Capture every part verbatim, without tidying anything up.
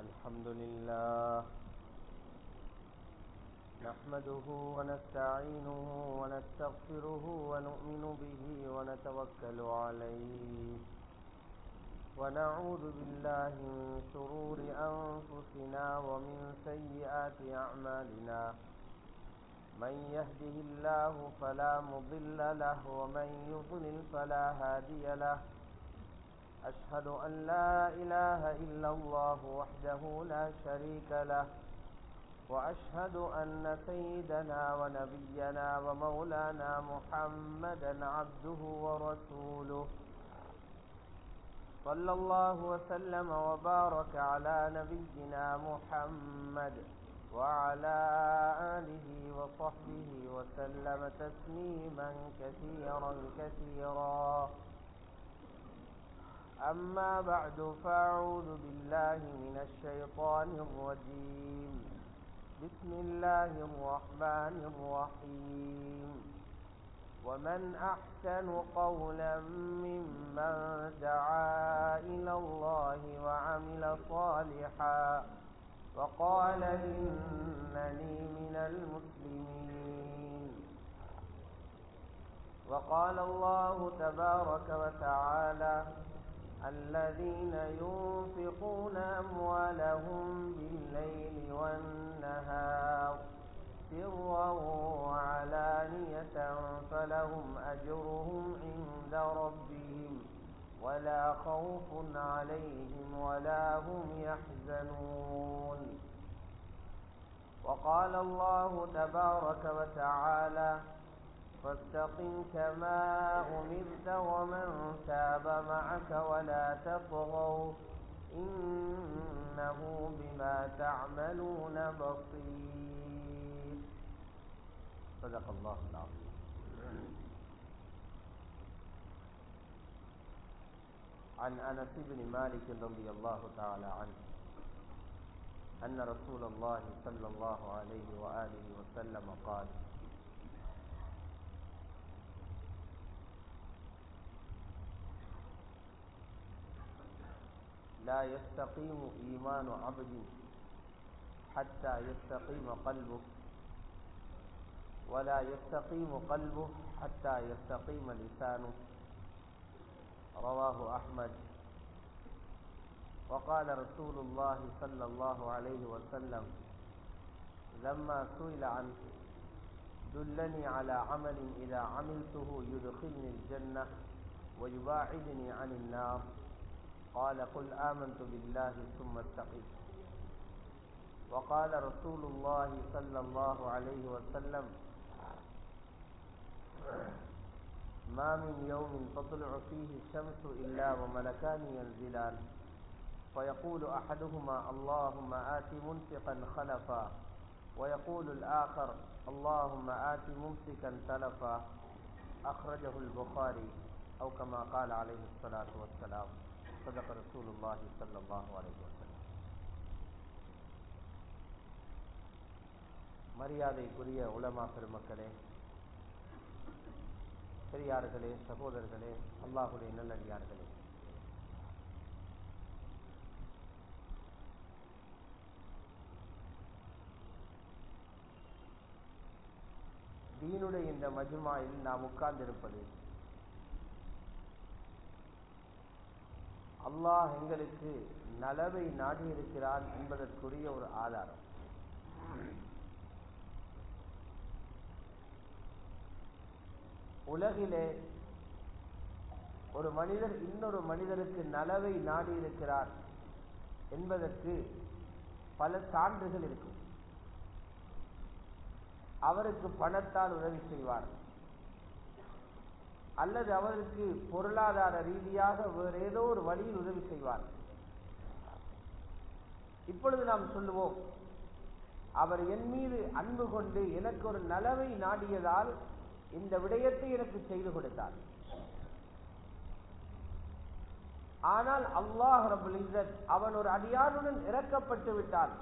الحمد لله نحمده ونستعينه ونستغفره ونؤمن به ونتوكل عليه ونعوذ بالله من شرور أنفسنا ومن سيئات أعمالنا من يهده الله فلا مضل له ومن يضلل فلا هادي له أشهد أن لا إله إلا الله وحده لا شريك له وأشهد أن سيدنا ونبينا ومولانا محمدا عبده ورسوله صلى الله وسلم وبارك على نبينا محمد وعلى آله وصحبه وسلم تسليما كثيرا كثيرا أما بعد فأعوذ بالله من الشيطان الرجيم بسم الله الرحمن الرحيم ومن أحسن قولا ممن دعا إلى الله وعمل صالحا وقال إنني من المسلمين وقال الله تبارك وتعالى الذين ينفقون أموالهم بالليل والنهار سرا وعلانية فلهم أجرهم عند ربهم ولا خوف عليهم ولا هم يحزنون وقال الله تبارك وتعالى فاستقم كما أمرت ومن تاب معك ولا تطغوا إنه بما تعملون بصير صدق الله العظيم. عن أنس بن مالك رضي الله تعالى عنه أن رسول الله صلى الله عليه وآله وسلم قال لا يستقيم إيمان عبد حتى يستقيم قلبه ولا يستقيم قلبه حتى يستقيم لسانه رواه أحمد. وقال رسول الله صلى الله عليه وسلم لما سئل عنه دلني على عمل إذا عملته يدخلني الجنة ويباعدني عن النار قال قل آمنت بالله ثم استقم. وقال رسول الله صلى الله عليه وسلم ما من يوم تطلع فيه الشمس إلا وملكان ينزلان فيقول أحدهما اللهم آت منفقا خلفا ويقول الآخر اللهم آت ممسكا تلفا أخرجه البخاري أو كما قال عليه الصلاة والسلام صدق رسول الله صلى الله عليه وسلم. மரியாதைக்குரிய உலமா பெருமக்களே, பெரியார்களே, சகோதரர்களே, அல்லாஹுடைய நல்லடியார்களே, தீனுடைய இந்த மஜ்மாயில் நாம் உட்கார்ந்திருப்பது அல்லாஹ் எங்களுக்கு நலவை நாடியிருக்கிறான் என்பதற்குரிய ஒரு ஆதாரம். உலகிலே ஒரு மனிதர் இன்னொரு மனிதருக்கு நலவை நாடியிருக்கிறார் என்பதற்கு பல சான்றுகள் இருக்கும். அவருக்கு பணத்தால் உதவி செய்வார், அல்லது அவருக்கு பொருளாதார ரீதியாக வேறு ஏதோ ஒரு வழியில் உதவி செய்வார். இப்பொழுது நாம் சொல்லுவோம், அவர் என் மீது அன்பு கொண்டு எனக்கு ஒரு நலவை நாடியதால் இந்த விடயத்தை எனக்கு செய்து கொடுத்தார். ஆனால் அல்லாஹ் ரப்பல் இஸ்ஸத் அவன் ஒரு அடியானுடன் இரக்கப்பட்டு விட்டான்.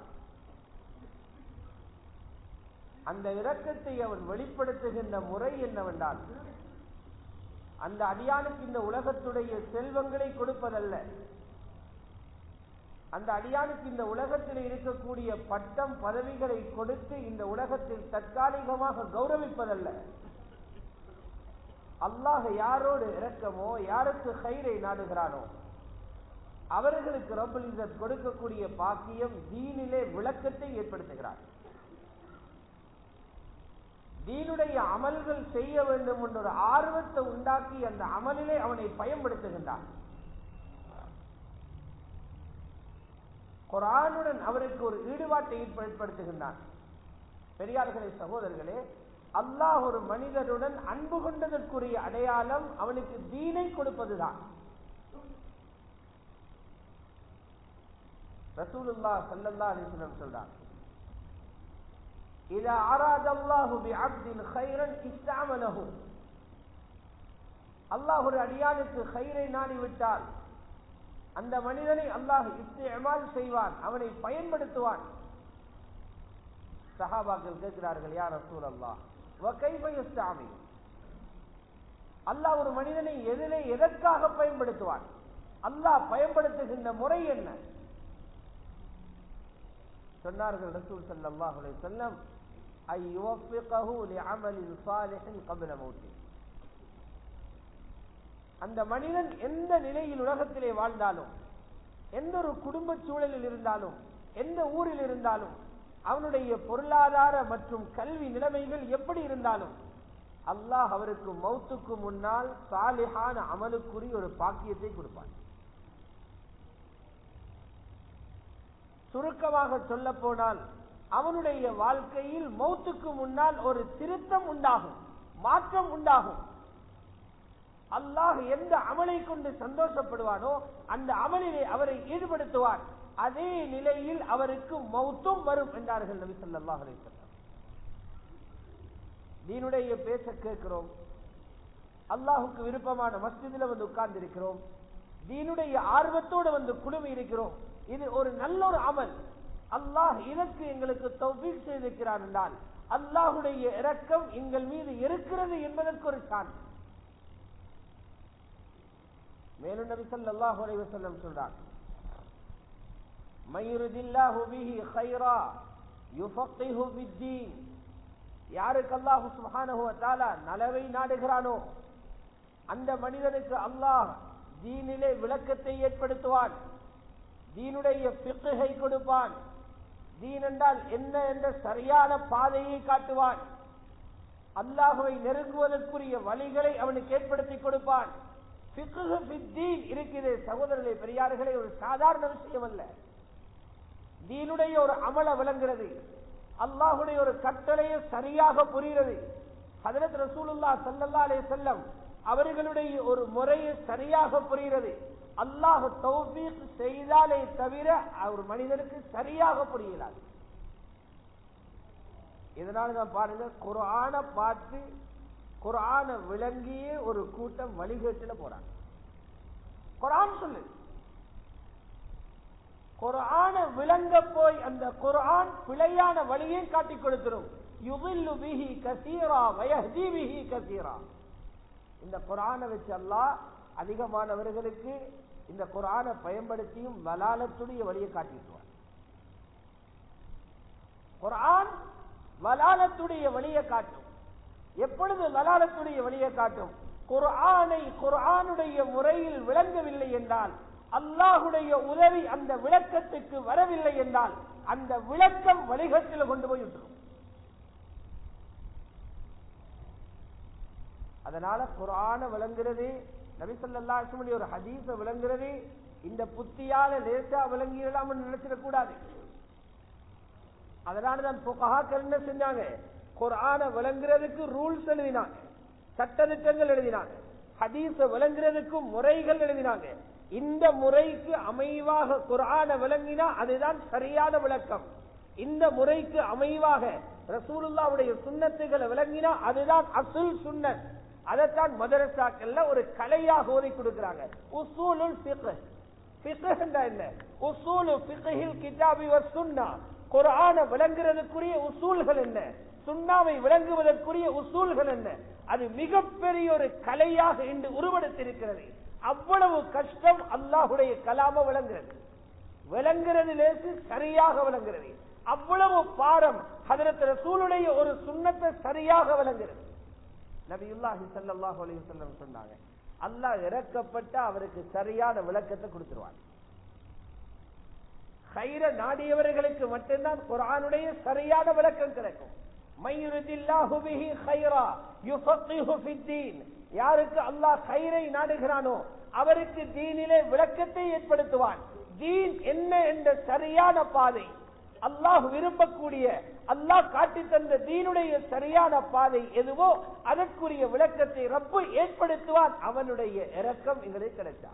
அந்த இரக்கத்தை அவன் வெளிப்படுத்துகின்ற முறை என்னவென்றால், அந்த அடியானுக்கு இந்த உலகத்துடைய செல்வங்களை கொடுப்பதல்ல, அந்த அடியானுக்கு இந்த உலகத்தில் இருக்கக்கூடிய பட்டம் பதவிகளை கொடுத்து இந்த உலகத்தில் தற்காலிகமாக கௌரவிப்பதல்ல. அல்லாஹ் யாரோடு இரக்கமோ, யாருக்கு கைரை நாடுகிறானோ அவர்களுக்கு ரப்புல் இஸ்ஸத் கொடுக்கக்கூடிய பாக்கியம் தீனிலே விளக்கத்தை ஏற்படுத்துகிறார். தீனுடைய அமல்கள் செய்ய வேண்டும் என்ற ஒரு ஆர்வத்தை உண்டாக்கி அந்த அமலிலே அவனை பயன்படுத்துகின்றான். குர்ஆனுடன் அவருக்கு ஒரு ஈடுபாட்டை ஏற்படுத்துகின்றான். பெரியார்களே, சகோதரர்களே, அல்லாஹ் ஒரு மனிதனுடன் அன்பு கொண்டதற்குரிய அடையாளம் அவனுக்கு தீனை கொடுப்பதுதான். ரசூலுல்லாஹ் ஸல்லல்லாஹு அலைஹி வஸல்லம் சொல்றார், இதா அராதல்லாஹு பிஅப்தின் கைரன் இஸ்தஅமலஹு. அல்லாஹ் ஒரு அடியானுக்கு கைரை நாடி விட்டால் அந்த மனிதனை அல்லாஹ் இஸ்திஅமால் செய்வான், அவனை பயன்படுத்துவான். சஹாபாக்கள் கேட்கிறார்கள், யா ரசூலல்லாஹ் வ கைஃப யஸ்தஅமில்? அல்லாஹ் ஒரு மனிதனை எதிலே எதற்காக பயன்படுத்துவான்? அல்லாஹ் பயன்படுத்துகின்ற முறை என்ன? சொன்னார்கள் ரசூல் ஸல்லல்லாஹு அலைஹி வஸல்லம், ஐயுவஃபிகஹு லிஅமலின் ஸாலிஹின் قبل மௌத்தி. அந்த மனிதன் எந்த நிலையில் உலகத்திலே வாழ்ந்தாலும், எந்த ஒரு குடும்ப சூழலில் இருந்தாலும், எந்த ஊரில் இருந்தாலும், அவனுடைய பொருளாதார மற்றும் கல்வி நிலைமைகள் எப்படி இருந்தாலும் அல்லாஹ் அவருக்கு மௌத்துக்கு முன்னால் சாலிஹான அமலுக்குரிய ஒரு பாக்கியத்தை கொடுப்பான். சுருக்கமாக சொல்ல போனால் அவனுடைய வாழ்க்கையில் மௌத்துக்கு முன்னால் ஒரு திருத்தம் உண்டாகும், மாற்றம் உண்டாகும். அல்லாஹ் எந்த அமலை கொண்டு சந்தோஷப்படுவானோ அந்த அமலிலே அவரை ஈடுபடுத்துவார். அதே நிலையில் அவருக்கு மௌத்தும் வரும் என்றார்கள் நபி ஸல்லல்லாஹு அலைஹி வஸல்லம். தீனுடைய பேச்ச கேட்கிறோம், அல்லாஹுக்கு விருப்பமான மஸ்ஜிதில் வந்து உட்கார்ந்து இருக்கிறோம், தீனுடைய ஆர்வத்தோடு வந்து குழுமி இருக்கிறோம். இது ஒரு நல்ல ஒரு அமல். அல்லாஹ் இதற்கு எங்களுக்கு தௌஃபீக் செய்திருக்கிறான் என்றால் அல்லாஹுடைய இரக்கம் எங்கள் மீது இருக்கிறது என்பதற்கு ஒரு சான்று. மேலும் நபி ஸல்லல்லாஹு அலைஹி வஸல்லம் சொல்றார், மய்யுரிதில்லாஹு பிஹி கைரா யுஃபக்கிஹு ஃபித்தீன். யாருக்கு அல்லாஹ் சுப்ஹானஹு வ தஆலா நலவை நாடுகிறானோ அந்த மனிதனுக்கு அல்லாஹ் தீனிலே விளக்கத்தை ஏற்படுத்துவான், தீனுடைய ஃபிக்ஹை கொடுப்பான், தீன் என்றால் என்ன என்ற சரியான பாதையை காட்டுவான், அல்லாஹ்வை நெருங்குவதற்குரிய வழிகளை அவனுக்கு ஏற்படுத்தி கொடுப்பான். ஃபிக்ஹு ஃபித்தீன் இருக்குது சகோதரர்களே, பெரியார்களே, ஒரு சாதாரண விஷயம் அல்ல. தீனுடைய ஒரு அமல விளங்குகிறது, அல்லாஹுடைய ஒரு கட்டளையை சரியாக புரிகிறது. ஹஜ்ரத் ரசூலுல்லாஹ் ஸல்லல்லாஹு அலைஹி வஸல்லம் அவர்களுடைய ஒரு முறையை சரியாக புரிகிறது. அல்லாஹ் தௌஃபீக் செய்தாலே தவிர ஒரு மனிதனுக்கு சரியாக புரியலாது. இதனால தான் பாருங்க, குர்ஆனை பார்த்து குர்ஆனை விளங்கிய ஒரு கூட்டம் வழிகேட்டில போறாங்க. குர்ஆன் சொல்லு, குர்ஆனை விளங்க போய் அந்த குர்ஆன் பிழையான வழியை காட்டிக் கொடுக்கிறோம். யுதில்லு பிஹி கஸீரா வ யஹ்தி பிஹி கஸீரா. இந்த குர்ஆனை வச்சு அல்லாஹ் அதிகமானவர்களுக்கு இந்த குர்ஆனை பயன்படுத்தியும் வலாலத்துடைய வழியை காட்டிடுவார். குர்ஆன் வலாலத்துடைய வழியை காட்டும். எப்பொழுது வலாலத்துடைய வழியை காட்டும்? குர்ஆனை குர்ஆனுடைய முறையில் விளங்கவில்லை என்றால், அல்லாஹுடைய உதவி அந்த விளக்கத்துக்கு வரவில்லை என்றால் அந்த விளக்கம் வழிகட்டில் கொண்டு போய் விட்டுரும். அதனால குர்ஆனை விளங்குறது, நபி ஸல்லல்லாஹு அலைஹி வஸல்லம் ஒரு ஹதீஸை விளங்குறது இந்த புத்தியால லேசா விளங்கிடலாம் நினைச்சிடக் கூடாது. அதனாலதான் ஃபுகஹாக்கள் என்ன செஞ்சாங்க, குர்ஆனை விளங்குறதுக்கு ரூல்ஸ் எழுதினாங்க, சட்டதிட்டங்கள் எழுதினாங்க, ஹதீஸை விளங்குறதுக்கு முறைகள் எழுதினாங்க. இந்த முறைக்கு அமைவாக குர்ஆனை விளங்கினா அதுதான் சரியான விளக்கம். இந்த முறைக்கு அமைவாக ரசூலுல்லாஹ்வுடைய சுன்னத்துகளை விளங்கினா அதுதான் அஸ்ல் சுன்னத். அதைத்தான் மதரசாக்கள்ல ஒரு கலையாக ஓதி கொடுக்கிறாங்க. உஸூலுல் ஃபிக்ஹ். ஃபிக்ஹ் என்றா என்ன? உஸூலு ஃபிக்ஹில் கிதாபி வ சுன்னா. குர்ஆனை விளங்குறதுக்குரிய உஸூல்கள் என்ன, சுன்னாவை விளங்குவதற்குரிய உஸூல்கள் என்ன, அது மிகப்பெரிய ஒரு கலையாக இன்று உருவெடுத்திருக்கிறது. அவ்வளவு கஷ்டம் அல்லாஹுடைய கலாம விளங்குறது. விளங்குறது லேசு, சரியாக விளங்குறது அவ்வளவு பாரம். ஹஜ்ரத் ரசூலுடைய ஒரு சுன்னத்தை சரியாக விளங்குறது. நபியுல்லாஹி ஸல்லல்லாஹு அலைஹி வஸல்லம் சொன்னாங்க, அல்லாஹ் இறக்கப்பட்ட அவருக்கு சரியான விளக்கத்தை கொடுத்துருவான். கைர நாடியவர்களுக்கு மட்டும்தான் குர்ஆனுடைய சரியான விளக்கம் கிடைக்கும். மையுரிதில்லாஹு பிஹி கைரா யுஃபக்கிஹு ஃபித்தீன். யாருக்கு அல்லாஹ் கைரை நாடுகிறானோ அவருக்கு தீனிலே விளக்கத்தை ஏற்படுத்துவான். தீன் என்ன என்ற சரியான பாதை, அல்லாஹ் விரும்பக்கூடிய அல்லாஹ் காட்டி தந்த தீனுடைய சரியான பாதை எதுவோ அதற்குரிய விளக்கத்தை ரப்பு ஏற்படுத்துவான். அவனுடைய இரக்கம் எங்களுக்கு கிடைச்சான்.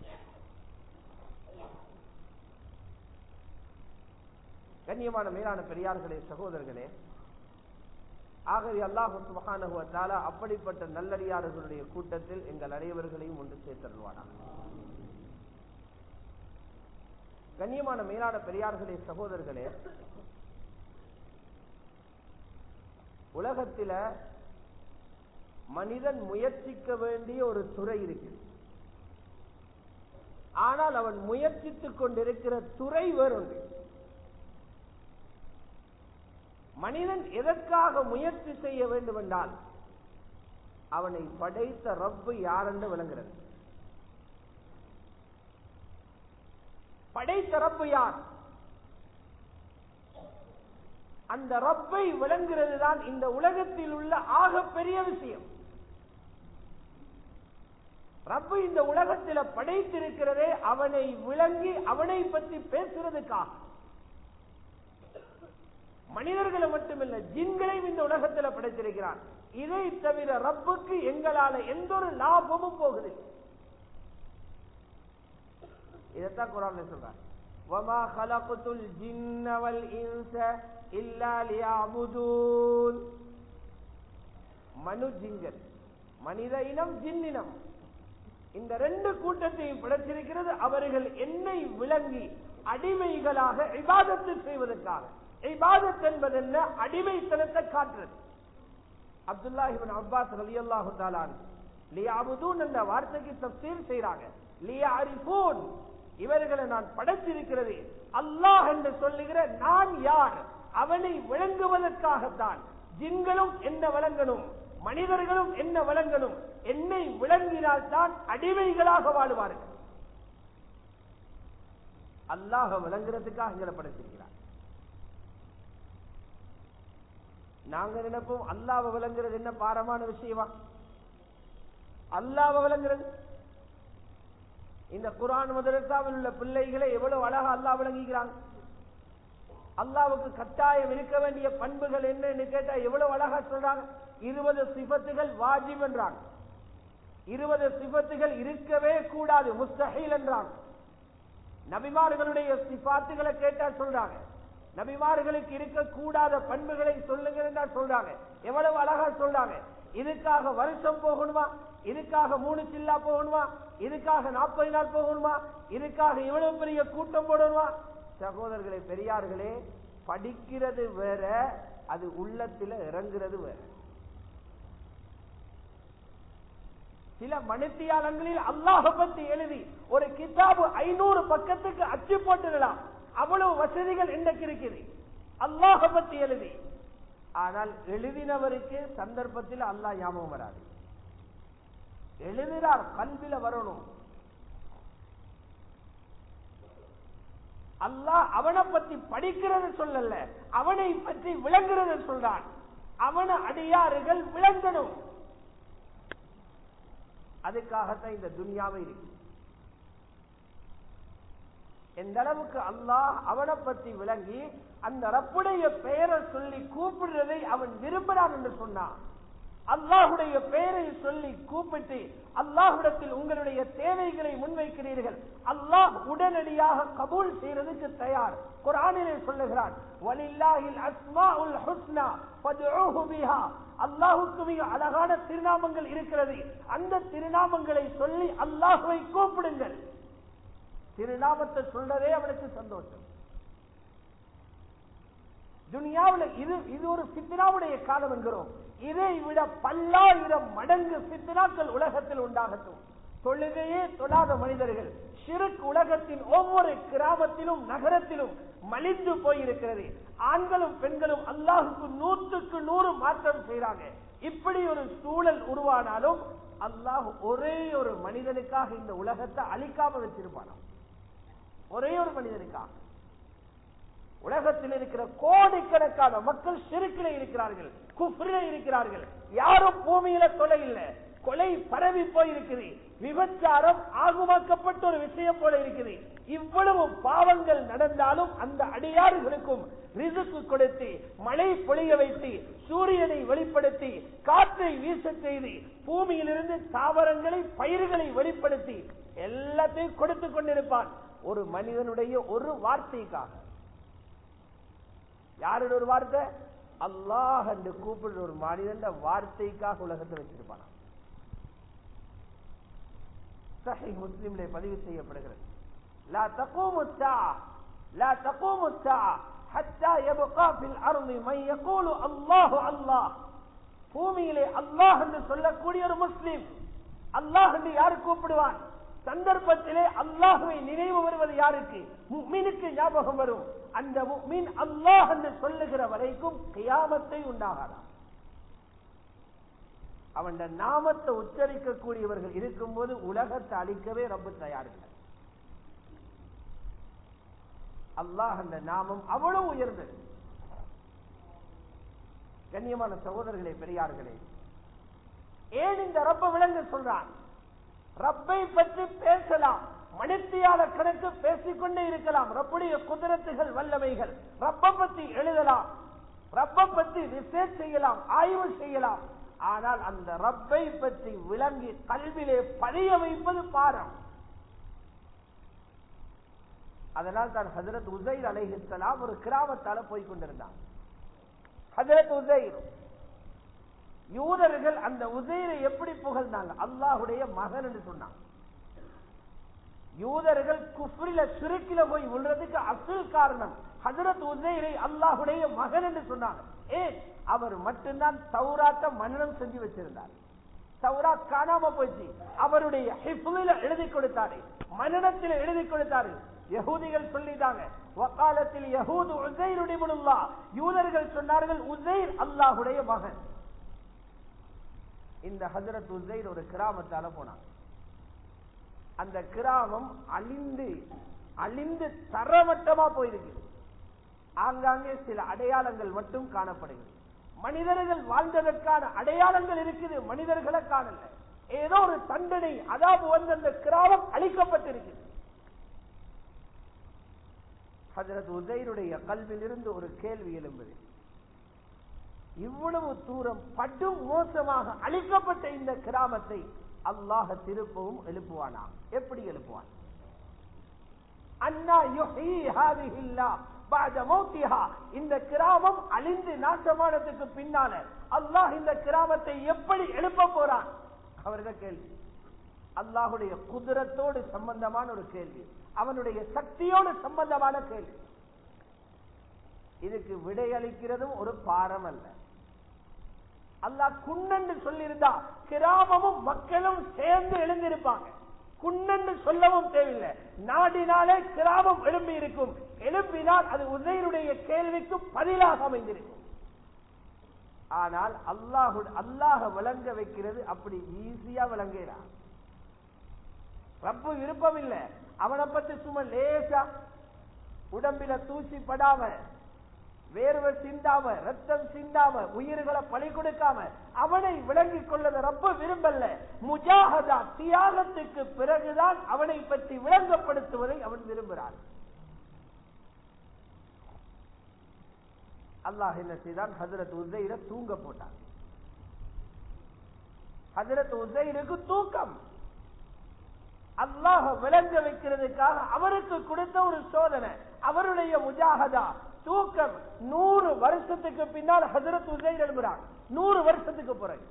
கண்ணியமான மேலான பெரியார்களே, சகோதரர்களே, ஆகவே அல்லாஹ் சுப்ஹானஹு வ தஆலா அப்படிப்பட்ட நல்லடியார்களுடைய கூட்டத்தில் எங்கள் அனைவர்களையும் ஒன்று சேர்த்தருள்வானாக. கண்ணியமான மேலான பெரியார்களே, சகோதரர்களே, உலகத்தில மனிதன் முயற்சிக்க வேண்டிய ஒரு துறை இருக்கு. ஆனால் அவன் முயற்சித்துக் கொண்டிருக்கிற துறை வேறொன்று. மனிதன் எதற்காக முயற்சி செய்ய வேண்டும் என்றால் அவனை படைத்த ரப்பு யார் என்று விளங்குகிறது. படைத்த ரப்பு யார்? அந்த ரப்பை விளங்குகிறது தான் இந்த உலகத்தில் உள்ள ஆக பெரிய விஷயம். ரப்பு இந்த உலகத்தில் படைத்திருக்கிறதே அவனை விளங்கி அவனை பற்றி பேசுறதுக்காக. மனிதர்களை மட்டுமில்லை, ஜின்களையும் இந்த உலகத்தில் படைத்திருக்கிறான். இதை தவிர ரப்புக்கு எங்களால எந்த ஒரு லாபமும் போகுதில்லை. இதைத்தான் குர்ஆன்ல சொல்றார், வமா கலக்துல் ஜின்ன வல் இன்ஸ இல்லா லியஅபுதூன். மனு ஜின்கள், மனித இனம் ஜின் இனம், இந்த ரெண்டு கூட்டத்தையும் படைத்திருக்கிறது அவர்கள் என்னை விளங்கி அடிமைகளாக இபாதத்து செய்வதற்காக. இபாதத் என்பது என்ன? அடிமைத்தனத்தை காட்டுறது. அப்துல்லாஹ் இப்னு அப்பாஸ் ரலியல்லாஹு தஆலா லியஅபுதூன் என்ற வார்த்தைக்கு தஃசீர் செய்றாங்க. லியஅரிஃபூன், இவர்களை நான் படைத்திருக்கிறது அல்லாஹ் என்று சொல்லுகிற நான் யார் அவனை விளங்குவதற்காகத்தான். ஜின்களும் என்ன விளங்கணும், மனிதர்களும் என்ன விளங்கணும். என்னை விளங்கினால் தான் அடிமைகளாக வாழுவார்கள். அல்லாஹ் விளங்குறதுக்காக எங்களை படைத்திருக்கிறார். நாங்க நினைப்போம் அல்லாஹ்வை விளங்குறது என்ன பாரமான விஷயமா? அல்லாஹ்வை விளங்குறது, இந்த குர்ஆன் மதரசாவில் உள்ள பிள்ளைகளை எவ்வளவு அழகா அல்லாஹ் விளங்குகிறாங்க. அல்லாஹ்வுக்கு கட்டாயம் இருக்க வேண்டிய பண்புகள் என்னன்னு கேட்டா எவ்வளவு அழகா சொல்றாங்க. இருபது சிஃபத்துகள் வாஜிப் என்றாங்க, இருபது சிஃபத்துகள் இருக்கவே கூடாது, முஸ்தஹீல் என்றாங்க. நபிமார்களுடைய சிஃபாத்துகளை கேட்டா சொல்றாங்க, நபிமார்களுக்கு இருக்கக்கூடாத பண்புகளை சொல்லுங்க சொல்றாங்க. எவ்வளவு அழகா சொல்றாங்க. இதுக்காக வருஷம் போகணுமா, இதுக்காக மூணு சில்லா போகணுமா, இதுக்காக நாற்பது நாள் போகணுமா, இதுக்காக இவ்வளவு பெரிய கூட்டம் போடணுமா? சகோதரர்களே, பெரியார்களே, படிக்கிறது வேற, அது உள்ளத்தில் இறங்குறது வேற. சில மணித்தியாலங்களில் அல்லாஹ் பத்தி எழுதி ஒரு கிதாபு ஐநூறு பக்கத்துக்கு அச்சு போட்டுடலாம். அவ்வளவு வசதிகள் இன்றைக்கு இருக்குது அல்லாஹ் பத்தி எழுதி. ஆனால் எழுதினவருக்கு சந்தர்ப்பத்தில் அல்லாஹ் ஞாபகம் வராது. எழுதினார், கல்வில வரணும். அல்லாஹ் அவனை பத்தி படிக்கிறது சொல்லல, அவனை பற்றி விளங்குறது சொல்றான். அவன அடியாறுகள் விளங்கணும். அதுக்காகத்தான் இந்த துன்யாவை இருக்கு. எந்த அளவுக்கு அல்லாஹ் அவனை பற்றி விளங்கி அந்த ரப்புடைய பெயரை சொல்லி கூப்பிடுறதை அவன் விரும்புகிறான் என்று சொன்னான். அல்லாஹுடைய பெயரை சொல்லி கூப்பிட்டு அல்லாஹ்விடத்தில் உங்களுடைய தேவைகளை முன்வைக்கிறீர்கள், அல்லாஹ் உடனடியாக கபூல் செய்யறதுக்கு தயார். குர்ஆனிலே சொல்லுகிறான், வலில்லாஹில் அஸ்மாஉல் ஹுஸ்னா ஃபதுஊஹு பிஹா. அல்லாஹ்வுக்கு மிக அழகான திருநாமங்கள் இருக்கிறது, அந்த திருநாமங்களை சொல்லி அல்லாஹ்வை கூப்பிடுங்கள். திருநாமத்தை சொல்றதே அவனுக்கு சந்தோஷம். துனியாவில் இது இது ஒரு ஃபித்னாவுடைய காலம் என்கிறோம். இதை விட பல்லாயிரம் மடங்கு ஃபித்னாக்கள் உலகத்தில் உண்டாகட்டும். தொழுகையே தொழாத மனிதர்கள் ஷிர்க் உலகத்தின் ஒவ்வொரு கிராமத்திலும் நகரத்திலும் மலிந்து போயிருக்கிறது. ஆண்களும் பெண்களும் அல்லாஹுக்கு நூற்றுக்கு நூறு மாற்றம் செய்யறாங்க. இப்படி ஒரு சூழல் உருவானாலும் அல்லாஹ் ஒரே ஒரு மனிதனுக்காக இந்த உலகத்தை அழிக்காம வச்சிருப்பானா? ஒரே ஒரு மனிதனுக்காக. உலகத்தில் இருக்கிற கோடிக்கணக்கான மக்கள் ஷிர்கிலே இருக்கிறார்கள், குஃப்ரிலே இருக்கிறார்கள். யாரும் பூமியில தொலை இல்லை. கொலை பரவி போயிருக்குது. விபச்சாரம் ஆகுமாக்கப்பட்ட ஒரு விஷயம் போல இருக்குது. இவ்வளவு பாவங்கள் நடந்தாலும் அந்த அடியார்களுக்கும் ரிசுக்கு கொடுத்து மழை பொழிய வைத்து சூரியனை வெளிப்படுத்தி காற்றை வீச செய்து பூமியிலிருந்து தாவரங்களை பயிர்களை வெளிப்படுத்தி எல்லாத்தையும் கொடுத்து கொண்டிருப்பான் ஒரு மனிதனுடைய ஒரு வார்த்தைக்காக. யாருடைய ஒரு வார்த்தை? அல்லாஹ் என்று கூப்பிடுற ஒரு மனிதன் வார்த்தைக்காக உலகத்தை வச்சிருப்பான். சஹீஹ் முஸ்லிமிலே பதிவு செய்யப்படுகிறது. லா தகூமு ஸாஅ லா தகூமு ஸாஅ ஹத்தா யப்கா ஃபில் அர்தி மன் யகூலு அல்லாஹு அல்லாஹ். பூமியிலே அல்லாஹ் என்று சொல்லக்கூடிய ஒரு முஸ்லிம், அல்லாஹ் என்று யார் கூப்பிடுவான்? சந்தர்ப்பத்திலே அல்லாஹ்வை நினைவு வருவது யாருக்கு? முஃமினுக்கு ஞாபகம் வரும். அந்த முஃமின் அல்லாஹ் என்று சொல்லுகிற வரைக்கும் கியாமத்தை உண்டாகாது. அவன் நாமத்தை உச்சரிக்க கூடியவர்கள் இருக்கும் போது உலகத்தை அழிக்கவே ரப்பு தயாரில்லை. அல்லாஹ் அந்த நாமம் அவ்வளவு உயர்ந்தது. கண்ணியமான சகோதரர்களே, பெரியார்களே, ஏன் இந்த ரப்ப விளங்க சொல்றான்? ரப்பை பற்றி பேசலாம், மணித்தியால கணக்கு பேசிக்கொண்டே இருக்கலாம். ரப்புடைய குதிரத்துகள் வல்லமைகள் ரப்ப பற்றி எழுதலாம், ரப்ப பற்றி ரிசர்ச் செய்யலாம், ஆய்வு செய்யலாம். ஆனால் அந்த ரப்பை பற்றி விளங்கி கல்விலே பதிய வைப்பது பாரம். அதனால் தான் ஹஜ்ரத் உஸைர் அலைஹிஸ்ஸலாம் ஒரு கிராமத்தால போய் கொண்டிருந்தார். ஹஜ்ரத் உஸைர், யூதர்கள் அந்த உஸைரை எப்படி புகழ்ந்தாங்க? அல்லாஹ்வுடைய மகன் என்று சொன்னாங்க. யூதர்கள் குஃப்ரில ஷிர்கில போய் விழுறதுக்கு அசல் காரணம் ஹஜ்ரத் உஸைரை அல்லாஹ்வுடைய மகன் என்று சொன்னாங்க. ஏன்? அவர் மட்டும்தான் தௌராத்தை மனனம் செஞ்சு வச்சிருந்தார். தௌராத் காணாம போச்சு. அவருடைய ஹிஃப்லில எழுதி கொடுத்தாரு, மனனத்தில் எழுதி கொடுத்தாரு. யஹூதிகள் சொல்லிட்டாங்க, வகாலத்தில் யஹூது உஸைர் இப்னுல்லாஹ். யூதர்கள் சொன்னார்கள் உஸைர் அல்லாஹ்வுடைய மகன். இந்த ஹஜ்ரத் உஸைர் ஒரு கிராமத்தால போனாங்க. அந்த கிராமம் அழிந்து அழிந்து தரமட்டமா போயிருக்கு. ஆங்காங்கே சில அடையாளங்கள் மட்டும் காணப்படுகிறது. மனிதர்கள் வாழ்ந்ததற்கான அடையாளங்கள் இருக்குது, மனிதர்களை காணல. ஏதோ ஒரு தண்டனை அதாவது வந்து அந்த கிராமம் அழிக்கப்பட்டிருக்கு. ஹஜ்ரத் உஸைருடைய கல்வியில் இருந்து ஒரு கேள்வி எழும்புது. இவ்வளவு தூரம் படும் மோசமாக அழிக்கப்பட்ட இந்த கிராமத்தை அல்லாஹ் திருப்பவும் எழுப்புவானா? எப்படி எழுப்புவான்? அன்னா யுஹ்யி ஹாதிஹில்லாஹ் பஅத மௌத்திஹா. இந்த கிராமம் அழிந்து நாசமானதுக்கு பின்னால அல்லாஹ் இந்த கிராமத்தை எப்படி எழுப்ப போறான்? அவருடைய கேள்வி அல்லாஹ்வுடைய குதிரத்தோடு சம்பந்தமான ஒரு கேள்வி, அவனுடைய சக்தியோடு சம்பந்தமான கேள்வி. இதுக்கு விடையளிக்கிறதும் ஒரு பாரம் அல்ல. அல்லாஹ் குன்னன்னு சொல்லியிருந்தா கிராமமும் மக்களும் சேர்ந்து எழுந்திருப்பாங்க. குன்னன்னு சொல்லவும் தேவையில்லை, நாடினாலே கிராமம் எழும்பி இருக்கும். எழுப்பினால் அது உஸைருடைய கேள்விக்கு பதிலாக அமைந்திருக்கும். ஆனால் அல்லாஹ் அல்லாஹ விளங்க வைக்கிறது அப்படி ஈஸியா விளங்குகிறான். ரப்பு விருப்பம் இல்லை. அவனை பற்றி சும்மா லேசா உடம்பில தூசி படாம, வேர்வை சிந்தாம, ரத்தம் சிந்தாம, உயிர்களை பலி கொடுக்காம அவனை விளங்கிக் கொள்ளத ரப்பு விரும்பல்ல. முஜாஹதா தியாகத்துக்கு பிறகுதான் அவனை பற்றி விளங்கப்படுத்துவதை அவன் விரும்புகிறான். அல்லாஹ் என்ன செய்தான்? ஹஜ்ரத் உஸைரை தூங்க போட்டான். ஹஜ்ரத் உஸைருக்கு தூக்கம் அல்லாஹ் விளங்க வைக்கிறதுக்காக அவருக்கு கொடுத்த ஒரு சோதனை. அவருடைய முஜாஹதா தூக்கம் நூறு வருஷத்துக்கு பின்னால் ஹஜ்ரத் உஸைர் எழுப்புறான். நூறு வருஷத்துக்கு பிறகு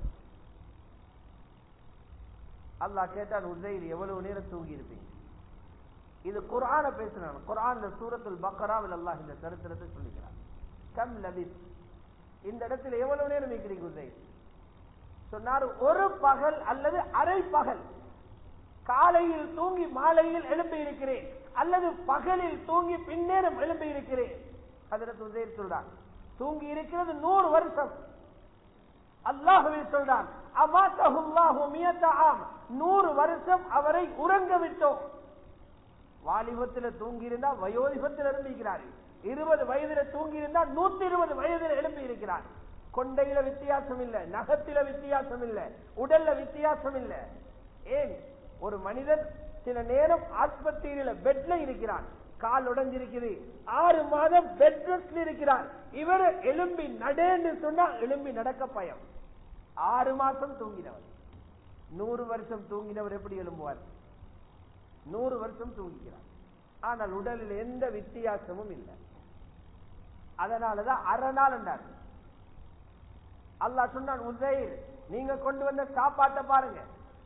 அல்லாஹ் கேட்டான், உஸைர் எவ்வளவு நேரம் தூங்கி இருப்பீங்க? இது குர்ஆன பேசுறான். குர்ஆன்ல சூரத்துல் பக்ராவில் அல்லாஹ் இந்த சரித்திரத்தை சொல்லுகிறான். கம் லபிஸ், இந்த இடத்துல எவ்வளவு நேரம் இருக்கிறீங்க உஸைர்? சொன்னார், ஒரு பகல் அல்லது அரை பகல். காலையில் தூங்கி மாலையில் எழுப்பி இருக்கிறேன், அல்லது பகலில் தூங்கி பின்னேரம் எழுப்பி இருக்கிறேன். ஹஜ்ரத் உஸைர் சொல்றான், தூங்கி இருக்கிறது நூறு வருஷம். அல்லாஹ்வே சொல்றான், அமாத்தஹுல்லாஹு மியத ஆம், நூறு வருஷம் அவரை உறங்க விட்டோம். வாலிபத்தில் தூங்கி இருந்தா வயோதிபத்தில் எழுப்பிக்கிறார். இருபது வயதில தூங்கி இருந்தா நூத்தி இருபது வயதில் எழுப்பி இருக்கிறார். கொண்டையில வித்தியாசம் இல்ல, நகத்தில வித்தியாசம் இல்ல, உடல்ல வித்தியாசம் இல்ல. ஏன் ஒரு மனிதன் சில நேரம் ஆஸ்பத்திரியில பெட்ல இருக்கிறான், கால் உடைஞ்சிருக்குது, ஆறு மாதம் பெட் ரெஸ்ட்ல இருக்கிறார். இவர் எலும்பி நடேன்னு சொன்னா எலும்பி நடக்க பயம். ஆறு மாசம் தூங்கினவர். நூறு வருஷம் தூங்கினவர் எப்படி எழும்புவார்? நூறு வருஷம் தூங்குகிறார். ஆனால் உடலில் எந்த வித்தியாசமும் இல்லை. அதனாலதான் அரை நாள் என்றார். அல்லாஹ் சொன்னான், உஸைர் நீங்க கொண்டு வந்த சாப்பாட்டை பாருங்க.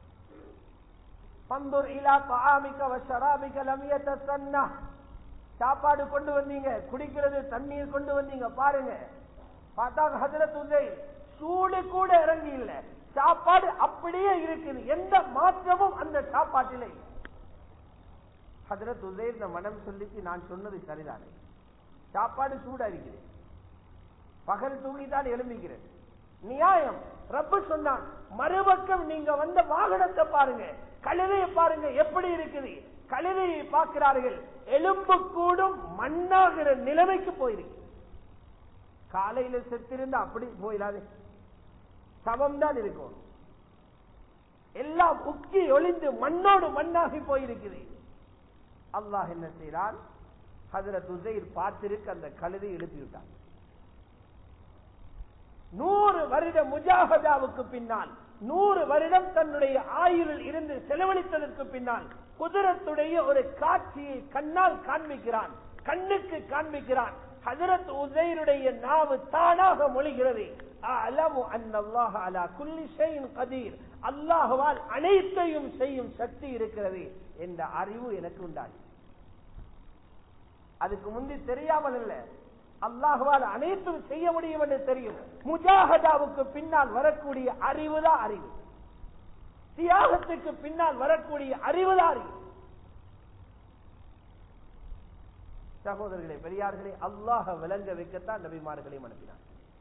பந்துர் இலா தஆமிக வ ஷராபிக லம் யதஸன்னா, சாப்பாடு கொண்டு வந்தீங்க, குடிக்கிறது தண்ணீர் கொண்டு வந்தீங்க, பாருங்க. பார்த்தா ஹஜ்ரத் உஸைர் சூடு கூட இறங்கி இல்ல, சாப்பாடு அப்படியே இருக்குது, எந்த மாற்றமும் அந்த சாப்பாட்டிலே. ஹஜ்ரத் உஸைர் மனம் சொல்லிச்சு, நான் சொன்னது சரிதானே, சாப்பாடு சூடா இருக்குது, பகல் தூங்கிதான் எழும்பிக்கிறேன், நியாயம். ரப்பு சொன்னான், மறுபக்கம் நீங்க வந்த வாகனத்தை பாருங்க, கழுதையை பாருங்க எப்படி இருக்குது. கழுதையை பார்க்கிறார்கள், எலும்பு கூடும் மண்ணாகிற நிலைமைக்கு போயிருக்கு. காலையில செத்திருந்தா அப்படி போயிடாது, சமம் தான் இருக்கும். எல்லாம் உக்கி ஒளிந்து மண்ணோடு மண்ணாகி போயிருக்குது. அல்லாஹ் என்ன செய்றான்? ஹஜ்ரத் உஸைர் பார்த்திருக்கு, அந்த கழுதை எழுப்பி விட்டான். நூறு வருட முஜாஹதாவுக்கு பின்னால், நூறு வருடம் தன்னுடைய ஆயுளில் இருந்து செலவழித்ததற்கு பின்னால் குதிரத்துடைய ஒரு காட்சியை கண்ணால் காண்பிக்கிறான், கண்ணுக்கு காண்பிக்கிறான். ஹஜ்ரத் உஸைருடைய நாவு தானாக மொழிகிறது, அலமு அன்னல்லாஹ அலா குல்லி ஷைஇன் கதீர், அல்லாஹ்வால் அனைத்தையும் செய்யும் சக்தி இருக்கிறது என்ற அறிவு எனக்கு உண்டாச்சு. அதுக்கு முந்தி தெரியாமல் இல்ல, அல்லாஹ்வால் அனைத்தும் செய்ய முடியும் என்று தெரியும். முஜாஹதாவுக்கு பின்னால் வரக்கூடிய அறிவுதான் அறிவு, தியாகத்துக்கு பின்னால் வரக்கூடிய அறிவுதான் அறிவு. சகோதரர்களே, பெரியார்களே, அல்லாஹ் விளங்க வைக்கத்தான் நபிமார்களை அனுப்பினார்.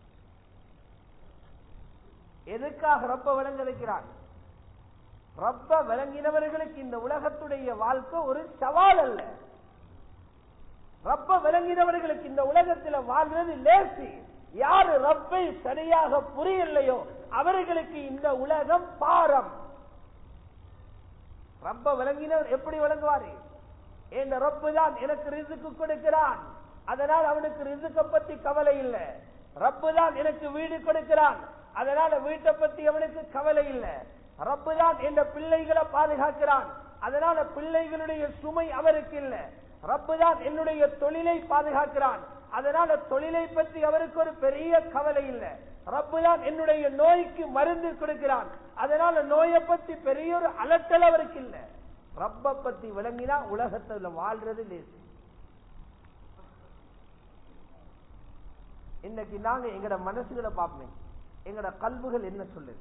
எதுக்காக ரப்ப விளங்க வைக்கிறார்? ரப்ப விளங்கினவர்களுக்கு இந்த உலகத்துடைய வாழ்க்கை ஒரு சவால் அல்ல. ரப்ப விளங்கினவர்களுக்கு இந்த உலகத்தில் வாழ்றது லேசி. யாரு ரப்பை சரியாக புரியலையோ அவர்களுக்கு இந்த உலகம் பாரம். ரப்ப விளங்கினவர் எப்படி விளங்குவாரு? இந்த ரப்பு தான் எனக்கு ரிசுக்கு கொடுக்கிறான், அதனால் அவனுக்கு ரிசுக்க பத்தி கவலை இல்லை. ரப்பு தான் எனக்கு வீடு கொடுக்கிறான், அதனால வீட்டை பத்தி அவனுக்கு கவலை இல்லை. ரப்பு தான் என்ற பிள்ளைகளை பாதுகாக்கிறான், அதனால பிள்ளைகளுடைய சுமை அவருக்கு இல்லை. ரப்பு தான் என்னுடைய தொழிலை பாதுகாக்கிறான், அதனால தொழிலை பற்றி அவருக்கு ஒரு பெரிய கவலை இல்லை. ரப்பு தான் என்னுடைய நோய்க்கு மருந்து கொடுக்கிறான், அதனால நோயை பத்தி பெரிய ஒரு அலட்டல் அவருக்கு இல்லை. ரப்ப பத்தி விளங்கினா உலகத்துல வாழ்றது லேசு. இன்னைக்கு நாங்க எங்கட மனசுகளை பார்ப்போம், எங்கட கல்புகள் என்ன சொல்லுது?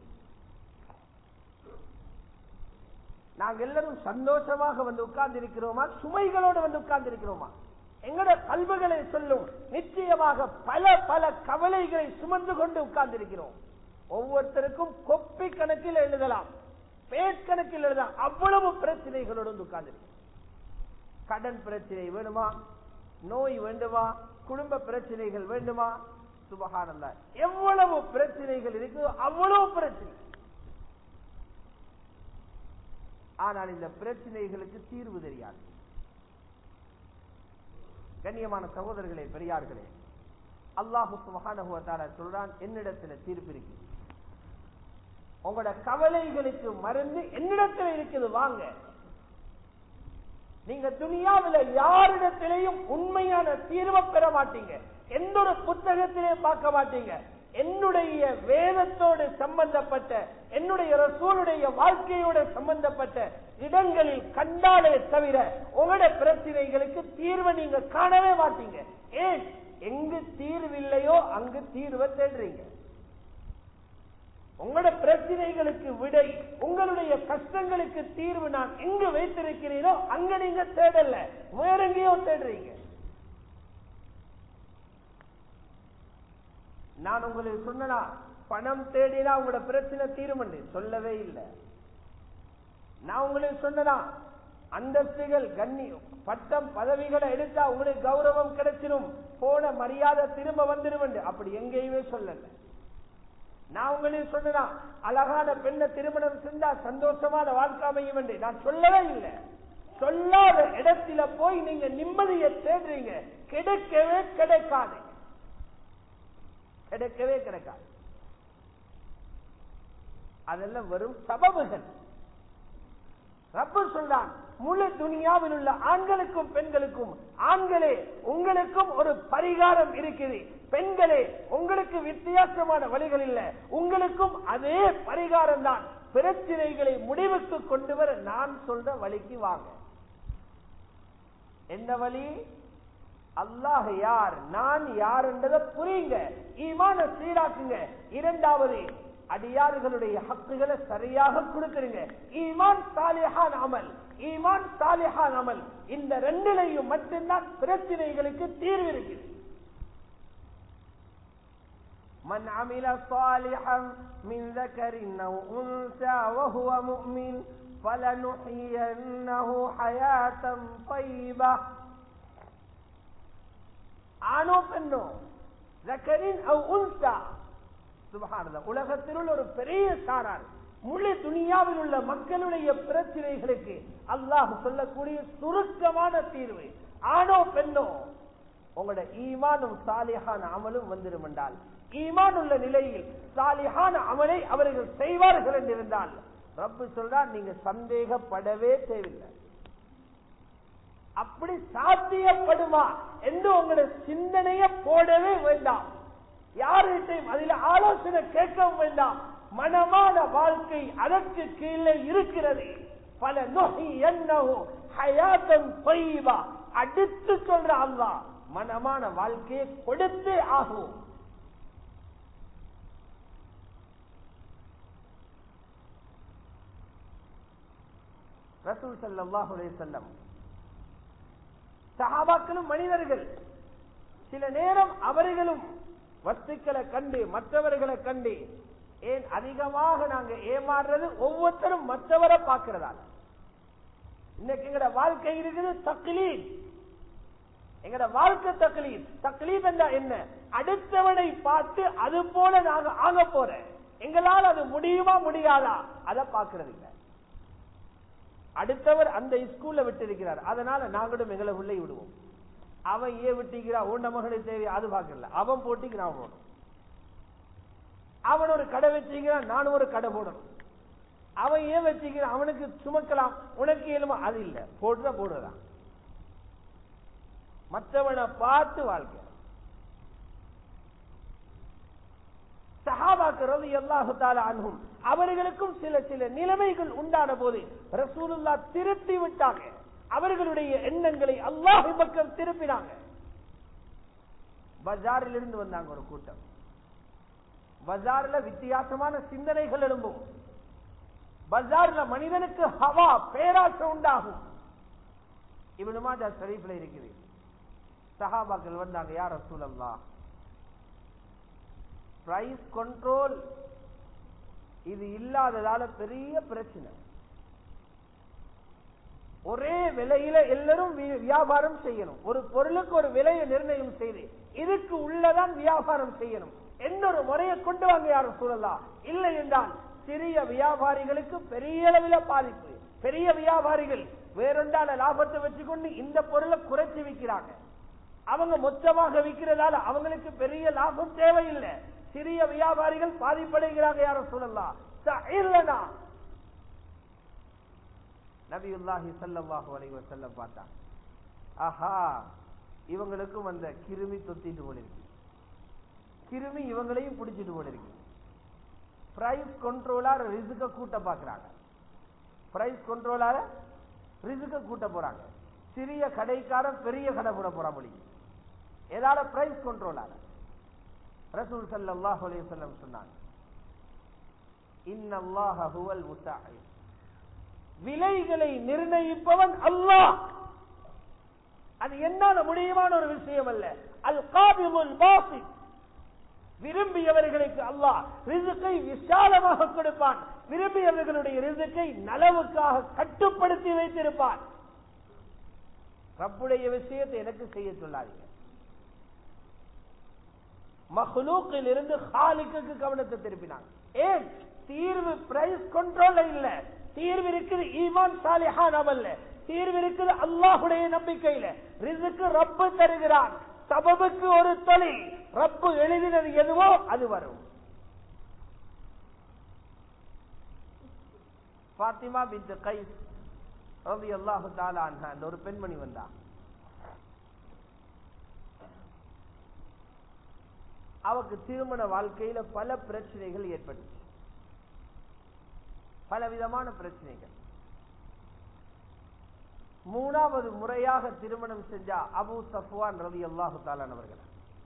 நாங்க எல்லாரும் சந்தோஷமாக வந்து உட்கார்ந்து இருக்கிறோமா, சுமைகளோடு வந்து உட்கார்ந்து இருக்கிறோமா? எங்கட கல்புகளை சொல்லும், நிச்சயமாக பல பல கவலைகளை சுமந்து கொண்டு உட்கார்ந்து இருக்கிறோம். ஒவ்வொருத்தருக்கும் கொப்பி கணக்கில் எழுதலாம், பேட் கணக்கில் எழுதலாம், அவ்வளவு பிரச்சனைகளோடு வந்து உட்கார்ந்து இருக்கிறோம். கடன் பிரச்சனை வேணுமா, நோய் வேண்டுமா, குடும்ப பிரச்சனைகள் வேண்டுமா, சுபஹானல்லாஹ் எவ்வளவு பிரச்சனைகள் இருக்கு, அவ்வளவு பிரச்சனை. ஆனால் இந்த பிரச்சனைகளுக்கு தீர்வு தெரியாது. கண்ணியமான சகோதரர்களே, பெரியார்களே, அல்லாஹ் சுப்ஹானஹு வ தஆலா சொல்றான், என்னிடத்துல தீர்ப்பு இருக்கு, உங்களோட கவலைகளுக்கு மருந்து என்னிடத்துல இருக்குது, வாங்க. நீங்க துனியாவில் யாரிடத்திலையும் உண்மையான தீர்வை பெற மாட்டீங்க, எந்த ஒரு புத்தகத்திலே பார்க்க மாட்டீங்க. என்னுடைய வேதத்தோடு சம்பந்தப்பட்ட, என்னுடைய ரசூலுடைய வாழ்க்கையோடு சம்பந்தப்பட்ட இடங்களில் கண்டாலே தவிர உங்களுடைய பிரச்சனைகளுக்கு தீர்வை நீங்க காணவே மாட்டீங்க. ஏன்? எங்கு தீர்வில்லையோ அங்கு தீர்வை தேடுறீங்க. உங்களோட பிரச்சனைகளுக்கு விடை, உங்களுடைய கஷ்டங்களுக்கு தீர்வு நான் எங்க வைத்திருக்கிறீரோ அங்க நீங்க தேடல, வேற எங்கேயோ தேடுறீங்க. நான் உங்களுக்கு சொன்னா பணம் தேடினா உங்களோட பிரச்சனை தீரும் சொல்லவே இல்லை. நான் உங்களுக்கு சொன்னா அந்தஸ்துகள், கண்ணியம், பட்டம், பதவிகளை எடுத்தா உங்களுக்கு கௌரவம் கிடைச்சிடும், போன மரியாதை திரும்ப வந்துடும், அப்படி எங்கேயுமே சொல்லல. நான் உங்களுக்கு சொன்னா அழகான பெண்ணை திருமணம் செஞ்சா சந்தோஷமான வாழ்க்கை அமையும் என்று நான் சொல்லவே இல்லை. சொல்லாத இடத்துல போய் நீங்க நிம்மதியை தேடுறீங்க, கிடைக்கவே கிடைக்காது, கிடைக்கவே கிடைக்காது. அதெல்லாம் வெறும் சபபுகள். ரப்பு சொல்றான், முழு துனியாவில் உள்ள ஆண்களுக்கும் பெண்களுக்கும், ஆண்களே உங்களுக்கும் ஒரு பரிகாரம் இருக்குது, பெண்களே உங்களுக்கு வித்தியாசமான வழிகள் இல்ல, உங்களுக்கும் அதே பரிகாரம் தான். பிரச்சனைகளை முடிவுக்கு கொண்டு வர நான் சொல்ற வழிக்கு வாங்க. என்ன வழி? அல்லாஹ் யார், நான் யார் என்றதை புரியுங்க, ஈமான சீராக்குங்க. இரண்டாவது, அடியார்களுடைய ஹக்குகளை சரியாக கொடுக்கிறீங்க. ஈமான் சாலிஹான் அமல், ஈமான் சாலிஹான் அமல், இந்த ரெண்டிலையும் மட்டும்தான் பிரச்சனைகளுக்கு தீர்வு இருக்குது. من عمل صالحا من ذكر أو أنثى وهو مؤمن فلنحيينه حياة طيبة. ஆணோ பெண்ணோ, ذكرين أو أنثى, சுப்ஹானல்லாஹ், உலகத்தில் உள்ள ஒரு பெரிய சாரார், முழு துனியாவில் உள்ள மக்களுடைய பிரச்சனைகளுக்கு அல்லாஹ் சொல்லக்கூடிய சுருக்கமான தீர்வு ஆணோ பெண்ணோ, உங்களோட ஈமானும் சாலிஹான அமலும் வந்துடும் என்றால், ஈமான் உள்ள நிலையில் சாலிஹான அமலை அவர்கள் செய்வார்கள் என்றிருந்தால் ரப்பு சொல்றார், நீங்க சந்தேகப்படவே தேவையில்லை. அப்படி சாத்தியப்படுமா என்று உங்களுடைய சிந்தனையை போடவே வேண்டாம், யார்கிட்டையும் அதில் ஆலோசனை கேட்கவும் வேண்டாம். மனமான வாழ்க்கை அதற்கு கீழே இருக்கிறது. பல நொகி என்னவோ ஹயாத்தம் தொய்வா, அடுத்து சொல்ற அல்லாஹ் மனமான வாழ்க்கையை கொடுத்தே ஆகும். ரசூல் ஸல்லல்லாஹு அலைஹி வஸல்லம், சஹாபாக்களும் மனிதர்கள், சில நேரம் அவர்களும் வஸ்துக்களை கண்டு, மற்றவர்களை கண்டு, ஏன் அதிகமாக நாங்க ஏமாறுறது ஒவ்வொருத்தரும் மற்றவரை பார்க்கிறதால. இன்னைக்கு எங்கட வாழ்க்கை இருக்குது தக்லீத், எங்கட வாழ்க்கை தக்லீத். தக்லீத் என்றா என்ன? அடுத்தவனை பார்த்து அது போல நாங்க ஆக போறேன், எங்களால் அது முடியுமா முடியாதா அதை பார்க்கறது இல்லை. அடுத்தவர் அந்த ஸ்கூல்ல விட்டு இருக்கிறார், அதனால நாங்களும் எங்களை உள்ளே விடுவோம். அவன் ஏன் விட்டிக்கிறா, உன் மகனுக்கு தேவை, அது பார்க்கல. அவன் போட்டிக்கு நான் போடணும், அவன் ஒரு கடை வச்சுக்கிறான், நானும் ஒரு கடை போடணும். அவன் ஏன் வச்சுக்கிறான், அவனுக்கு சுமக்கலாம், உனக்கு ஏழுமா, அது இல்ல, போடுற போடுறதான். மற்றவனை பார்த்து வாழ்க்கை. சஹாபாக்கள் ரலியல்லாஹு தஆலா அன்ஹும், அவர்களுக்கும் சில சில நிலைமைகள் உண்டான போது ரசூலுல்லாஹ் திருப்பி விட்டாங்க, அவர்களுடைய எண்ணங்களை அல்லாஹ் பக்கம் திருப்பினாங்க. பஜாரில் இருந்து வந்தாங்க ஒரு கூட்டம். பஜார்ல வித்தியாசமான சிந்தனைகள் எழும்பும். பஜார்ல மனிதனுக்கு ஹவா, பேராசை உண்டாகும். இப்னு மாஜா ஷரீஃப்ல இருக்குது. சஹாபாக்கள் வந்தாங்க, யா ரசூலல்லாஹ், பிரைஸ் கண்ட்ரோல் இது இல்லாததால பெரிய பிரச்சனை. ஒரே விலையில எல்லாரும் வியாபாரம் செய்யணும், ஒரு பொருளுக்கு ஒரு விலையை நிர்ணயம் செய்து இதுக்கு உள்ளதான் வியாபாரம் செய்யணும். என்னொரு முறையை கொண்டு வாங்க யா ரசூலல்லாஹ். இல்லை என்றால் சிறிய வியாபாரிகளுக்கு பெரிய அளவில் பாதிப்பு. பெரிய வியாபாரிகள் வேறொன்றான லாபத்தை வச்சுக்கொண்டு இந்த பொருளை குறைச்சி விற்கிறாங்க. அவங்க மொத்தமாக விற்கிறதால அவங்களுக்கு பெரிய லாபம் தேவையில்லை. சிறிய வியாபாரிகள் பாதிப்படைகிறாங்க யா ரசூலல்லாஹ். இல்லனா நபியுல்லாஹி ஸல்லல்லாஹு அலைஹி வஸல்லம் பார்த்தா, ஆஹா, இவங்களுக்கும் அந்த கிருமி தொத்திட்டு போலிருக்கு, கிருமி இவங்களையும் பிடிச்சிட்டு போலிருக்கு. பிரைஸ் கண்ட்ரோலார் ரிஸ்க கூட்ட பாக்குறாங்க, பிரைஸ் கண்ட்ரோலார ரிஸ்க கூட்ட போறாங்க. சிறிய கடைக்காரன் பெரிய கடை போட போறா முடியும், ஏதால பிரைஸ் கண்ட்ரோலார. ரசூல் ஸல்லல்லாஹு அலைஹி வஸல்லம் சொன்னாங்க, இன்னல்லாஹ ஹுவல் முஸஅஇத். விலைகளை நிர்ணயிப்பவன் அல்லாஹ். அது என்னால முடியுமான ஒரு விஷயம் அல்ல. அல் காபிதுல் பாசித். விரும்பியவர்களுக்கு அல்லாஹ் ரிஸ்கை விசாலமாக கொடுப்பான். விரும்பியவர்களுடைய ரிஸ்கை நலவுக்காக கட்டுப்படுத்தி வைத்திருப்பான். ரப்புடைய விஷயத்தை எனக்கு செய்ய சொல்லாதீங்க. மஹ்லூக்கில் இருந்து ஹாலிக்கு கவனத்தை திருப்பினாங்க. ஏன்? தீர்வு பிரைஸ் கண்ட்ரோல் இல்ல. தீர்வு இருக்குது ஈமான் சாலிஹான் அமல்ல. தீர்வு இருக்குது அல்லாஹ்வுடைய நம்பிக்கையில. ரிஸ்க் ரப்பு தருகிறான். சபபுக்கு ஒரு தொழில் ரப்பு எழுதினது எதுவோ அது வரும். ஃபாத்திமா பின்த் கைஸ் ரலியல்லாஹு தஆலா அன்ஹா அந்த ஒரு பெண்மணி வந்தா. அவருக்கு திருமண வாழ்க்கையில பல பிரச்சனைகள் ஏற்பட்டுச்சு. பல விதமான பிரச்சனைகள். மூணாவது முறையாக திருமணம் செஞ்சா அபூ சஃப்வான் ரலியல்லாஹு தஆலா அவர்கள்.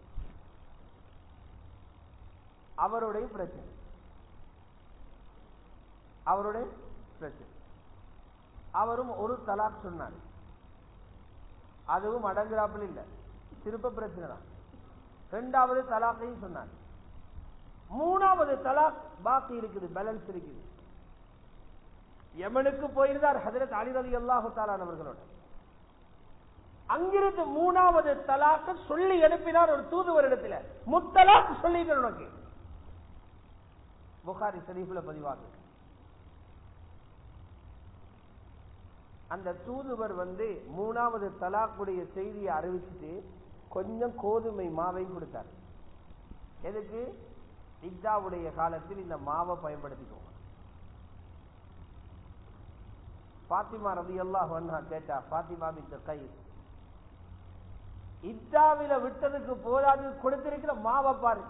அவருடைய பிரச்சனை அவருடைய பிரச்சனை அவரும் ஒரு தலாக் சொன்னார். அதுவும் அடங்குறாப்பில் இல்ல, திருப்ப பிரச்சனை தான். இரண்டாவது தலாக்கையும் சொன்னார். மூணாவது தலாக் பாக்கி இருக்குது, பேலன்ஸ் இருக்குது. யமனுக்கு போயிருந்தார் ஹஜ்ரத் அலி ரலியல்லாஹு தஆலா அவர்களோட. அங்கிருந்து மூணாவது தலாக் சொல்லி அனுப்பினார் ஒரு தூதுவரிடத்துல. முத்தலாக் சொல்லிட்டு உனக்கு புகாரி ஷரீஃப்ல பதிவாகுது. அந்த தூதுவர் வந்து மூணாவது தலாக்குடைய செய்தியை அறிவிச்சுட்டு கொஞ்சம் கோதுமை மாவை கொடுத்தார். எதுக்கு? இத்தாவுடைய காலத்தில் இந்த மாவை பயன்படுத்திக்கோங்க. பாத்திமா ரலியல்லாஹு அன்ஹா கேட்டா, பாத்திமா பின்த் கைஸ், இத்தாவில விட்டதுக்கு போதாது கொடுத்திருக்கிற மாவை பாரு.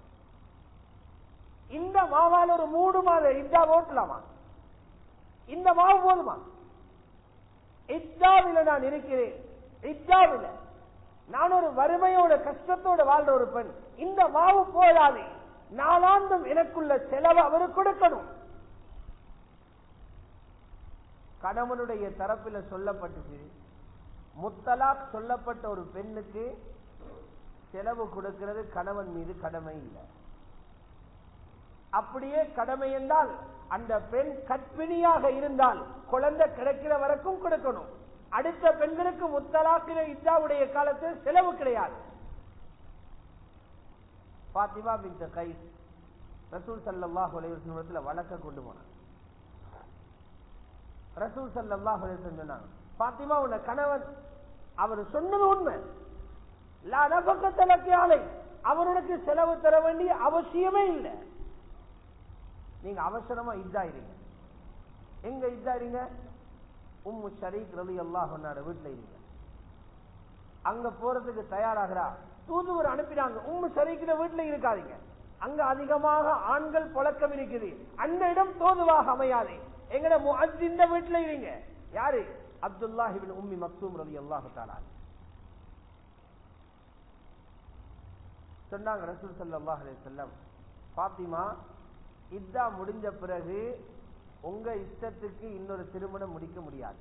இந்த மாவால் ஒரு மூணு மாதம் இத்தா ஓட்டலாமா? இந்த மாவு போதுமா? இத்தாவில நான் இருக்கிறேன். இத்தாவில நான் ஒரு வறுமையோட கஷ்டத்தோட வாழ்ற ஒரு பெண். இந்த மாவு போதாது, நாளாந்தம் எனக்குள்ள செலவு அவரு கொடுக்கணும். கணவனுடைய தரப்பில சொல்லப்பட்டுச்சு, முத்தலாக் சொல்லப்பட்ட ஒரு பெண்ணுக்கு செலவு கொடுக்கிறது கணவன் மீது கடமை இல்லை. அப்படியே கடமை என்றால் அந்த பெண் கற்பிணியாக இருந்தால் குழந்தை கிடைக்கிற வரைக்கும் கொடுக்கணும். அடுத்த பெண்களுக்கு முத்தலாக்கிற இத்தாவுடைய காலத்தில் செலவு கிடையாது. பாத்திமா பின்த் கைஸ் ரசூல் ஸல்லல்லாஹு அலைஹி வஸல்லம் வழக்க கொண்டு போனார். ரசூல் ஸல்லல்லாஹு அலைஹி வஸல்லம் சொன்னாங்க, பாத்திமா உன்ன கணவன் அவர் சொன்னது உண்மை. லா நஃபகத லகி அலை, அவருக்கு செலவு தர வேண்டிய அவசியமே இல்லை. நீங்க அவசரமா இத்தாயிருங்க. எங்க இத்தாயிருங்க? உம்மு ஷரீக் ரலியல்லாஹு அன்ஹா வீட்டுல இருங்க. அங்க போறதுக்கு தயாராகிறா. தூதுவர் அனுப்பினாங்க, உம்மு ஷரீக்ல வீட்டுல இருக்காதீங்க, அங்க அதிகமாக ஆண்கள் பழக்கம் இருக்குது, அந்த இடம் தோதுவாக அமையாது, எங்கட முஅஜ்ஜின் வீட்டுல இருங்க. யாரு? அப்துல்லாஹ் இப்னு உம்மி மக்தூம் ரலியல்லாஹு தஆலா சொன்னாங்க. ரசூல் ஸல்லல்லாஹு அலைஹி வஸல்லம், பாத்திமா இத்தா முடிஞ்ச பிறகு உங்க இஷ்டத்துக்கு இன்னொரு திருமணம் முடிக்க முடியாது.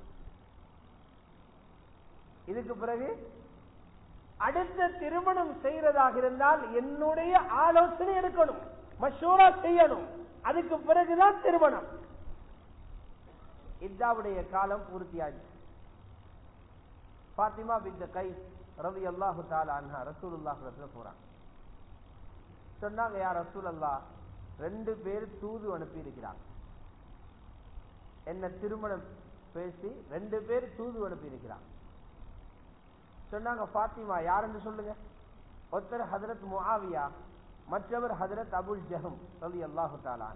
இதுக்கு பிறகு அடுத்த திருமணம் செய்யறதாக இருந்தால் என்னுடைய ஆலோசனை எடுக்கணும், மஷூரா செய்யணும். அதுக்கு பிறகுதான் திருமணம். இத்தாவுடைய காலம் பூர்த்தியாச்சு. பாத்திமா பின்த் கைஸ் ரலியல்லாஹு தஆலா அன்ஹா ரசூலுல்லாஹ் இடத்துல போறாங்க. சொன்னாங்க, யா ரசூலல்லாஹ், ரெண்டு பேர் தூது அனுப்பி இருக்கிறாங்க, என்ன திருமணம் பேசி ரெண்டு பேர் தூது அனுப்பி இருக்கிறாங்க. சொன்னாங்க, பாத்திமா யாருன்னு சொல்லுங்க. ஒருத்தர் ஹஜ்ரத் முஆவியா, மற்றவர் ஹஜ்ரத் அபுல் ஜஹம் ரலியல்லாஹு தஆலா.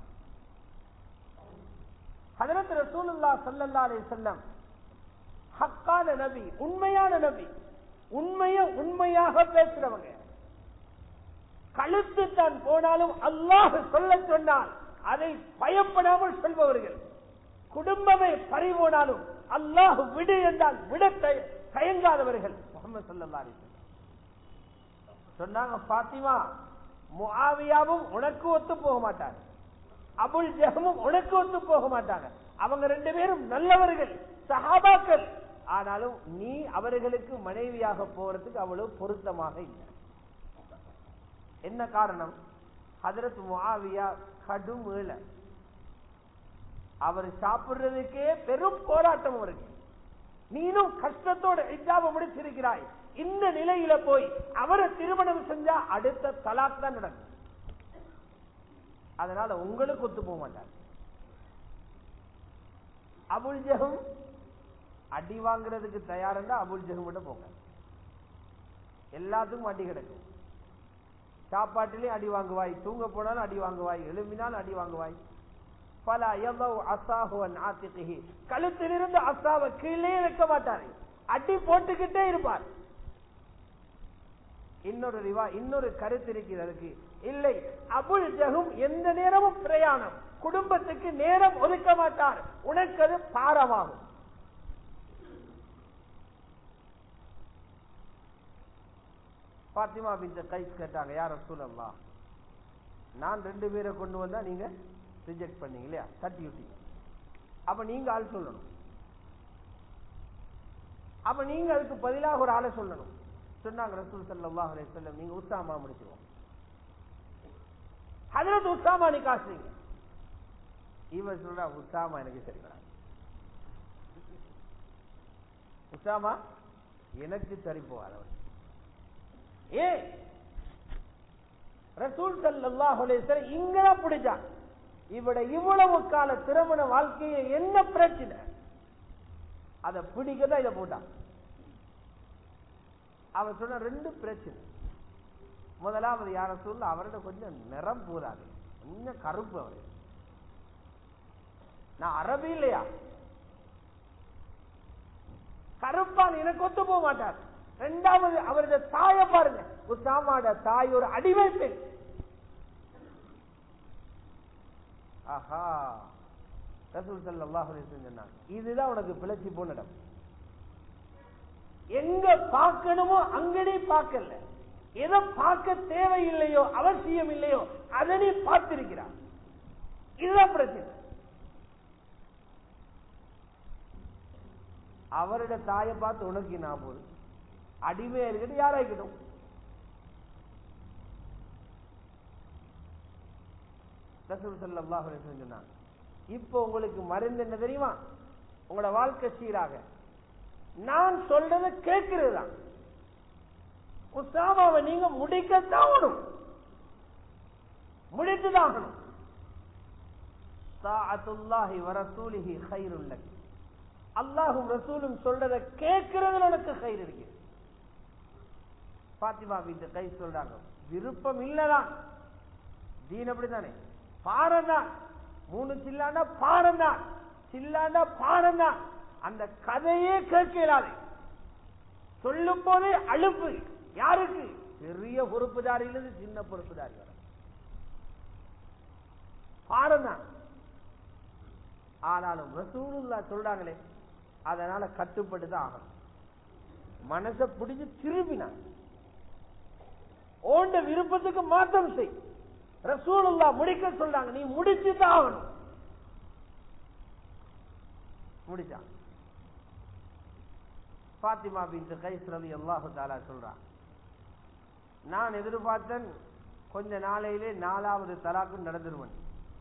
ஹஜ்ரத் ரசூலுல்லாஹ் ஸல்லல்லாஹு அலைஹி வஸல்லம் ஹக்கான நபி, உண்மையான நபி, உண்மையை உண்மையாக பேசுறவங்க. கழுத்து தான் போனாலும் அல்லாஹ் சொல்ல சொன்னால் அதை பயப்படாமல் சொல்பவர்கள். குடும்பமே பறிபோனாலும் அல்லாஹ் விடு என்றால் விட தயங்காதவர்கள். முஹம்மது ஸல்லல்லாஹு அலைஹி வஸல்லம் சொன்னாங்க, பாத்திமா முஆவியாவும் உனக்கு ஒத்து போக மாட்டார், அபுல் ஜஹமும் உனக்கு ஒத்து போக மாட்டாங்க. அவங்க ரெண்டு பேரும் நல்லவர்கள், சஹாபாக்கள். ஆனாலும் நீ அவர்களுக்கு மனைவியாக போறதுக்கு அவ்வளவு பொருத்தமாக இல்லை. என்ன காரணம்? ஹஜ்ரத் முஆவியா கடும் ஏழை, அவர் சாப்பிடுறதுக்கே பெரும் போராட்டம் இருக்கு. நீனும் கஷ்டத்தோட இஜாப முடிச்சிருக்கிறாய். இந்த நிலையில போய் அவரை திருமணம் செஞ்சா அடுத்த தலாக் தான் நடக்கும். அதனால உங்களுக்கு ஒத்து போக மாட்டார். அபுல் ஜஹம் அடி வாங்குறதுக்கு தயாரா அபுல் ஜஹம் மட்டும் போங்க. எல்லாத்துக்கும் அடி கிடக்கும். சாப்பாட்டிலையும் அடி வாங்குவாய், தூங்க போனாலும் அடி வாங்குவாய், எழும்பினாலும் அடி வாங்குவாய். பல கழுத்திலிருந்து அசாவை கீழே வைக்க மாட்டார், அடி போட்டுக்கிட்டே இருப்பார். இன்னொரு ரிவா இன்னொரு கருத்து இருக்கிறதுக்கு இல்லை, அபுல் ஜஹம் எந்த நேரமும் பிரயாணம், குடும்பத்துக்கு நேரம் ஒதுக்க மாட்டார். உனக்கு அது பாரமாகும். பாத்திமா பின்த் கைஸ் கேட்டாங்க, யா ரசூலல்லாஹ், நான் ரெண்டு பேரை கொண்டு வந்தா நீங்க ரிஜெக்ட் பண்ணீங்க இல்லையா, தட்டி விட்டீங்க. அப்ப நீங்க ஆள் சொல்லணும். அப்ப நீங்க அதுக்கு பதிலாக ஒரு ஆளை சொல்லணும். சொன்னாங்க ரசூல் ஸல்லல்லாஹு அலைஹி வஸல்லம், நீங்க உஸாமா முடிச்சுவோம். ஹஜ்ரத் உஸாமா நிக்காசுங்க. இவர் சொல்றா, உஸாமா எனக்கு சரி வராது, உஸாமா எனக்கு சரி போகாதவர். ஏ ரசூல் ஸல்லல்லாஹு அலைஹி வஸல்லம் இங்கதான் பிடிச்சாங்க. இவட இவ்வளவு கால திருமண வாழ்க்கையை என்ன பிரச்சனை, அதை பிடிக்கதான் இதை போட்டான். அவன் சொன்ன ரெண்டு பிரச்சனை. முதலாவது யார சொல்ல, அவரோட கொஞ்சம் நிறம் போதாது, கொஞ்சம் கருப்பு. அவரு நான் அரபி இல்லையா, கருப்பான் எனக்கு ஒத்து போக மாட்டார். இரண்டாவது அவருடைய தாயை பாருங்க, உஸாமாட தாய் ஒரு அடிமை பெண். ஆஹா, ரசூல் ஸல்லல்லாஹு அலைஹி வஸல்லம் சொன்னாங்க, இதுதான் உனக்கு பிழைச்சி போன இடம். எங்க பார்க்கணுமோ அங்கனே பார்க்கல, எதை பார்க்க தேவையில்லையோ அவசியம் இல்லையோ அதனை பார்த்திருக்கிறார். இதுதான் பிரச்சனை. அவருடைய தாயை பார்த்து உனக்கு நான் போது அடிமையா இருக்கட்டும், யாராய்க்கட்டும். ரசூல் ஸல்லல்லாஹு அலைஹி வஸல்லம் சொன்னாங்க, இப்போ உங்களுக்கு மருந்து என்ன தெரியுமா? உங்களோட வாழ்க்கை சீராக நான் சொல்றதை கேட்கிறது தான். உஸாமாவை நீங்க முடிக்கத்தான், முடித்துதான். தாஅத்துல்லாஹி வ ரசூலிஹி கைருல் லக். அல்லாஹ்வும் ரசூலும் சொல்றதை கேட்கிறதுல உனக்கு கைர் இருக்கு. பாத்திமா பின்த் கைஸ் சொல்றாங்க, விருப்பம் இல்லதான், தீன் அப்படித்தானே, பாரந்தான். மூணு சில்லாண்டா பாரந்தான், சில்லாண்டா பாரந்தான். அந்த கதையே கேட்கலாது. சொல்லும் போதே அழுப்பு. யாருக்கு? பெரிய பொறுப்புதாரியிலிருந்து சின்ன பொறுப்புதாரி வர பாரந்தான். ஆனாலும் ரசூலுல்லாஹ் சொல்றாங்களே, அதனால கட்டுப்பட்டுதான் ஆகணும். மனசை பிடிச்சு திரும்பினான், ஓண்ட விருப்பத்துக்கு மாற்றம் செய். ரசூலுல்லாஹ் முடிக்க சொல்றாங்க, நீ முடிச்சுதான் ஆகணும். முடிச்சான். பாத்திமா பின்த் கைஸ் ரலியல்லாஹு தஆலா சொல்றான், நான் எதிர்பார்த்தேன் கொஞ்ச நாளையிலே நாலாவது தலாக்கு நடந்துருவன்.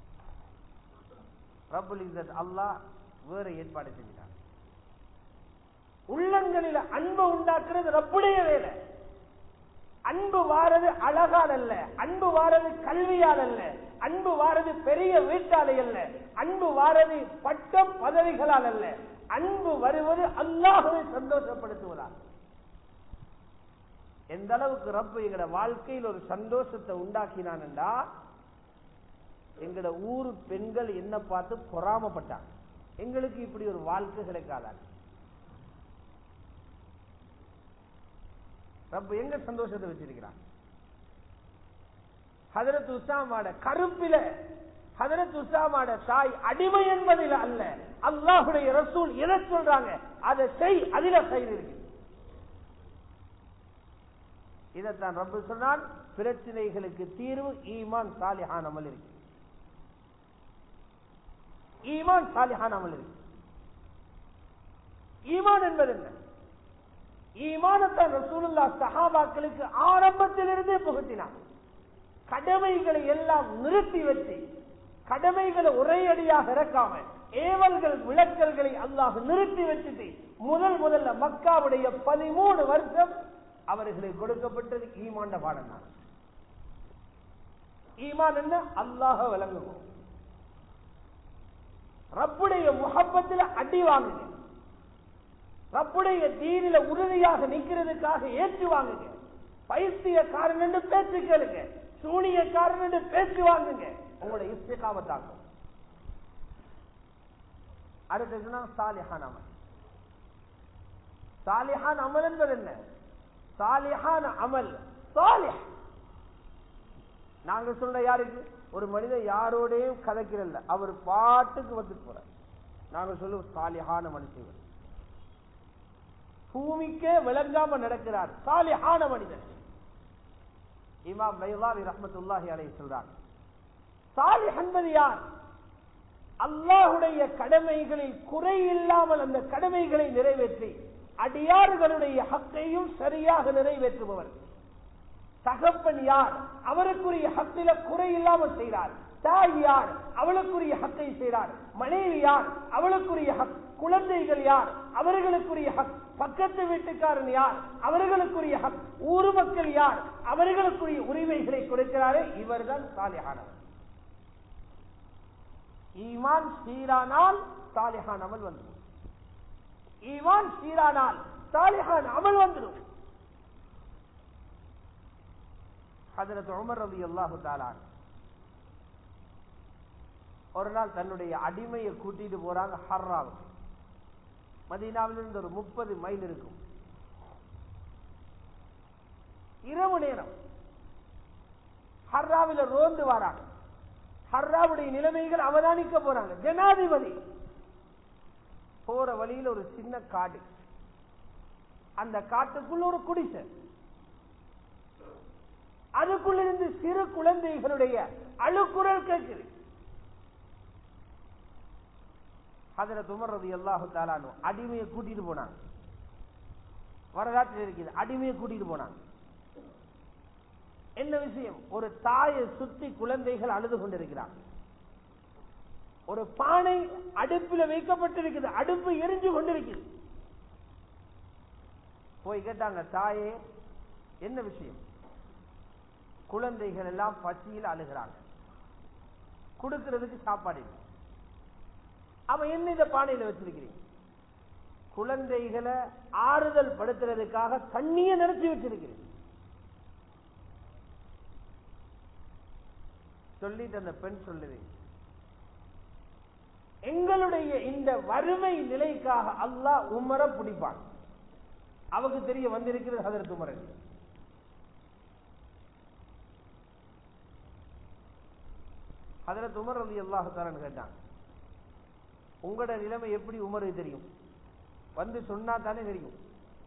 ரப்புல் இஸ்ஸத் அல்லாஹ் வேற ஏற்பாடு செஞ்சான். உள்ளங்களில் அன்பு உண்டாக்குறது ரப்புடைய வேலை. அன்பு வாரது அழகால் அல்ல, அன்பு வாரது கல்வியால் அல்ல, அன்பு வாரது பெரிய வீட்டாலை அல்ல, அன்பு வாரது பட்டம் பதவிகளால் அல்ல. அன்பு வருவது அல்லாஹ்வை சந்தோஷப்படுத்துவதால். எந்த அளவுக்கு ரப்பு எங்கட வாழ்க்கையில் ஒரு சந்தோஷத்தை உண்டாக்கினான் என்றா, எங்கட ஊர் பெண்கள் என்ன பார்த்து பொறாமப்பட்டாங்க. எங்களுக்கு இப்படி ஒரு வாழ்க்கை கிடைக்காதான். ரப்பு எங்க சந்தோஷத்தை வச்சிருக்கிறான். ஹஜ்ரத் உஸாமாட கருப்பில, ஹஜ்ரத் உஸாமாட தாய் அடிமை என்பதில் அல்ல, அல்லாஹ்வுடைய ரசூல் எதை சொல்றாங்க அதை செய், அதில கைது இருக்கு. இதைத்தான் ரப்பு சொன்னான், பிரச்சனைகளுக்கு தீர்வு ஈமான் சாலிஹான் அமல் இருக்கு. ஈமான் சாலிஹான அமல் இருக்கு. ஈமான் என்பது என்ன? ஈமானத்தான் ரசூலுல்லாஹ் சஹாபாக்களுக்கு ஆரம்பத்திலிருந்தே புகட்டினார். கடமைகளை எல்லாம் நிறுத்தி வச்சு, கடமைகளை ஒரேயடியாக இறக்காம ஏவல்கள் விளக்கல்களை அல்லாஹ் நிறுத்தி வச்சுட்டு முதல் முதல்ல மக்காவுடைய பதிமூணு வருஷம் அவர்களுக்கு கொடுக்கப்பட்டது ஈமான் பாடம் தான். ஈமான் என்ன? அல்லாஹ் விளங்குவோம், ரப்புடைய முஹப்பத்தில் அடி வாங்குங்க, ரப்புடைய தீனில உறுதியாக நிற்கிறதுக்காக ஏற்று வாங்குங்க, பைத்தியக்காரன் என்று பேச்சு கேளுங்க, சூனியக்காரன் என்று பேச்சு வாங்குங்க, உங்களுடைய இஸ்திகாமத்தாகும். அடுத்ததுனா சாலிஹான் அமல். சாலிஹான் அமல் என்பது என்ன? சாலிஹான் அமல் சாலிஹ். நாங்க சொல்ற யாருக்கு? ஒரு மனிதன் யாரோடையும் கதைக்கிறல்ல, அவர் பாட்டுக்கு வந்துட்டு போற, நாங்க சொல்லுவோம் சாலிஹான மனுஷன். பூமிக்கே விளங்காம நடக்கிறார், சாலிஹான மனிதன். இமாம் பைதாவி ரஹ்மத்துல்லாஹி அலைஹி சொல்றார், சாலிஹ் என்பது யார்? அல்லாஹுடைய கடமைகளில் குறை இல்லாமல் அந்த கடமைகளை நிறைவேற்றி அடியார்களுடைய ஹக்கையும் சரியாக நிறைவேற்றுபவர். தகப்பன் யார்? அவருக்குரிய ஹக்கில குறை இல்லாமல் செய்கிறார். தாய் யார்? அவளுக்குரிய ஹக்கை செய்கிறார். மனைவி யார்? அவளுக்குரிய ஹக். குழந்தைகள் யார்? அவர்களுக்குரிய ஹக். பக்கத்து வீட்டுக்காரன் யார்? அவர்களுக்குரிய ஹக். ஊர் மக்கள் யார்? அவர்களுக்குரிய உரிமைகளை கொடுக்கிறாரே, இவர்தான் சாலிஹானவர். ஈமான் சீரானால் சாலிஹான் அமல் வந்துடும். ஈமான் சீரானால் சாலிஹான் அமல் வந்துடும். ஹஜ்ரத் உமர் ரலியல்லாஹு தஆலா ஒரு நாள் தன்னுடைய அடிமையை கூட்டிட்டு போறாங்க ஹர்ராவுக்கு. மதீனாவிலிருந்து ஒரு முப்பது மைல் இருக்கும். இரவு நேரம் ஹர்ராவில ரோந்து வராங்க. ஹர்ராவுடைய நிலைமைகள் அவதானிக்க போறாங்க. ஜனாதிபதி போற வழியில் ஒரு சின்ன காடு, அந்த காட்டுக்குள்ள ஒரு குடிசை, அதுக்குள்ளிருந்து சிறு குழந்தைகளுடைய அழுக்குரல் கேட்குது. ஹஜ்ரத் உமர் ரலியல்லாஹு தஆலா அன்ஹு அடிமையை கூட்டிட்டு போனாங்க. வரலாற்றில் இருக்குது, அடிமையை கூட்டிட்டு போனாங்க. என்ன விஷயம்? ஒரு தாயை சுத்தி குழந்தைகள் அழுது கொண்டிருக்கிறார். ஒரு பானை அடுப்பில் வைக்கப்பட்டிருக்குது, அடுப்பு எரிஞ்சு கொண்டிருக்குது. போய் கேட்டாங்க, தாயே என்ன விஷயம்? குழந்தைகள் எல்லாம் பசியில் அழுகிறாங்க, கொடுக்கிறதுக்கு சாப்பாடு இல்லை. அவன் என்ன இந்த பானையில வச்சிருக்கிறீங்க? குழந்தைகளை ஆறுதல் படுத்துறதுக்காக தண்ணியை நினைச்சு வச்சிருக்கிறேன். சொல்லிட்டு அந்த பெண் சொல்லுது, எங்களுடைய இந்த வறுமை நிலைக்காக அல்லாஹ் உமர பிடிப்பான். அவருக்கு தெரிய வந்திருக்கிறது ஹஜ்ரத் உமர். ஹஜ்ரத் உமர் ரலியல்லாஹு தஆலா கேட்டாங்க, உங்களோட நிலைமை எப்படி உமருக்கு தெரியும்? வந்து சொன்னா தானே தெரியும்.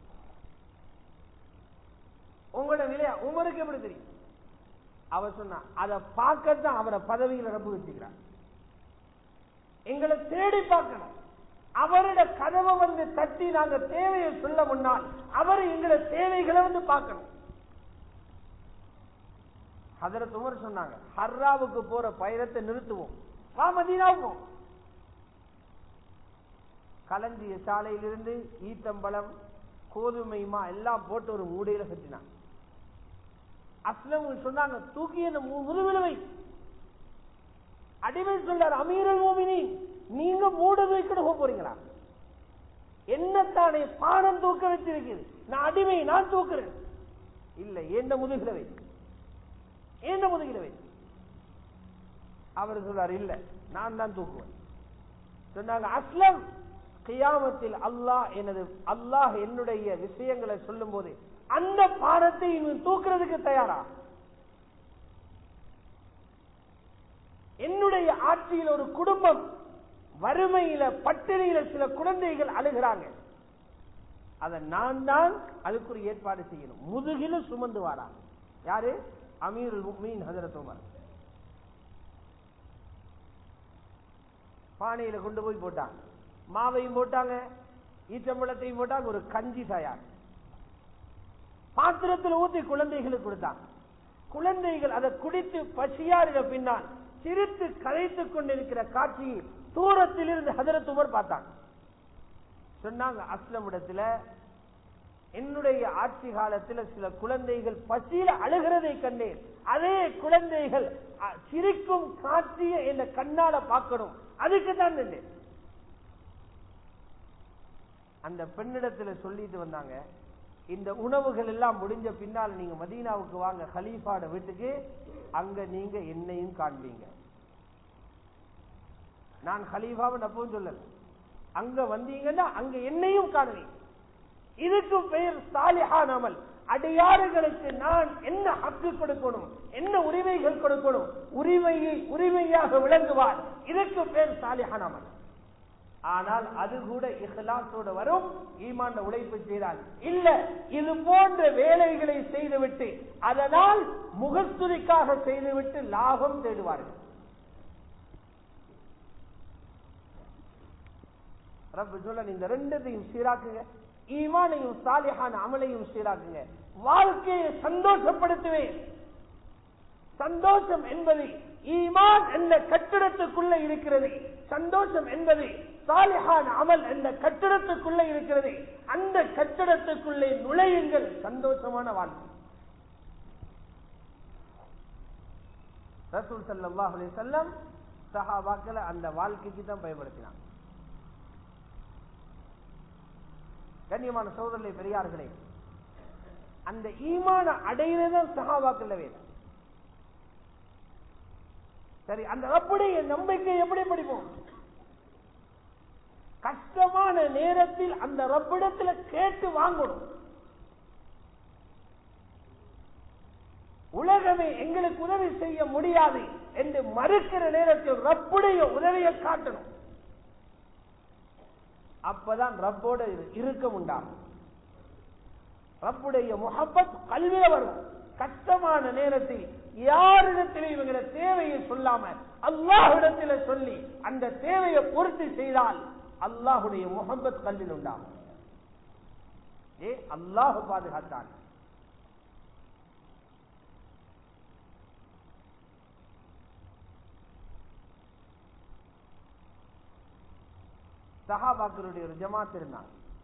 உங்களோட நிலையா உமருக்கு எப்படி தெரியும்? அவர் சொன்னா, அதை பார்க்கத்தான் அவரை பதவியில் ரப்பு வச்சுக்கிறார். எங்களை தேடி பார்க்கணும். அவரோட கதவை வந்து தட்டி நாங்க தேவையை சொல்ல முன்னால் அவர் எங்களை தேவைகளை வந்து பார்க்கணும். ஹஜ்ரத் உமர் சொன்னாங்க, ஹர்ராவுக்கு போற பயணத்தை நிறுத்துவோம், வா மதீனாவுக்கும். களஞ்சிய சாலையிலிருந்து ஈத்தம்பழம், கோதுமைமா எல்லாம் போட்டு ஒரு மூடையில கட்டினாங்க. அஸ்லம் சொன்னாங்க, தூக்கி அந்த முதுவிலுவை. அடிமை சொல்றார், அமீருல் மோமினீன், நீங்க மூட தூக்கிட்டு போக போறீங்களா? என்னத்தானே பானம் தூக்க வச்சிருக்குது, நான் அடிமை, நான் தூக்குறேன். இல்ல, என்ன முதுகிலவை, என்ன முதுகிலவை. அவர் சொல்றார், இல்ல நான் தான் தூக்குவேன். சொன்னாங்க, அஸ்லம், கியாமத்தில் அல்லாஹ் எனது அல்லாஹ் என்னுடைய விஷயங்களை சொல்லும் போது அந்த பானத்தை இன்னும் தூக்குறதுக்கு தயாரா? என்னுடைய ஆட்சியில் ஒரு குடும்பம் வறுமையில பட்டினியில சில குழந்தைகள் அழுகிறாங்க, அதை நான் தான் அதுக்குரிய ஏற்பாடு செய்யணும். முதுகிலும் சுமந்து வாரா. யாரு? அமீருல் முஃமினீன் ஹஜ்ரத் உமர். பானையில கொண்டு போய் போட்டாங்க, மாவையும் போட்டாங்க, ஈச்சம்பழத்தையும் போட்டாங்க, ஒரு கஞ்சி தயார். பாத்திரத்தில் ஊற்றி குழந்தைகளுக்கு கொடுத்தாங்க. குழந்தைகள் அதை குடித்து பசியாறின பின்னால் சிரித்து கலைத்துக் கொண்டிருக்கிற காட்சியை தூரத்தில் இருந்து ஹஜரத் உமர் பார்த்தாங்க. சொன்னாங்க, அஸ்லம் இடத்துல என்னுடைய ஆட்சி காலத்தில் சில குழந்தைகள் பசியில அழுகிறதை கண்டேன். அதே குழந்தைகள் சிரிக்கும் காட்சியை என்ன கண்ணால பார்க்கணும், அதுக்கு தான் நின்றேன். அந்த பெண்ணிடத்துல சொல்லிட்டு வந்தாங்க, இந்த உணவுகள் எல்லாம் முடிஞ்ச பின்னால் நீங்க மதீனாவுக்கு வாங்க, கலீஃபாட வீட்டுக்கு, அங்க நீங்க என்னையும் காண்பீங்க. நான் கலீஃபாவை நப்பவும் சொல்லல, அங்க வந்தீங்கன்னா அங்க என்னையும் காணுவீங்க. இதுக்கு பெயர் சாலிஹான் அமல். அடியாறுகளுக்கு நான் என்ன ஹக்கு கொடுக்கணும், என்ன உரிமைகள் கொடுக்கணும், உரிமையை உரிமையாக விளங்குவார். இதற்கு பெயர் சாலிஹான் அமல். ஆனால் அது கூட இஹ்லாஸோட வரும், ஈமான் உழைப்பு செய்தால் இல்ல. இது போன்ற வேலைகளை செய்துவிட்டு அதனால் முகஸ்துதிக்காக செய்துவிட்டு லாபம் தேடுவார்கள். ரப்பு சொல்ல, இந்த ரெண்டையும் சீராக்குங்க, ஈமானையும் சாலிஹான அமலையும் சீராக்குங்க, வாழ்க்கையை சந்தோஷப்படுத்துவேன். சந்தோஷம் என்பது ஈமான் என்ற கட்டிடத்துக்குள்ள இருக்கிறது. சந்தோஷம் என்பது சாலிஹான அமல் என்ற கட்டிடத்துக்குள்ளே இருக்கிறது. அந்த கட்டிடத்துக்குள்ளே நுழையுங்கள், சந்தோஷமான வாழ்க்கை. ரசூல் ஸல்லல்லாஹு அலைஹி வஸல்லம் சஹாபாக்களை அந்த வாழ்க்கைக்கு தான் பயன்படுத்தினார். கண்ணியமான சகோதரர்களே, பெரியார்களே, அந்த ஈமான அடையிறதான் சஹாபாக்கள் வேணும். சரி, அந்த ரப்புடைய நம்பிக்கை எப்படி படிப்போம்? கஷ்டமான நேரத்தில் அந்த ரப்பிடத்துல கேட்டு வாங்கணும். உலகமே எங்களுக்கு உதவி செய்ய முடியாது என்று மறுக்கிற நேரத்தில் ரப்புடைய உதவியை காட்டணும். அப்பதான் ரப்போட இறுக்கம் உண்டாகும். ரப்புடைய முஹப்பத் கல்வியில வரும். கஷ்டமான நேரத்தில் யாரிடத்திலே இவங்களை தேவையை சொல்லாம அல்லாஹ்விடத்திலே சொல்லி அந்த தேவையை பூர்த்தி செய்தால் அல்லாஹுடைய முஹப்பத் கல்வியில் உண்டாகும். ஏ அல்லாஹ் பாதுகாத்தான். சஹாபாக்களுடைய ஒரு ஜமாத் இருந்தாங்க,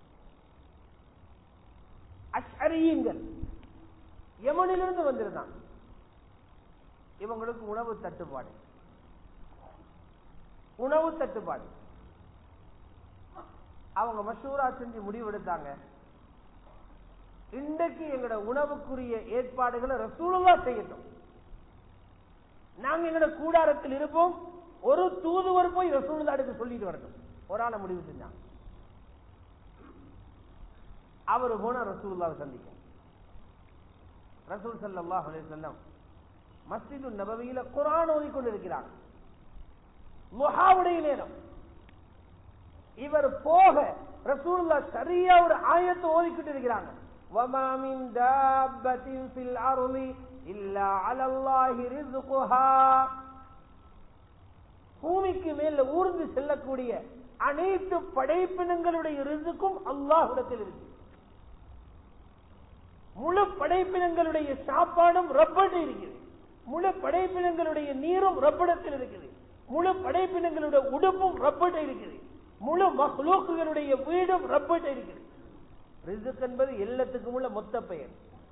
அஷ்அரியீன்கள், யமனிலிருந்து வந்திருந்தாங்க. இவங்களுக்கு உணவு தட்டுப்பாடு உணவு தட்டுப்பாடு அவங்க மஷூரா செஞ்சு முடிவெடுத்தாங்க, இன்றைக்கு எங்களோட உணவுக்குரிய ஏற்பாடுகளை ரசூலுல்லாஹ் செய்யட்டும், நாங்க எங்களோட கூடாரத்தில் இருப்போம், ஒரு தூதுவர் போய் ரசூலுல்லாஹ்க்கு சொல்லிட்டு வரட்டும். ஒரு ஆளை முடிவு செஞ்சாங்க. அவரு போன ரசூலுல்லாஹ்வை சந்திக்க. ரசூல் ஸல்லல்லாஹு அலைஹி வஸல்லம் மஸ்ஜிது நபவியில குர்ஆன் ஓதி கொண்டிருக்கிறாங்க. முஹாவுடைய நேரம். இவர் போக ரசூலுல்லாஹ் சரியா ஒரு ஆயத்தை ஓதிக்கிட்டு இருக்கிறாங்க. வமா மின் தாபத்தின் ஃபில் அர்லி இல்லா அலல்லாஹி ரிஸ்குஹா. பூமிக்கு மேல ஊர்ந்து செல்லக்கூடிய அனைத்து படைப்பினங்களுடைய ரிஸ்கும் அல்லாஹ்விடத்தில் இருக்கு. முழு படைப்பினங்களுடைய சாப்பாடும் ரப்பிடம் இருக்குது. முழு படைப்பினங்களுடைய நீரும் ரப்பிடத்தில் இருக்குது. முழு படைப்பினங்களுடைய உடுப்பும் ரப்பிடம் இருக்குது. முழு மக்லூக்குகளுடைய வீடும் ரப்பிடம் இருக்குது. ரிஸ்க் என்பது எல்லாத்துக்கும் உள்ள மொத்த பெயர்.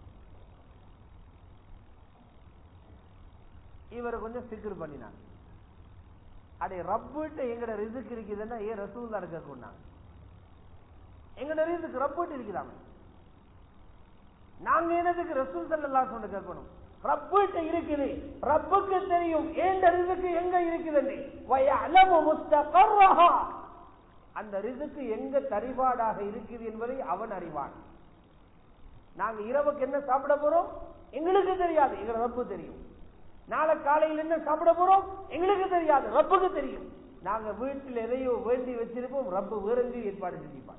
இவர் கொஞ்சம் சிக்கர் பண்ணினார். அடே ரப்பிட்ட எங்கட ரிஸ்க் இருக்குதுன்னா ஏன் ரசூலுல்லாஹ் இருக்க, எங்கட ரிஸ்க் ரப்பிட்டு இருக்கிறாங்க. நாங்க என்னதுக்கு ரசூல் ஸல்லல்லாஹு அலைஹி வஸல்லம் கேட்கணும்? ரப்பிட்ட இருக்குது, ரப்புக்கு தெரியும் ஏண்ட ரிஸ்க் எங்க இருக்குதுன்னு. வயஅலமு முஸ்தகர்ரஹா, அந்த ரிஸ்க் எங்க தரிபாடாக இருக்குது என்பதை அவன் அறிவான். நாங்க இரவுக்கு என்ன சாப்பிட போறோம் எங்களுக்கு தெரியாது, எங்க ரப்பு தெரியும். நாளை காலையில் என்ன சாப்பிட போறோம் எங்களுக்கு தெரியாது, ரப்புக்கு தெரியும். நாங்க வீட்டில் எதையோ வேண்டி வச்சிருப்போம், ரப்பு வேற எங்கேயும் ஏற்பாடு செஞ்சிருப்பான்.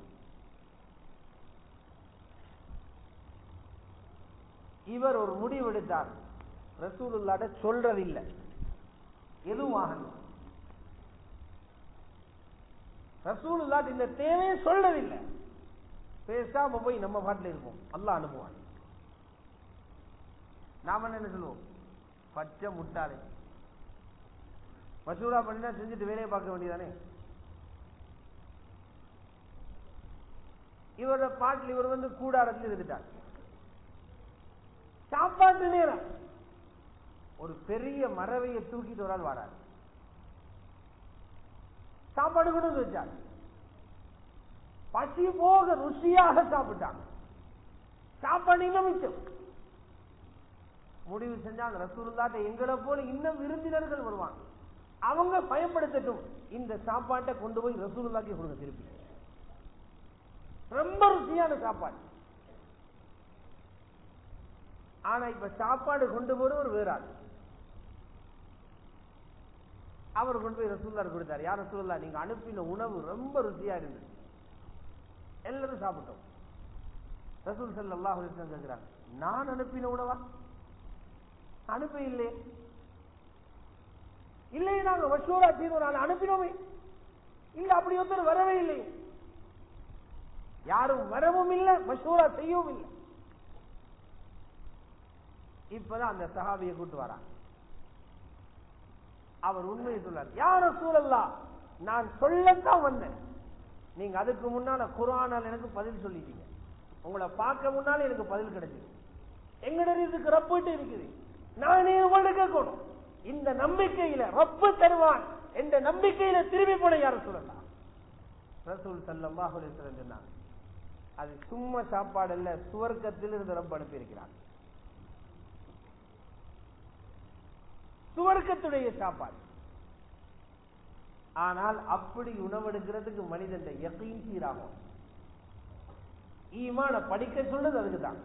இவர் ஒரு முடிவு எடுத்தார், ரசூலுல்லாஹ் சொல்றதில்லை, எதுவும் ஆகணும். ரசூலுல்லாஹ் இந்த தேவையை சொல்லவில்லை. பேசாம போய் நம்ம பாட்டில் இருப்போம், அல்லாஹ் அனுப்புவான். நாம என்ன சொல்லுவோம்? பச்சை முட்டாளே, மசூரா பண்ணினா செஞ்சுட்டு வேலையை பார்க்க வேண்டியதானே. இவரோட பாட்டில் இவர் வந்து கூடாரத்தில் இருந்துட்டார். சாப்பாட்டு நேரம் ஒரு பெரிய மரவையை தூக்கிட்டு ஒரு ஆள் வரார். சாப்பாடு கூட வச்சார். பசி போக ருசியாக சாப்பிட்டாங்க. சாப்பாடு இன்னும் மிச்சம். முடிவு செஞ்சாங்க, ரசூலுல்லாஹ் எங்களை போல இன்னும் விருந்தினர்கள் வருவாங்க, அவங்க பயன்படுத்தட்டும், இந்த சாப்பாட்டை கொண்டு போய் ரசூலுல்லாஹ்க்கு கொடுங்க திருப்பி. ரொம்ப ருசியான சாப்பாடு. ஆனா இப்ப சாப்பாடு கொண்டு போறவர் வேற ஆள். அவர் கொண்டு போய் ரசூலுல்லாஹ் கொடுத்தார். யார் ரசூலுல்லாஹ், நீங்க அனுப்பின உணவு ரொம்ப ருசியா இருந்தது, எல்லாரும் சாப்பிட்டோம். ரசூல் ஸல்லல்லாஹு அலைஹி வஸல்லம் கேக்குறாங்க, நான் அனுப்பின உணவா? அனுப்ப இல்லை. இல்லை, நாங்க மஷூரா செய்தோம், நான் அனுப்பினோமே. இல்ல, அப்படி ஒருத்தர் வரவே இல்லை. யாரும் வரவும் இல்லை, மஷூரா செய்யவும் இல்லை. இப்பதான் அந்த சஹாபியை கூட்டு வராங்க. அவர் உண்மையை சொன்னார். யா ரசூலல்லாஹ், நான் சொல்லத்தான் வந்தேன், நீங்க அதுக்கு முன்னால குர்ஆனால் எனக்கு பதில் சொல்லிட்டீங்க. உங்களை பார்க்க முன்னால எனக்கு பதில் கிடைச்சது. எங்கட இதுக்கு ரப்பிட்டு இருக்குது, நானே உங்களை கேட்கணும். இந்த நம்பிக்கையில ரப்பு தருவான் என்ற நம்பிக்கையில திரும்பி போன யார சொல்லலாம். ரசூல் ஸல்லல்லாஹு அலைஹி வஸல்லம் சொன்னாங்க, அது சும்மா சாப்பாடு அல்ல, சுவர்க்கத்தில் இருந்து ரப்பு அனுப்பி இருக்கிறார். சுவர்க்கத்துடைய சாப்பாடு. ஆனால் அப்படி உணவெடுக்கிறதுக்கு மனிதன் யகீன் சீராகும். ஈமான படிக்க சொல்றது அதுக்குதான்.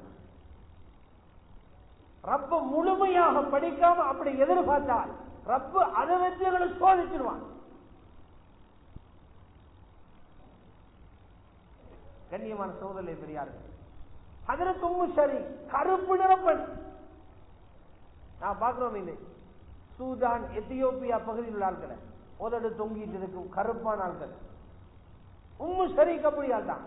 ரப்ப முழுமையாக படிக்காம அப்படி எதிர்பார்த்தால் ரப்பு அதை வச்சுகளை சோதிச்சிருவான். கண்ணியமான சோதனை பெரியார்கள், ஹஜ்ரத் உம்மு ஷரீக் கருப்பு நிறப்பன். நான் பார்க்கிறோம், இல்லை சூதான் எத்தியோப்பியா பகுதியில் உள்ள ஆட்களை உதடு தொங்கிட்டு இருக்கும் கருப்பான ஆட்கள். உம்மு ஷரீக் அப்படியால் தான்.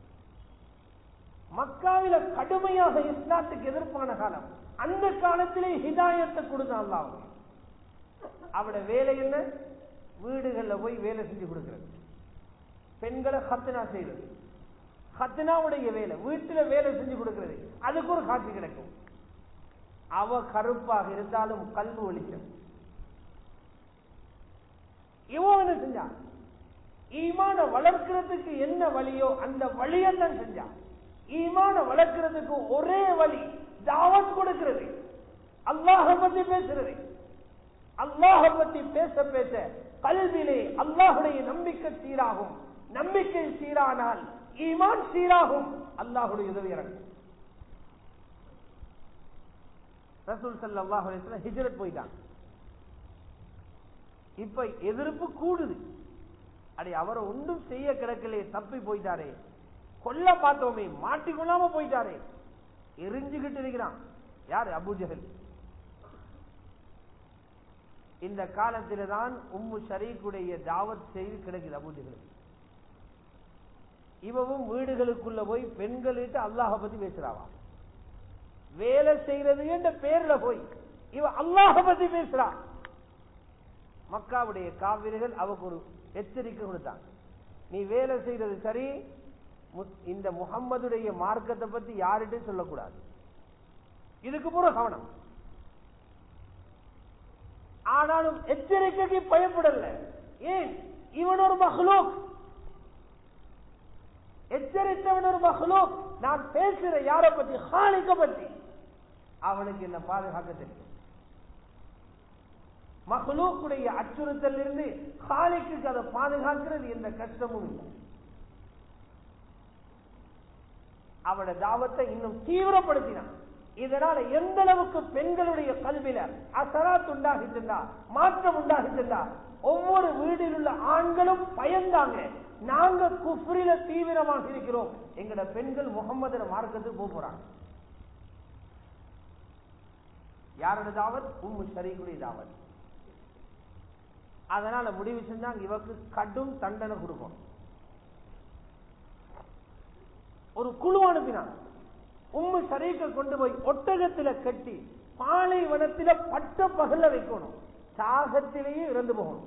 மக்காவில கடுமையாக இஸ்லாத்துக்கு எதிர்ப்பான காலம். அந்த காலத்திலே ஹிதாயத்தை கொடுத்தான் அல்லாஹ். அவட வேலை என்ன? வீடுகள்ல போய் வேலை செஞ்சு கொடுக்கிறது, பெண்களை ஹத்னா செய்யறது. ஹத்னாவுடைய வேலை, வீட்டுல வேலை செஞ்சு கொடுக்கிறது. அதுக்கு ஒரு காட்சி கிடைக்கும். அவ கருப்பாக இருந்தாலும் கல்வி ஒளிச்சம். இவன் என்ன செஞ்சான்? ஈமான வளர்க்கிறதுக்கு என்ன வழியோ அந்த வழியத்தான் செஞ்சான். ஈமான வளர்க்கிறதுக்கு ஒரே வழி தாவத் கொடுக்கிறது, அல்லாஹ் பத்தி பேசுறது. அல்லாஹ் பத்தி பேச பேச கல்விலே அல்லாஹுடைய நம்பிக்கை சீராகும். நம்பிக்கை சீரானால் ஈமான் சீராகும், அல்லாஹுடைய உதவி இறங்கும். ரசூல் ஸல்லல்லாஹு அலைஹி வஸல்லம் ஹிஜ்ரத் போயிட்டாங்க. இப்ப எதிர்ப்பு கூடுது. அடே, அவரை ஒன்றும் செய்ய கிடக்கலே, தப்பி போயிட்டாரே, கொல்ல பார்த்தோமே, மாட்டிக்கொள்ளாம போயிட்டாரே, எரிஞ்சுகிட்டு இருக்கிறான். யாரு? Abu Jahal. இந்த காலத்தில தான் உம்மு ஷரீக்குடைய தாவத் செய்தி கிடைக்குது அபூ ஜஹல். இவவும் வீடுகளுக்குள்ள போய் பெண்களிட்டு அல்லாஹ் பத்தி பேசுறாவா. வேலை செய்யறது என்ற பேர்ல போய் இவ அல்லாஹ் பத்தி பேசுறா. மக்காவுடைய காவிரிகள் அவக்கு ஒரு எச்சரிக்கை கொடுத்தாங்க, நீ வேலை செய்யறது சரி, இந்த முஹம்மதுடைய மார்க்கத்தை பத்தி யார்கிட்டையும் சொல்லக்கூடாது. இதுக்கு பூரா கவனம். ஆனாலும் எச்சரிக்கைக்கு பயப்படல. ஏன்? இவன் ஒரு மஹ்லூக். எச்சரித்தவன் ஒரு மஹ்லூக். நான் பேசுற யார பத்தி? ஹாலிக பத்தி. அவனுக்கு என்ன பாதுகாக்க தெரியும்? மஹ்லூக்குடைய அச்சுறுத்தல் இருந்து ஹாலிக்கு அதை பாதுகாக்கிறது எந்த கஷ்டமும் இல்லை. அவட தாவத்தை இன்னும் தீவிரப்படுத்தினான். இதனால எந்த அளவுக்கு பெண்களுடைய கல்வியில அசராத் உண்டாகிட்டு, மாற்றம் உண்டாகிட்டு, ஒவ்வொரு வீட்டில் உள்ள ஆண்களும் பயந்தாங்க. நாங்க குஃப்ரில தீவிரமாக இருக்கிறோம், எங்கட பெண்கள் முகம்மது மார்க்கத்துக்கு போறாங்க. யாரோட தாவத்? உம்மு ஷரீக்குடைய தாவத். அதனால முடிவு செஞ்சாங்க, இவருக்கு கடும் தண்டனை கொடுக்கும். ஒரு குழு அனுப்பினான். உம்மு ஷரீக்க கொண்டு போய் ஒட்டகத்தில கட்டி பாலைவனத்தில பட்ட பகல்ல வைக்கணும், தாகத்திலேயே இறந்து போகணும்.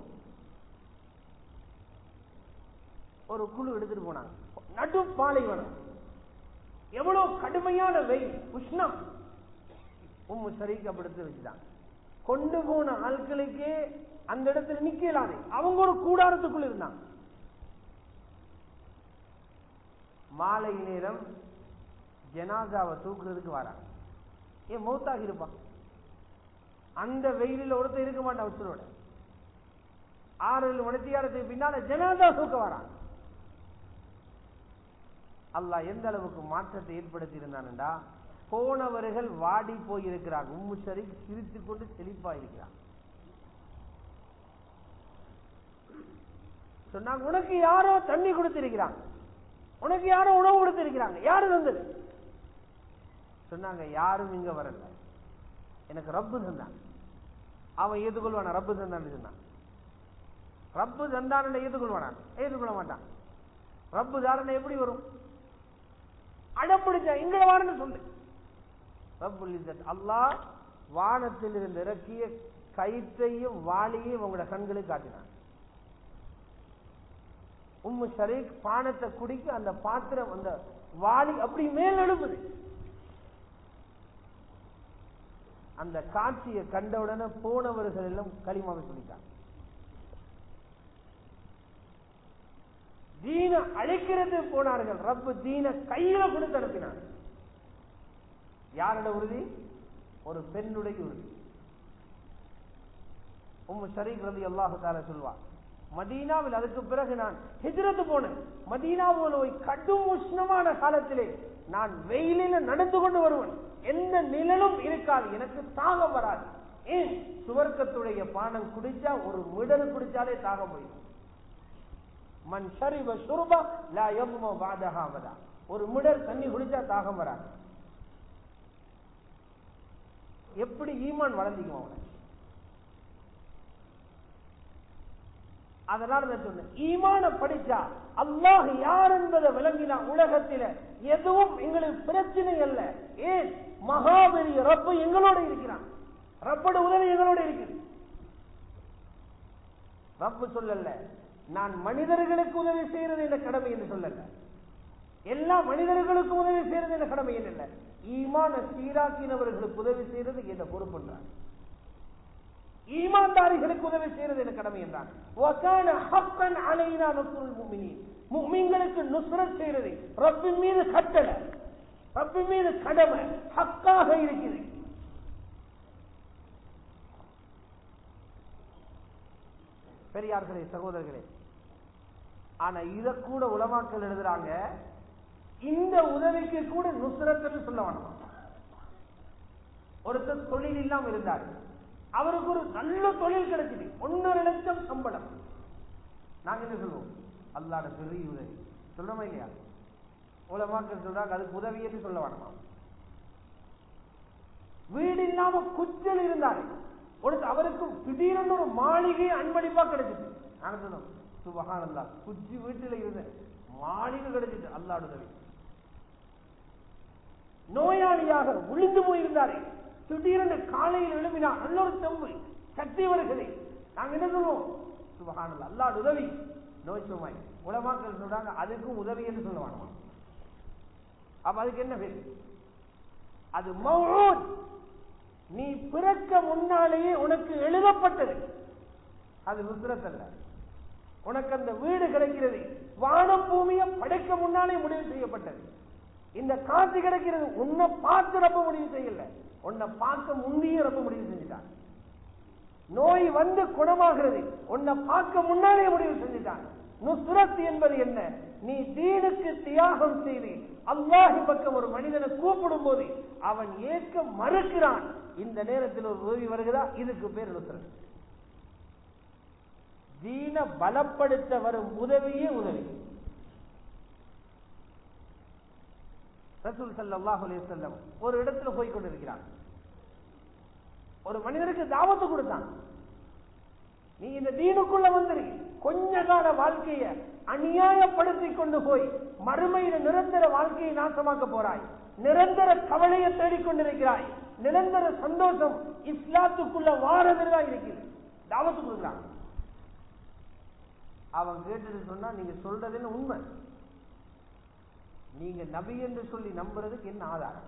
ஒரு குழு எடுத்துட்டு போனாங்க. நடு பாலைவனம், எவ்வளவு கடுமையான வெயில், உஷ்ணம். உம்மு ஷரீக்க படுத்து வச்சுட்டாங்க. கொண்டு போன ஆட்களுக்கே அந்த இடத்துல நிக்கலாது. அவங்க ஒரு கூடாரத்துக்குள் இருந்தாங்க. மாலை நேரம் ஜனாசாவை தூக்குறதுக்கு வராங்க. ஏன் மௌத்தாகி இருப்பான். அந்த வெயிலில் ஒருத்தர் இருக்க மாட்டான். உச்சரோட ஆறு ஏழு மணித்தியாரத்துக்கு பின்னால ஜனாசா தூக்க வரான். அல்லாஹ் எந்த அளவுக்கு மாற்றத்தை ஏற்படுத்தி இருந்தான்டா, போனவர்கள் வாடி போயிருக்கிறாங்க. உம்மு ஷரீக் சிரித்துக் கொண்டு செழிப்பா இருக்கிறான். சொன்னாங்க, உனக்கு யாரோ தண்ணி கொடுத்திருக்கிறாங்க, உனக்கு யாரோ உணவு கொடுத்திருக்கிறாங்க, யாரு வந்தது? சொன்னாங்க, யாரும் இங்க வரல, எனக்கு ரப்பு தந்தான். அவன் ஏற்றுக்கொள்வான? ரப்பு தந்தான் சொன்னான். ரப்பு தந்தான் ஏற்றுக்கொள்வானா? ஏற்றுக்கொள்ள மாட்டான். ரப்பு தாரணை எப்படி வரும்? அடம்பிடிச்சா இங்க வான்னு சொல்லு. ரப்புல் இஸ்ஸத் அல்லாஹ் வானத்தில் இருந்து இறக்கிய கயிற்றையும் வாளியையும் உங்களோட கண்களுக்கு காட்டினான். உம்மு ஷரீக் பானத்தை குடிக்க அந்த பாத்திரம், அந்த வாளி அப்படி மேல் எழுப்புது. அந்த காட்சியை கண்டவுடனே போனவர்கள் எல்லாம் களிமாவை சொல்லிட்டாங்க. தீன அழைக்கிறது போனார்கள். ரப்பு தீன கையில கொடுத்து அனுப்பினார். யாரோட உறுதி? ஒரு பெண்ணுடைய உறுதி. உம்மு ஷரீக் ரலியல்லாஹு தஆலா சொல்வா, மதீனாவில் அதுக்கு பிறகு நான் ஹிஜ்ரத் போனேன். மதீனாவில் போய் கடும் உஷ்ணமான காலத்திலே நான் வெயிலில நடந்து கொண்டு வருவேன். எந்த நிழலும் இருக்காது, எனக்கு தாகம் வராது. ஏன்? சுவர்க்கத்துடைய பானம் குடிச்சா ஒரு மிடல் குடிச்சாலே தாகம் போயிடும். மன் ஷரிப ஷுர்பா லா யம்மு பஅதஹா அபதா. ஒரு மிடல் தண்ணி குடிச்சா தாகம் வராது. எப்படி ஈமான் வளர்ந்திக்கும் அவனை? அதனால நான் சொன்னேன், ஈமான படிச்சா அல்லாஹ் யார் என்பதை விளங்கினா உலகத்தில எதுவும் எங்களுக்கு பிரச்சனை அல்ல. ஏன்? மகாபெரிய ரப்பு எங்களோட இருக்கிறான். ரப்போட உதவி எங்களோட இருக்குது. ரப்பு சொல்லல நான் மனிதர்களுக்கு உதவி செய்யறது என்ற கடமை என்று சொல்லல. எல்லா மனிதர்களுக்கும் உதவி செய்யறது என்ற கடமை என்ன? ஈமான சீராக்கினவர்களுக்கு உதவி செய்யறது என்ற பொறுப்புன்றார். ஈமான்தாரிகளுக்கு உதவி செய்யறது என்ற கடமை என்றார். முஃமின்களுக்கு நுஸ்ரத் செய்யறது ரப்பின் மீது கட்டளை, ரப்பின் மீது கடமை, ஹக்காக இருக்குது. பெரியார்களே, சகோதரர்களே, ஆனா இத கூட உலமாக்கள் எழுதுறாங்க, இந்த உதவிக்கு கூட நுஸ்ரத் சொல்ல வேண்டாம். ஒருத்தர் தொழில் இல்லாம இருந்தார், அவருக்கு ஒரு நல்ல தொழில் கிடைச்சது, ஒன்னரை லட்சம் சம்பளம். நாங்க என்ன சொல்லுவோம்? அல்லாஹ்வுடைய பெரிய உதவி சொல்றோமா இல்லையா? உலமாக்கள் சொல்றாங்க அதுக்கு உதவி என்று சொல்ல வேண்டாமா. வீடு இல்லாம குச்சல் இருந்தாரு, அவருக்கு திடீரென்று ஒரு மாளிகை அன்பளிப்பா கிடைச்சிட்டு, நாங்க சொன்னோம் சுப்ஹானல்லாஹ், குச்சி வீட்டில இருந்த மாளிகை கிடைச்சிட்டு, அல்லாஹ்வுடைய உதவி. நோயாளியாக விழுந்து போயிருந்தாரு, திடீரென்று காலையில் எழுப்பினா நல்ல ஒரு தெம்பு சக்தி வருகிறது, நாங்க என்ன சொல்லுவோம்? சுப்ஹானல்லாஹ், அல்லாஹ்வுடைய உதவி. நோய் சுமாய் உலமாக்கள் சொல்றாங்க அதுக்கும் உதவி என்று சொல்ல வேண்டாமா. அப்ப அதுக்கு என்ன பேர்? அது மௌஊத். நீ பிறக்க முன்னாலேயே உனக்கு எழுதப்பட்டது, அது நுஸ்ரத் அல்ல. உனக்கு அந்த வீடு கிடைக்கிறது வானம் பூமியை படைக்க முன்னாலே முடிவு செய்யப்பட்டது. இந்த காட்சி கிடைக்கிறது உன்னை பார்த்து ரப்ப முடிவு செய்யல, உன்னை பார்க்க முந்தைய ரப்ப முடிவு செஞ்சுட்டான். நோய் வந்து குணமாகிறது உன்னை பார்க்க முன்னாலே முடிவு செஞ்சுட்டான். நுஸ்ரத் என்பது என்ன? நீ தீனுக்கு தியாகம் செய்து அல்லாஹ் பக்கம் ஒரு மனிதனை கூப்பிடும் போது அவன் ஏற்க மறுக்கிறான், இந்த நேரத்தில் ஒரு உதவி வருகிறதா, இதுக்கு பேர் நுஸ்ரத். தீன பலப்படுத்த வரும் உதவியே உதவி. ரசூல் ஸல்லல்லாஹு அலைஹி வஸல்லம் ஒரு இடத்துல போய் கொண்டிருக்கிறார். ஒரு மனிதருக்கு தாவத்து கொடுத்தான், நீ இந்த தீனுக்குள்ள வந்துரு, கொஞ்ச கால வாழ்க்கையை அநியாயப்படுத்தி கொண்டு போய் மறுமையில நிரந்தர வாழ்க்கையை நாசமாக்க போறாய். நிரந்தர கவலையை தேடிக்கொண்டிருக்கிறாய். நிரந்தர சந்தோஷம் இஸ்லாத்துக்குள்ள வாரதுதான் இருக்குது. தாவத்து கொடுக்கிறான். அவன் கேட்டது சொன்னா நீங்க சொல்றது உண்மை. நீங்க நபி என்று சொல்லி நம்புறதுக்கு என்ன ஆதாரம்?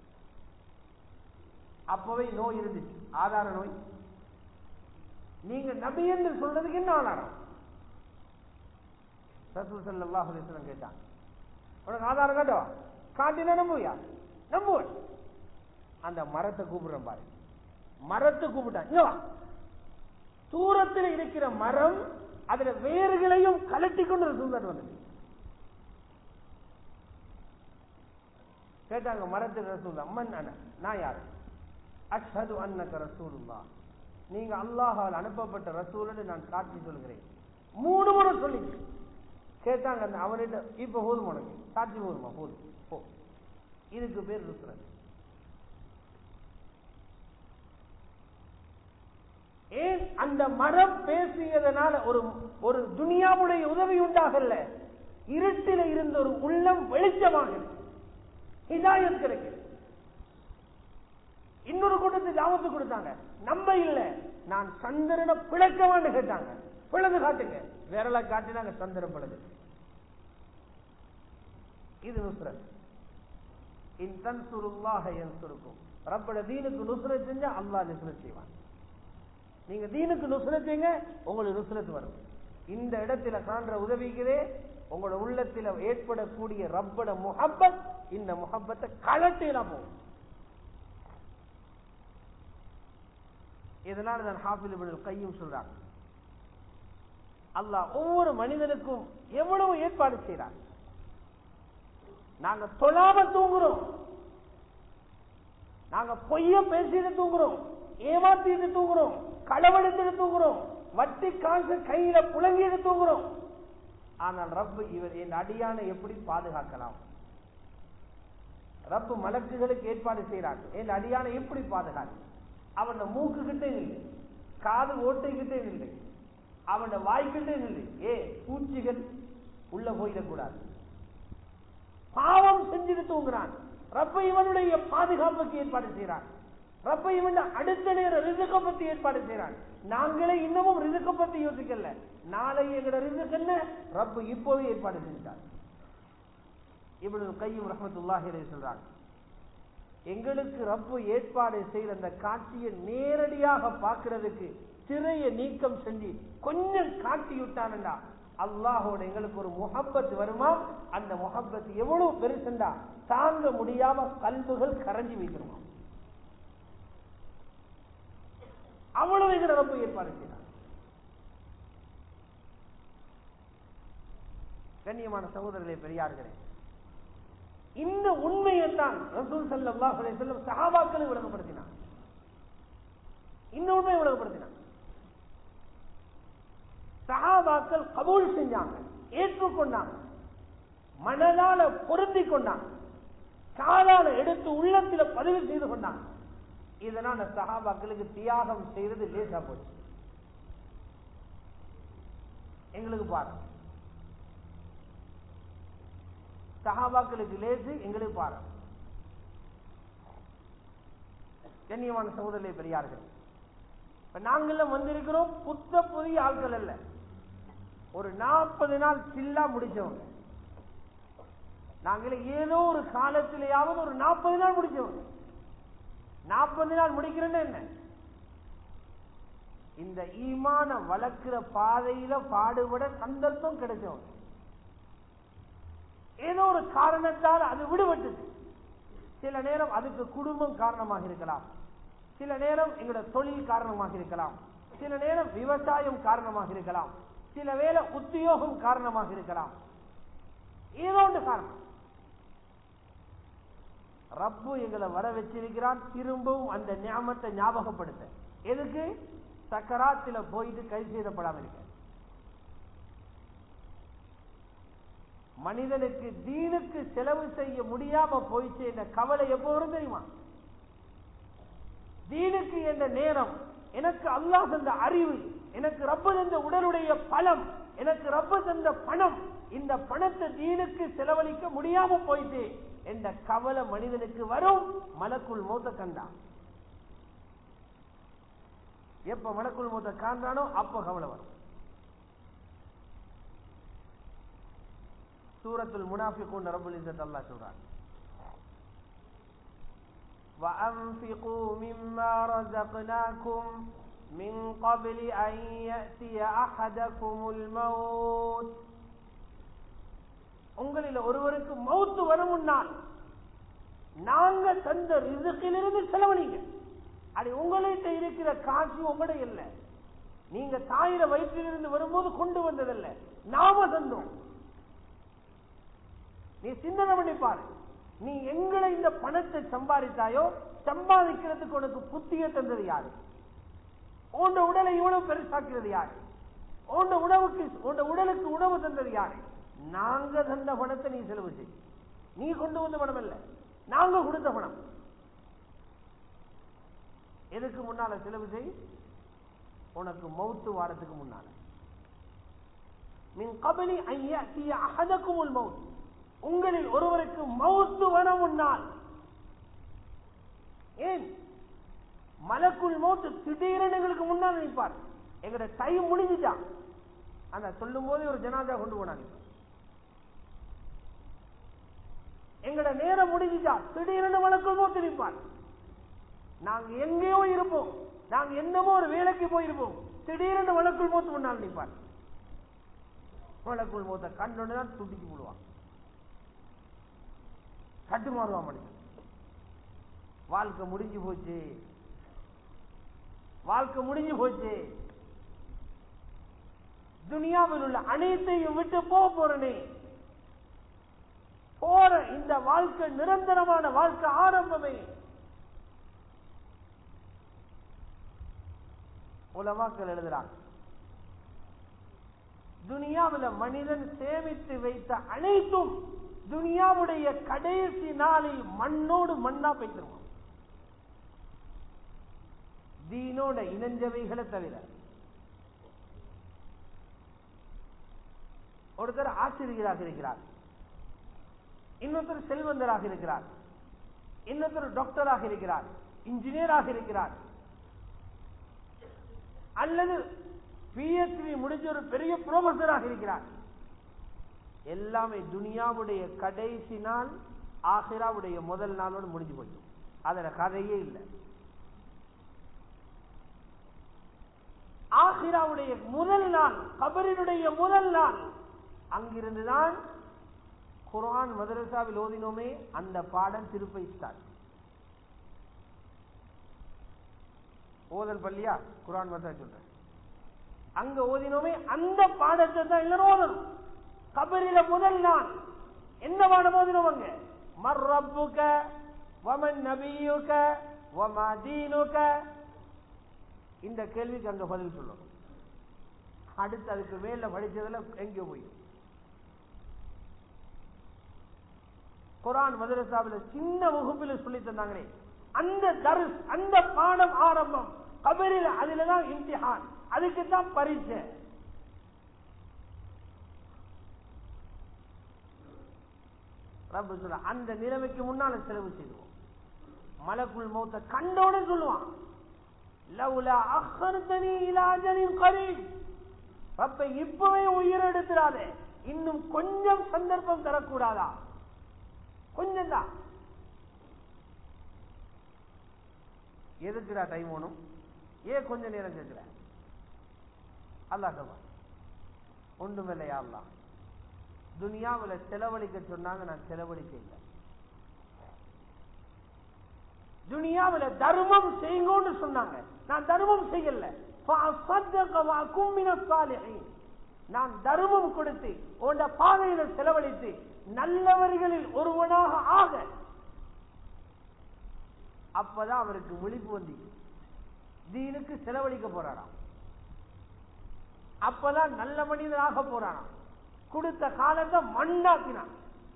அப்பவே நோய் இருந்துச்சு, ஆதார நோய். நீங்க நபி என்று சொல்றதுக்கு என்ன ஆதாரம்? ரசூல் ஸல்லல்லாஹு அலைஹி வஸல்லம் கேட்டான், உனக்கு ஆதாரம் காட்டுவா? காட்டினா நம்புவியா? நம்புவன். அந்த மரத்தை கூப்பிடுறேன் பாரு. மரத்தை கூப்பிட்டான். தூரத்தில் இருக்கிற மரம் அதுல வேர்களையும் கலட்டி கொண்டு ரசூல் வந்தது. கேட்டாங்க மரத்துக்கு ரசூல் அம்மன் அண்ணா, நான் யாரு? அஷ்ஹது அன்னக ரசூலுல்லாஹ், நீங்க அல்லாஹ்வால் அனுப்பப்பட்ட ரசூல் என்று நான் சாட்சி சொல்கிறேன். மூணு முறை சொல்லி கேட்டாங்க. அந்த அவனிட்ட இப்ப போதும், உனக்கு சாட்சி போதுமா? போதும் போ. இதுக்கு பேர் ருஸ்ரத். ஏன் அந்த மரம் பேசியதனால ஒரு ஒரு துனியாவுடைய உதவி உண்டாகல, இருட்டில இருந்த ஒரு உள்ளம் வெளிச்சமாக ஹிதாயத் கிடைக்குது. இன்னொரு கூட்டத்தை தாவத்து கொடுத்தாங்க. நம்ப இல்ல, நான் சந்திரனை பிளக்கவான்னு கேட்டாங்க. பிளந்து காட்டுங்க. விரல காட்டினாங்க, சந்திரன் பிளது. இது நுஸ்ரத். இன் தன்சுருல்லாஹ யன்சுருக்கும். ரப்பட தீனுக்கு நுஸ்ரத் செஞ்சா அல்லாஹ் நுஸ்ரத் செய்வான். நீங்க தீனுக்கு நுஸ்ரத் செய்யுங்க, உங்களுக்கு நுஸ்ரத் வரும். இந்த இடத்துல காண்ற உதவிக்கிறே உங்களோட உள்ளத்தில் ஏற்படக்கூடிய ரப்பட முஹப்பத், இந்த முஹப்பத்தை கலட்டிலாம் போகும். இதனால தான் ஹாஃபிஸ் இப்னு கையும் சொல்றாங்க, அல்லாஹ் ஒவ்வொரு மனிதனுக்கும் எவ்வளவு ஏற்பாடு செய்றார். நாங்க தொழாம தூங்குறோம், நாங்க பொய்ய பேசிட்டு தூங்குறோம், ஏமாத்திட்டு தூங்குறோம், களவெடுத்துட்டு தூங்குறோம், வட்டி காசு கையில புழங்கிட்டு தூங்குறோம். ஆனால் ரப்பு இவர் என் அடியானை எப்படி பாதுகாக்கலாம்? ரப்பு மலக்குகளுக்கு ஏற்பாடு செய்யறாங்க, என் அடியானை எப்படி பாதுகாக்க? அவன் மூக்கு கிட்டே இல்லை, காது ஓட்டை கிட்டே இல்லை, அவன் வாய்க்கிட்டே இல்லை. ஏ பூச்சிகள் உள்ள போயிடக்கூடாது. பாவம் செஞ்சுட்டு தூங்குறான். ரப்ப இவனுடைய பாதுகாப்புக்கு ஏற்பாடு செய்யறான். ரப்ப இவன் அடுத்த நேரம் ரிசுக்க பத்தி ஏற்பாடு செய்யறான். நாங்களே இன்னமும் ரிசுக்க பத்தி யோசிக்கல. நாளை எங்கட ரிசுக் என்ன ரப்பு இப்போவே ஏற்பாடு செஞ்சார். இப்னு கையும் ரஹ்மத்துல்லாஹி அலைஹி சொல்றாங்க, எங்களுக்கு ரப்பு ஏற்பாடு செய்த அந்த காட்சியை நேரடியாக பார்க்கிறதுக்கு திரையை நீக்கம் செஞ்சு கொஞ்சம் காட்டி விட்டான்டா அல்லாஹோட எங்களுக்கு ஒரு முஹப்பத் வருமா? அந்த முஹப்பத் எவ்வளவு பெருசுண்டா தாங்க முடியாம கல்புகள் கரைஞ்சி வைக்கிறோமா? அவ்வளவு எங்க ரப்பு ஏற்பாடு செய்தார். கண்ணியமான சகோதரர்களே, பெரியார்களே, இந்த உண்மையைத்தான் ரசூல் ஸல்லல்லாஹு அலைஹி வஸல்லம் சஹாபாக்களுக்கு விளங்கப்படுத்தினார். இந்த உண்மையை விளங்கப்படுத்தினார். சஹாபாக்கள் கபூல் செஞ்சாங்க, ஏற்றுக்கொண்டாங்க, மனதால பொருந்தி கொண்டாங்க, காலால எடுத்து உள்ளத்துல பதிவு செய்து கொண்டாங்க. இதனால சஹாபாக்களுக்கு தியாகம் செய்யறது லேசா போச்சு. எங்களுக்கு பாருங்க, சஹாபாக்களுக்கு லேசு, எங்களுக்கு பாருங்க. கண்ணியமான சகோதரர்களே, பெரியார்கள், இப்ப நாங்கெல்லாம் வந்திருக்கிறோம் புத்த புதிய ஆட்கள் அல்ல. ஒரு நாற்பது நாள் சில்லா முடிச்சவங்க. நாங்களே ஏதோ ஒரு காலத்திலேயாவது ஒரு நாற்பது நாள் முடிச்சவங்க. நாற்பது நாள் முடிக்கிறேன்னு என்ன? இந்த ஈமான வளர்க்கிற பாதையில பாடுபட சந்தர்ப்பம் கிடைச்சவங்க. ஏதோ ஒரு காரணத்தால் அது விடுபட்டது. சில நேரம் அதுக்கு குடும்பம் காரணமாக இருக்கலாம், சில நேரம் எங்களோட தொழில் காரணமாக இருக்கலாம், சில நேரம் விவசாயம் காரணமாக இருக்கலாம், சில வேளை உத்தியோகம் காரணமாக இருக்கலாம். ஏதோ ஒன்று காரணம். ரப்பு எங்களை வர வச்சிருக்கிறான் திரும்பவும் அந்த ஞாபகத்தை ஞாபகப்படுத்த. எதுக்கு? சக்கராத்தில போயிட்டு கை செய்யப்படாம இருக்க. மனிதனுக்கு தீனுக்கு செலவு செய்ய முடியாம போயிச்சு என்ற கவலை எப்போ வரும் தெரியுமா? தீனுக்கு என்ற நேரம், எனக்கு அல்லாஹ் தந்த அறிவு, எனக்கு ரப்பு தந்த உடலுடைய பலம், எனக்கு ரப்பு தந்த பணம், இந்த பணத்தை தீனுக்கு செலவழிக்க முடியாம போயிட்டு என்ற கவலை மனிதனுக்கு வரும். மலக்குள் மௌத்த கண்டான். எப்ப மலக்குள் மௌத்த காண்றானோ அப்ப கவலை வரும். சூரத்துல் முனாஃபிகூன் ரப்புல் இஸ்ஸத் அல்லாஹ் சொல்றான், وَأَنْفِقُوا مِمَّا رَزَقْنَاكُمْ مِنْ قَبْلِ أَنْ يَأْتِيَ أَحَدَكُمُ الْمَوْتُ. உங்களில் ஒருவருக்கு மௌத்து வரும் முன்னால் நாங்க தந்த ரிஸ்கிலிருந்து செலவழிங்க. அது உங்கள்கிட்ட இருக்கிற காசு உங்களோட இல்லை, நீங்க தாயிர வயிற்றிலிருந்து வரும்போது கொண்டு வந்ததல்ல, நாம தந்தோம். நீ சிந்தனை பண்ணி பாரு, நீ எங்களை இந்த பணத்தை சம்பாதித்தாயோ, சம்பாதிக்கிறதுக்கு உனக்கு புத்திய தந்தது யாரு? உண்ட உடலை இவ்வளவு பெருசாக்கிறது யாரு? உண்ட உணவுக்கு உண்ட உடலுக்கு உணவு தந்தது யாரு? நாங்க தந்த பணத்தை நீ செலவு செய். நீ கொண்டு வந்த பணம் அல்ல, நாங்க கொடுத்த பணம். எதுக்கு முன்னால செலவு செய்? உனக்கு மௌத்து வாரத்துக்கு முன்னால. மின் கபலி அன் யஅதிய அஹதகுமுல் மௌத், உங்களில் ஒருவருக்கு மௌத்து வரும் முன்னால். ஏன் மலக்குள் மௌத் திடீரென எங்களுக்கு முன்னால் நிற்பார். எங்கட டைம் முடிஞ்சுட்டான், அந்த சொல்லும் போது ஒரு ஜனாதா கொண்டு போனாங்க. எங்கட நேரம் முடிஞ்சுட்டா திடீரென மலக்குள் மௌத் நிற்பார். நாங்க எங்கேயோ இருப்போம், நாங்க என்னமோ ஒரு வேலைக்கு போயிருப்போம், திடீரென மலக்குள் மௌத் முன்னால் நிற்பார். மலக்குள் மௌத்த கண்டோன்னு துடிச்சு போடுவான், கட்டுமாறுவா மனிதன். வாழ்க்கை முடிஞ்சு போச்சு, வாழ்க்கை முடிஞ்சு போச்சு. துனியாவில் உள்ள அனைத்தையும் விட்டு போக போறனே, போற இந்த வாழ்க்கை நிரந்தரமான வாழ்க்கை ஆரம்பமே. உலமாக்கள் எழுதுறாங்க, துனியாவில் மனிதன் சேமித்து வைத்த அனைத்தும் துனியாவுடைய கடைசி நாளில் மண்ணோடு மண்ணா போய்த்திருவான், தீனோட இணைஞ்சவைகளை தவிர. ஒருத்தர் ஆசிரியராக இருக்கிறார், இன்னொருத்தர் செல்வந்தராக இருக்கிறார், இன்னொருத்தர் டாக்டராக இருக்கிறார், இன்ஜினியராக இருக்கிறார், அல்லது பிஹெச்டி முடிஞ்ச ஒரு பெரிய புரொஃபஸராக இருக்கிறார். எல்லாமே துனியாவுடைய கடைசி நாள் ஆகிராவுடைய முதல் நாளோடு முடிஞ்சு போயிடும். அதுல கதையே இல்லை. ஆகிராவுடைய முதல் நாள், கபரினுடைய முதல் நாள், அங்கிருந்துதான் குர்ஆன் மதரசாவில் ஓதினோமே அந்த பாடம் திருப்பை ஸ்டார்ட். ஓதல் பள்ளியா குர்ஆன் மதரசா சொல்றேன், அங்க ஓதினோமே அந்த பாடத்தை தான் எல்லாரும் ஓதணும். கபரில முதல் நாள் என்ன பாடம் ஓதினோம்? அங்க மர் ரப்புக வமன் நபியுக வமா தீனுக, இந்த கேள்விக்கு அங்க பதில் சொல்லணும். அடுத்து அதுக்கு மேல படிச்சதுல எங்கேயோ போய் குர்ஆன் மதரசாவில் சின்ன வகுப்பில் சொல்லி தந்தாங்களே அந்த தர்ஸ், அந்த பாடம் ஆரம்பம் கபரில். அதுலதான் இம்திஹான், அதுக்கு தான் பரீட்சை. ரப்பு சொல்ல அந்த நிலைமைக்கு முன்னால செலவு செய்வோம். மலக்குள் மௌத்த கண்டோட சொல்லுவான், லவ்லா அஹ்ர்தனி இலா அஜலின் கரீப், ரப்பை இப்பவே உயிர் எடுத்துறாதே, இன்னும் கொஞ்சம் சந்தர்ப்பம் தரக்கூடாதா? கொஞ்சம் தான். எதுக்குடா டைம் வேணும்? ஏன் கொஞ்ச நேரம் கேட்கிற? அல்லாஹ் சொல்வான், ஒன்றுமில்லையா அல்லாஹ், துனியாவில் செலவழிக்க சொன்னாங்க, நான் செலவழிக்க இல்லை. துனியாவில் தர்மம் செய்யுங்கன்னு சொன்னாங்க, நான் தர்மம் செய்யல. நான் தர்மம் கொடுத்து உண்ட பாதையில செலவழித்து நல்லவர்களில் ஒருவனாக ஆக, அப்பதான் அவருக்கு விழிப்பு வந்து தீனுக்கு செலவழிக்க போறாராம். அப்பதான் நல்ல மனிதனாக போறானாம். கொடுத்த காலத்தை மண்ணாக்கினான்.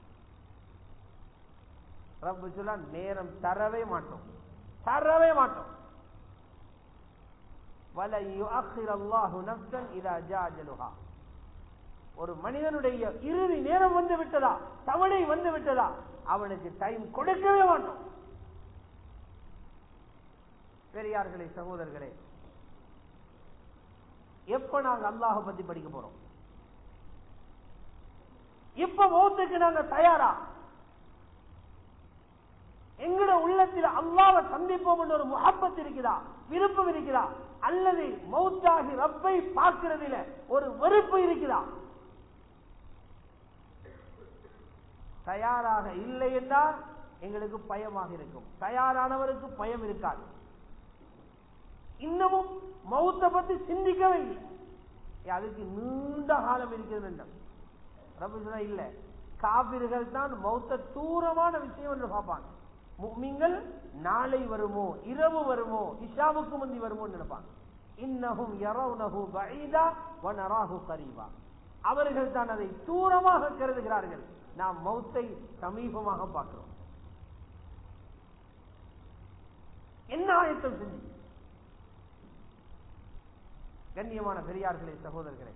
ரப்பு சொல்ல நேரம் தரவே மாட்டோம், தரவே மாட்டோம். வலை யுஅக்கிர் அல்லாஹு நஃப்ஸன் இதா ஜா அஜலுஹா, ஒரு மனிதனுடைய இறுதி நேரம் வந்து விட்டதா, தவணை வந்து விட்டதா, அவனுக்கு டைம் கொடுக்கவே மாட்டோம். பெரியார்களே, சகோதரர்களே, எப்ப நாங்க அல்லாஹ் பத்தி படிக்க போறோம்? இப்ப மௌத்துக்கு நாங்க தயாரா? எங்கட உள்ளத்தில் அல்லாஹ்வை சந்திப்போம் என்ற ஒரு முஹப்பத் இருக்குதா, விருப்பம் இருக்குதா? அல்லது மௌத்தாகி ரப்பை பார்க்கிறதுல ஒரு வெறுப்பு இருக்குதா? தயாராக இல்லை என்றால் எங்களுக்கு பயமாக இருக்கும். தயாரானவருக்கு பயம் இருக்காது. இன்னமும் மௌத்தை பத்தி சிந்திக்கவே இல்லை. அதுக்கு நீண்ட காலம் இருக்கிறது. ரப்ப இல்ல, காபிர்கள் தான் மௌத்த தூரமான விஷயம் என்று பார்ப்பாங்க. முஃமின்கள் நாளை வருமோ, இரவு வருமோ, இஷாவுக்கு முந்தி வருமோ நினைப்பாங்க. இன்னஹும் யரவுனஹு பஈதா வ நராஹு கரீபா. அவர்கள் தான் அதை தூரமாக கருதுகிறார்கள். நாம் மௌத்தை சமீபமாக பார்க்கிறோம். என்ன ஆயத்தம் செஞ்சு? கண்ணியமான பெரியார்களே, சகோதரர்களே,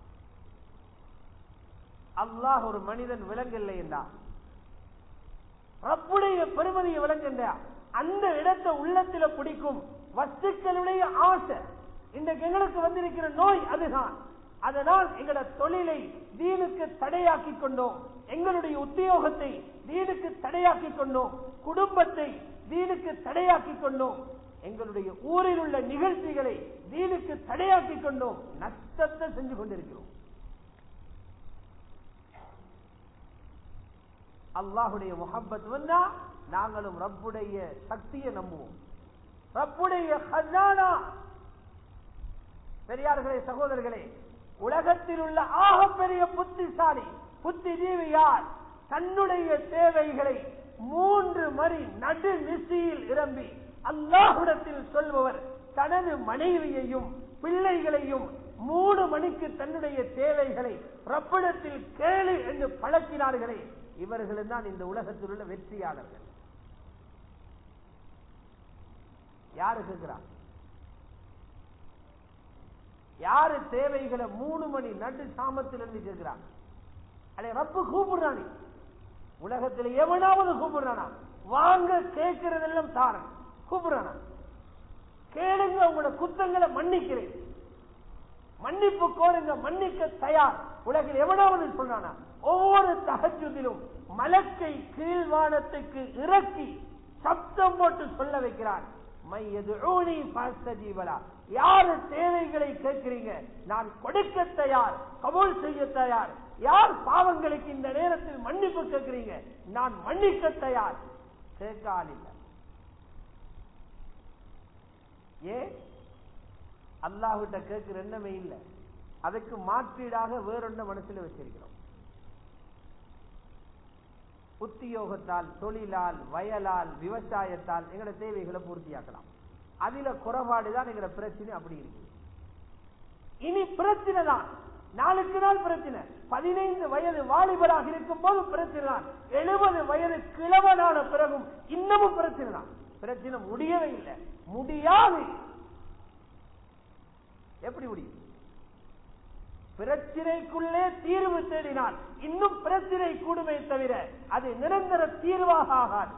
அல்லாஹ் ஒரு மனிதன் விளங்கவில்லை என்றா, ரப்புடைய பெருமதியை விளங்குகின்ற அந்த இடத்தை உள்ளத்தில பிடிக்கும் வஸ்துக்களுடைய ஆசை. இன்றைக்கு எங்களுக்கு வந்திருக்கிற நோய் அதுதான். அதனால் எங்களோட தொழிலை தீனுக்கு தடையாக்கி கொண்டோம், எங்களுடைய உத்தியோகத்தை தீனுக்கு தடையாக்கி கொண்டோம், குடும்பத்தை தீனுக்கு தடையாக்கி கொண்டோம், எங்களுடைய ஊரில் உள்ள நிகழ்ச்சிகளை தீனுக்கு தடையாக்கி கொண்டோம், நஷ்டத்தை செஞ்சு கொண்டிருக்கிறோம். அல்லாஹுடைய முஹப்பத் வந்தா நாங்களும் ரப்புடைய சக்தியை நம்புவோம். ரப்புடைய ஹஸானா. பெரியார்களே, சகோதரர்களே, உலகத்தில் உள்ள ஆகப்பெரிய புத்திசாலி புத்திஜீவி யார்? தன்னுடைய தேவைகளை மூன்று மணி நடு நிசியில் இறம்பி அல்லாஹ்விடத்தில் சொல்பவர். தனது மனைவியையும் பிள்ளைகளையும் மூணு மணிக்கு தன்னுடைய தேவைகளை ரப்பிடத்தில் கேளு என்று பழக்கினார்களே, இவர்கள் தான் இந்த உலகத்தில் உள்ள வெற்றியாளர்கள். யாரு கேட்கிறார்? யாரு தேவைகளை மூணு மணி நடு சாமத்திலிருந்து கேட்கிறார்? அடே, ரப்பு கூப்பிடுறானே. உலகத்தில் எவனாவது கூப்பிடுறானா? வாங்க, கேட்கிறதெல்லாம் தாரன் கூப்பிடுறானா? கேளுங்க, உங்களோட குத்தங்களை மன்னிக்கிறேன், மன்னிப்பு கோருங்க, மன்னிக்க தயார். உலகில் எவனாவது சொல்றானா? ஒவ்வொரு தஹஜ்ஜுதிலும் மலக்கை கீழ்வானத்துக்கு இறக்கி சப்தம் போட்டு சொல்ல வைக்கிறான், யாரு தேவைகளை கேட்கிறீங்க, நான் கொடுக்க தயார், கபூல் செய்ய தயார். யார் பாவங்களுக்கு இந்த நேரத்தில் மன்னிப்பு கேட்கிறீங்க, நான் மன்னிக்க தயார். கேட்க ஆள் இல்லை. ஏ அல்லாஹ்விட்ட கேட்கிற எண்ணமே இல்லை. அதுக்கு மாற்றீடாக வேறொன்ன மனசுல வச்சிருக்கிறோம். உத்தியோகத்தால், தொழிலால், வயலால், விவசாயத்தால் எங்களோட தேவைகளை பூர்த்தியாக்கலாம். அதுல குறைபாடுதான் எங்களோட பிரச்சனை. அப்படி இருக்கு. இனி பிரச்சனை தான், நாளுக்கு நாள் பிரச்சனை. பதினைந்து வயது வாலிபராக இருக்கும் போது பிரச்சனை தான், எழுபது வயது கிழவனான பிறகும் இன்னமும் பிரச்சனை தான். பிரச்சனை முடியவே இல்லை, முடியாது. எப்படி முடியும்? பிரச்சனைக்குள்ளே தீர்வு தேடினால் இன்னும் பிரச்சனை கூடுமே தவிர அது நிரந்தர தீர்வாக ஆகாது.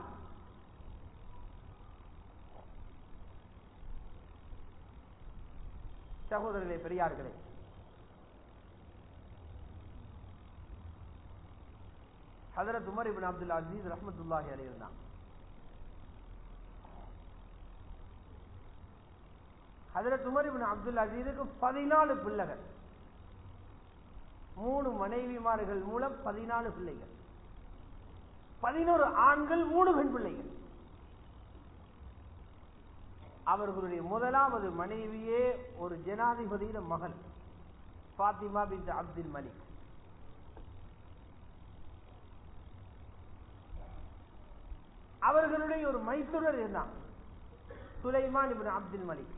சகோதரர்களே, பெரியார்களே, ஹஜ்ரத் உமர் இப்னு அப்துல் அசீஸ் ரஹ்மத்துல்லாஹி அலைஹி இருந்தாங்க. ஹஜ்ரத் உமர் இப்னு அப்துல் அசீஸுக்கு பதினாலு பிள்ளைகள், மூணு மனைவிமார்கள் மூலம் பதினாலு பிள்ளைகள், பதினோரு ஆண்கள், மூணு பெண் பிள்ளைகள். அவர்களுடைய முதலாவது மனைவியே ஒரு ஜனாதிபதியின் மகள், ஃபாத்திமா பின்த் அப்துல் மலிக். அவர்களுடைய ஒரு மைத்துனர் இருந்தான், சுலைமான் இப்னு அப்துல் மலிக்.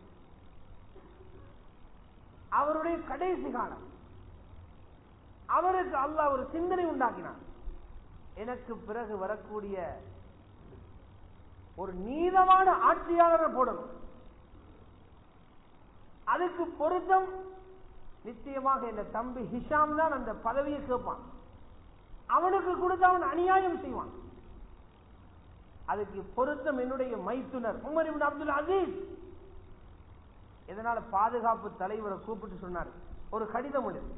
அவருடைய கடைசி காலம் அவருக்கு அல்லாஹ் ஒரு சிந்தனை உண்டாக்கினான். எனக்கு பிறகு வரக்கூடிய ஒரு நீதமான ஆட்சியாளரை போடணும். அதுக்கு பொருத்தம் நிச்சயமாக இந்த தம்பி ஹிஷாம் தான் அந்த பதவியை கேட்பான். அவனுக்கு கொடுத்து அவன் அநியாயம் செய்வான். அதுக்கு பொருத்தம் என்னுடைய மைத்துனர் உமர் இப்னு அப்துல் அசீஸ். இதனால பாதுகாப்பு தலைவரை கூப்பிட்டு சொன்னார், ஒரு கடிதம் உள்ளது,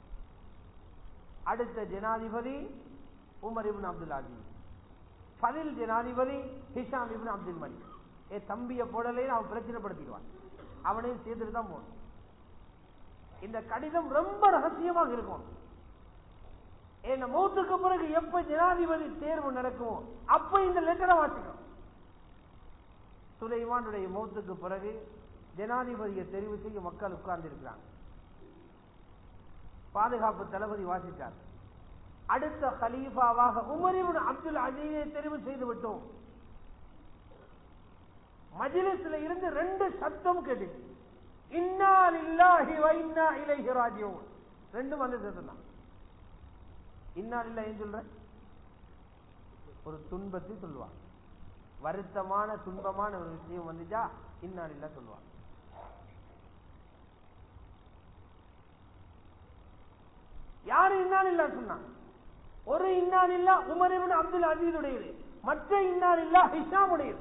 அடுத்த ஜனாதிபதி உமர் இப்னு அப்துல் அசீஸ், பதில் ஜனாதிபதி ஹிஷாம் இப்னு அப்துல் மலிக். ஏ தம்பியை போடலே அவன் பிரச்சனைப்படுத்திடுவான், அவனையும் சேர்த்துட்டு தான் போகணும். இந்த கடிதம் ரொம்ப ரகசியமாக இருக்கும். என்ன மௌத்துக்கு பிறகு எப்ப ஜனாதிபதி தேர்வு நடக்குமோ அப்ப இந்த லெட்டரை வாசிக்கணும். சுலைமானுடைய மௌத்துக்கு பிறகு ஜனாதிபதியை தெரிவு செய்ய மக்கள் உட்கார்ந்து இருக்கிறாங்க. பாதுகாப்பு தளபதி வாசித்தார், அடுத்த கலீஃபாவாக உமர் இப்னு அப்துல் அசீஸை தெரிவு செய்து விட்டோம். மஜ்லிஸ்ல இருந்து ரெண்டு சத்தம் கேட்டுச்சு, இன்னா லில்லாஹி வ இன்னா இலைஹி ராஜிஊன். ரெண்டும் வந்து சத்தம். இன்னா லில்லாஹி சொல்ற ஒரு துன்பத்தை சொல்லுவாங்க, வருத்தமான துன்பமான ஒரு விஷயம் வந்துச்சா இன்னா லில்லாஹி சொல்லுவாங்க. யாரு இன்னா லில்லாஹி சொன்னாங்க? ஒரு இன்னா லில்லாஹி உமர் இப்னு அப்துல் அசீஸ் உடையது, மற்ற இன்னா லில்லாஹி ஹிஷாம் உடையது.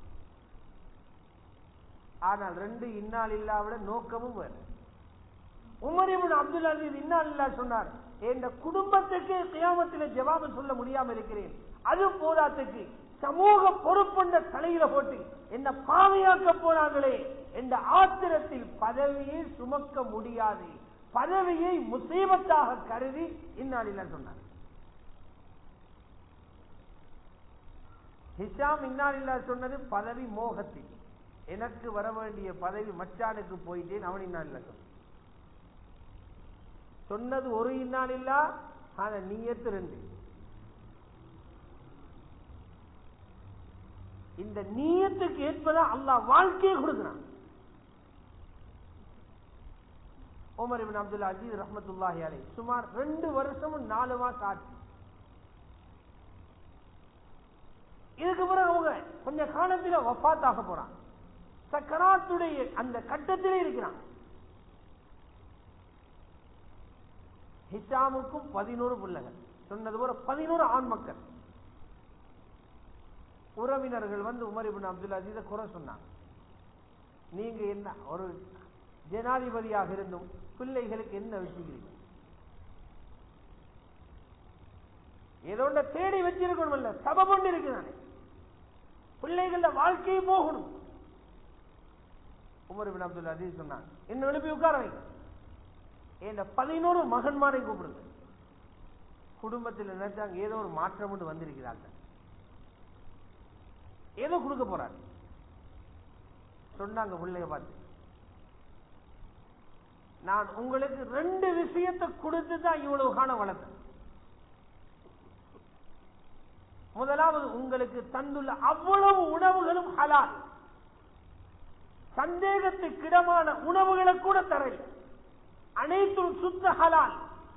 ஆனால் ரெண்டு இன்னா லில்லாஹ் விட நோக்கமும் வேறு. உமர் இப்னு அப்துல் அசீஸ் இன்னா லில்லாஹ் சொன்னார், என்ற குடும்பத்துக்கு கியாமத்தில் ஜவாபு சொல்ல முடியாம இருக்கிறேன், அது போதாத்துக்கு சமூக பொறுப்புண்ட தலையில போட்டு என்ன பாவையாக்க போனாங்களே என்ற ஆத்திரத்தில் பதவியை சுமக்க முடியாது, பதவியை முசீபத்தாக கருதி இன்னா லில்லாஹ் சொன்னார். ஹிஷாம் இன்னா லில்லாஹ் சொன்னது பதவி மோகத்தில், எனக்கு வர வேண்டிய பதவி மச்சானுக்கு போயிட்டேன், அவன் இன்னா லில்லாஹ் சொன்னான். சொன்னது ஒரு இன்னா லில்லாஹ், ஆனா நியத்து ரெண்டு. இந்த நியத்துக்கு ஏற்பதா அல்லாஹ் வாழ்க்கையை கொடுக்கிறான். உமர் இப்னு அப்துல் அசீஸ் ரஹ்மத்துல்லாஹி அலைஹி சுமார் ரெண்டு வருஷமும் நாலு மாசம் ஆட்சி. இதுக்கு பிறகு அவங்க கொஞ்ச காலத்தில் வஃபாத்தாக போறான், சக்கராத்துடைய அந்த கட்டத்திலே இருக்கிறான். ஹிஷாமுக்கும் பதினோரு பிள்ளைகள், சொன்னது போல பதினோரு ஆண் மக்கள். உறவினர்கள் வந்து உமர் இப்னு அப்துல் அசீஸை குறை சொன்னாங்க, நீங்க என்ன ஒரு ஜனாதிபதியாக இருந்தும் பிள்ளைகளுக்கு என்ன வச்சுக்கிறீங்க, ஏதோ தேடி வச்சிருக்கணும், இல்ல சபபொண்டு இருக்கிறானே, பிள்ளைகள வாழ்க்கையை போகணும். உமர் இப்னு அப்துல் அசீஸ் சொன்னாங்க, என்ன எழுப்பி உட்கார வைங்க, என் பதினோரு மகன்மாரை கூப்பிடுங்க. குடும்பத்தில் நினைச்சாங்க ஏதோ ஒரு மாற்றம் ஒன்று வந்திருக்கிறார்கள், ஏதோ கொடுக்க போறாங்க. சொன்னாங்க பிள்ளைய பார்த்து, நான் உங்களுக்கு ரெண்டு விஷயத்தை கொடுத்து தான் இவ்வளவு காண வளர்த்தேன். முதலாவது, உங்களுக்கு தந்துள்ள அவ்வளவு உணவுகளும் ஹலால், சந்தேகத்துக்கிடமான உணவுகளை கூட தரல, அனைத்தும் சுத்த ஹலால்.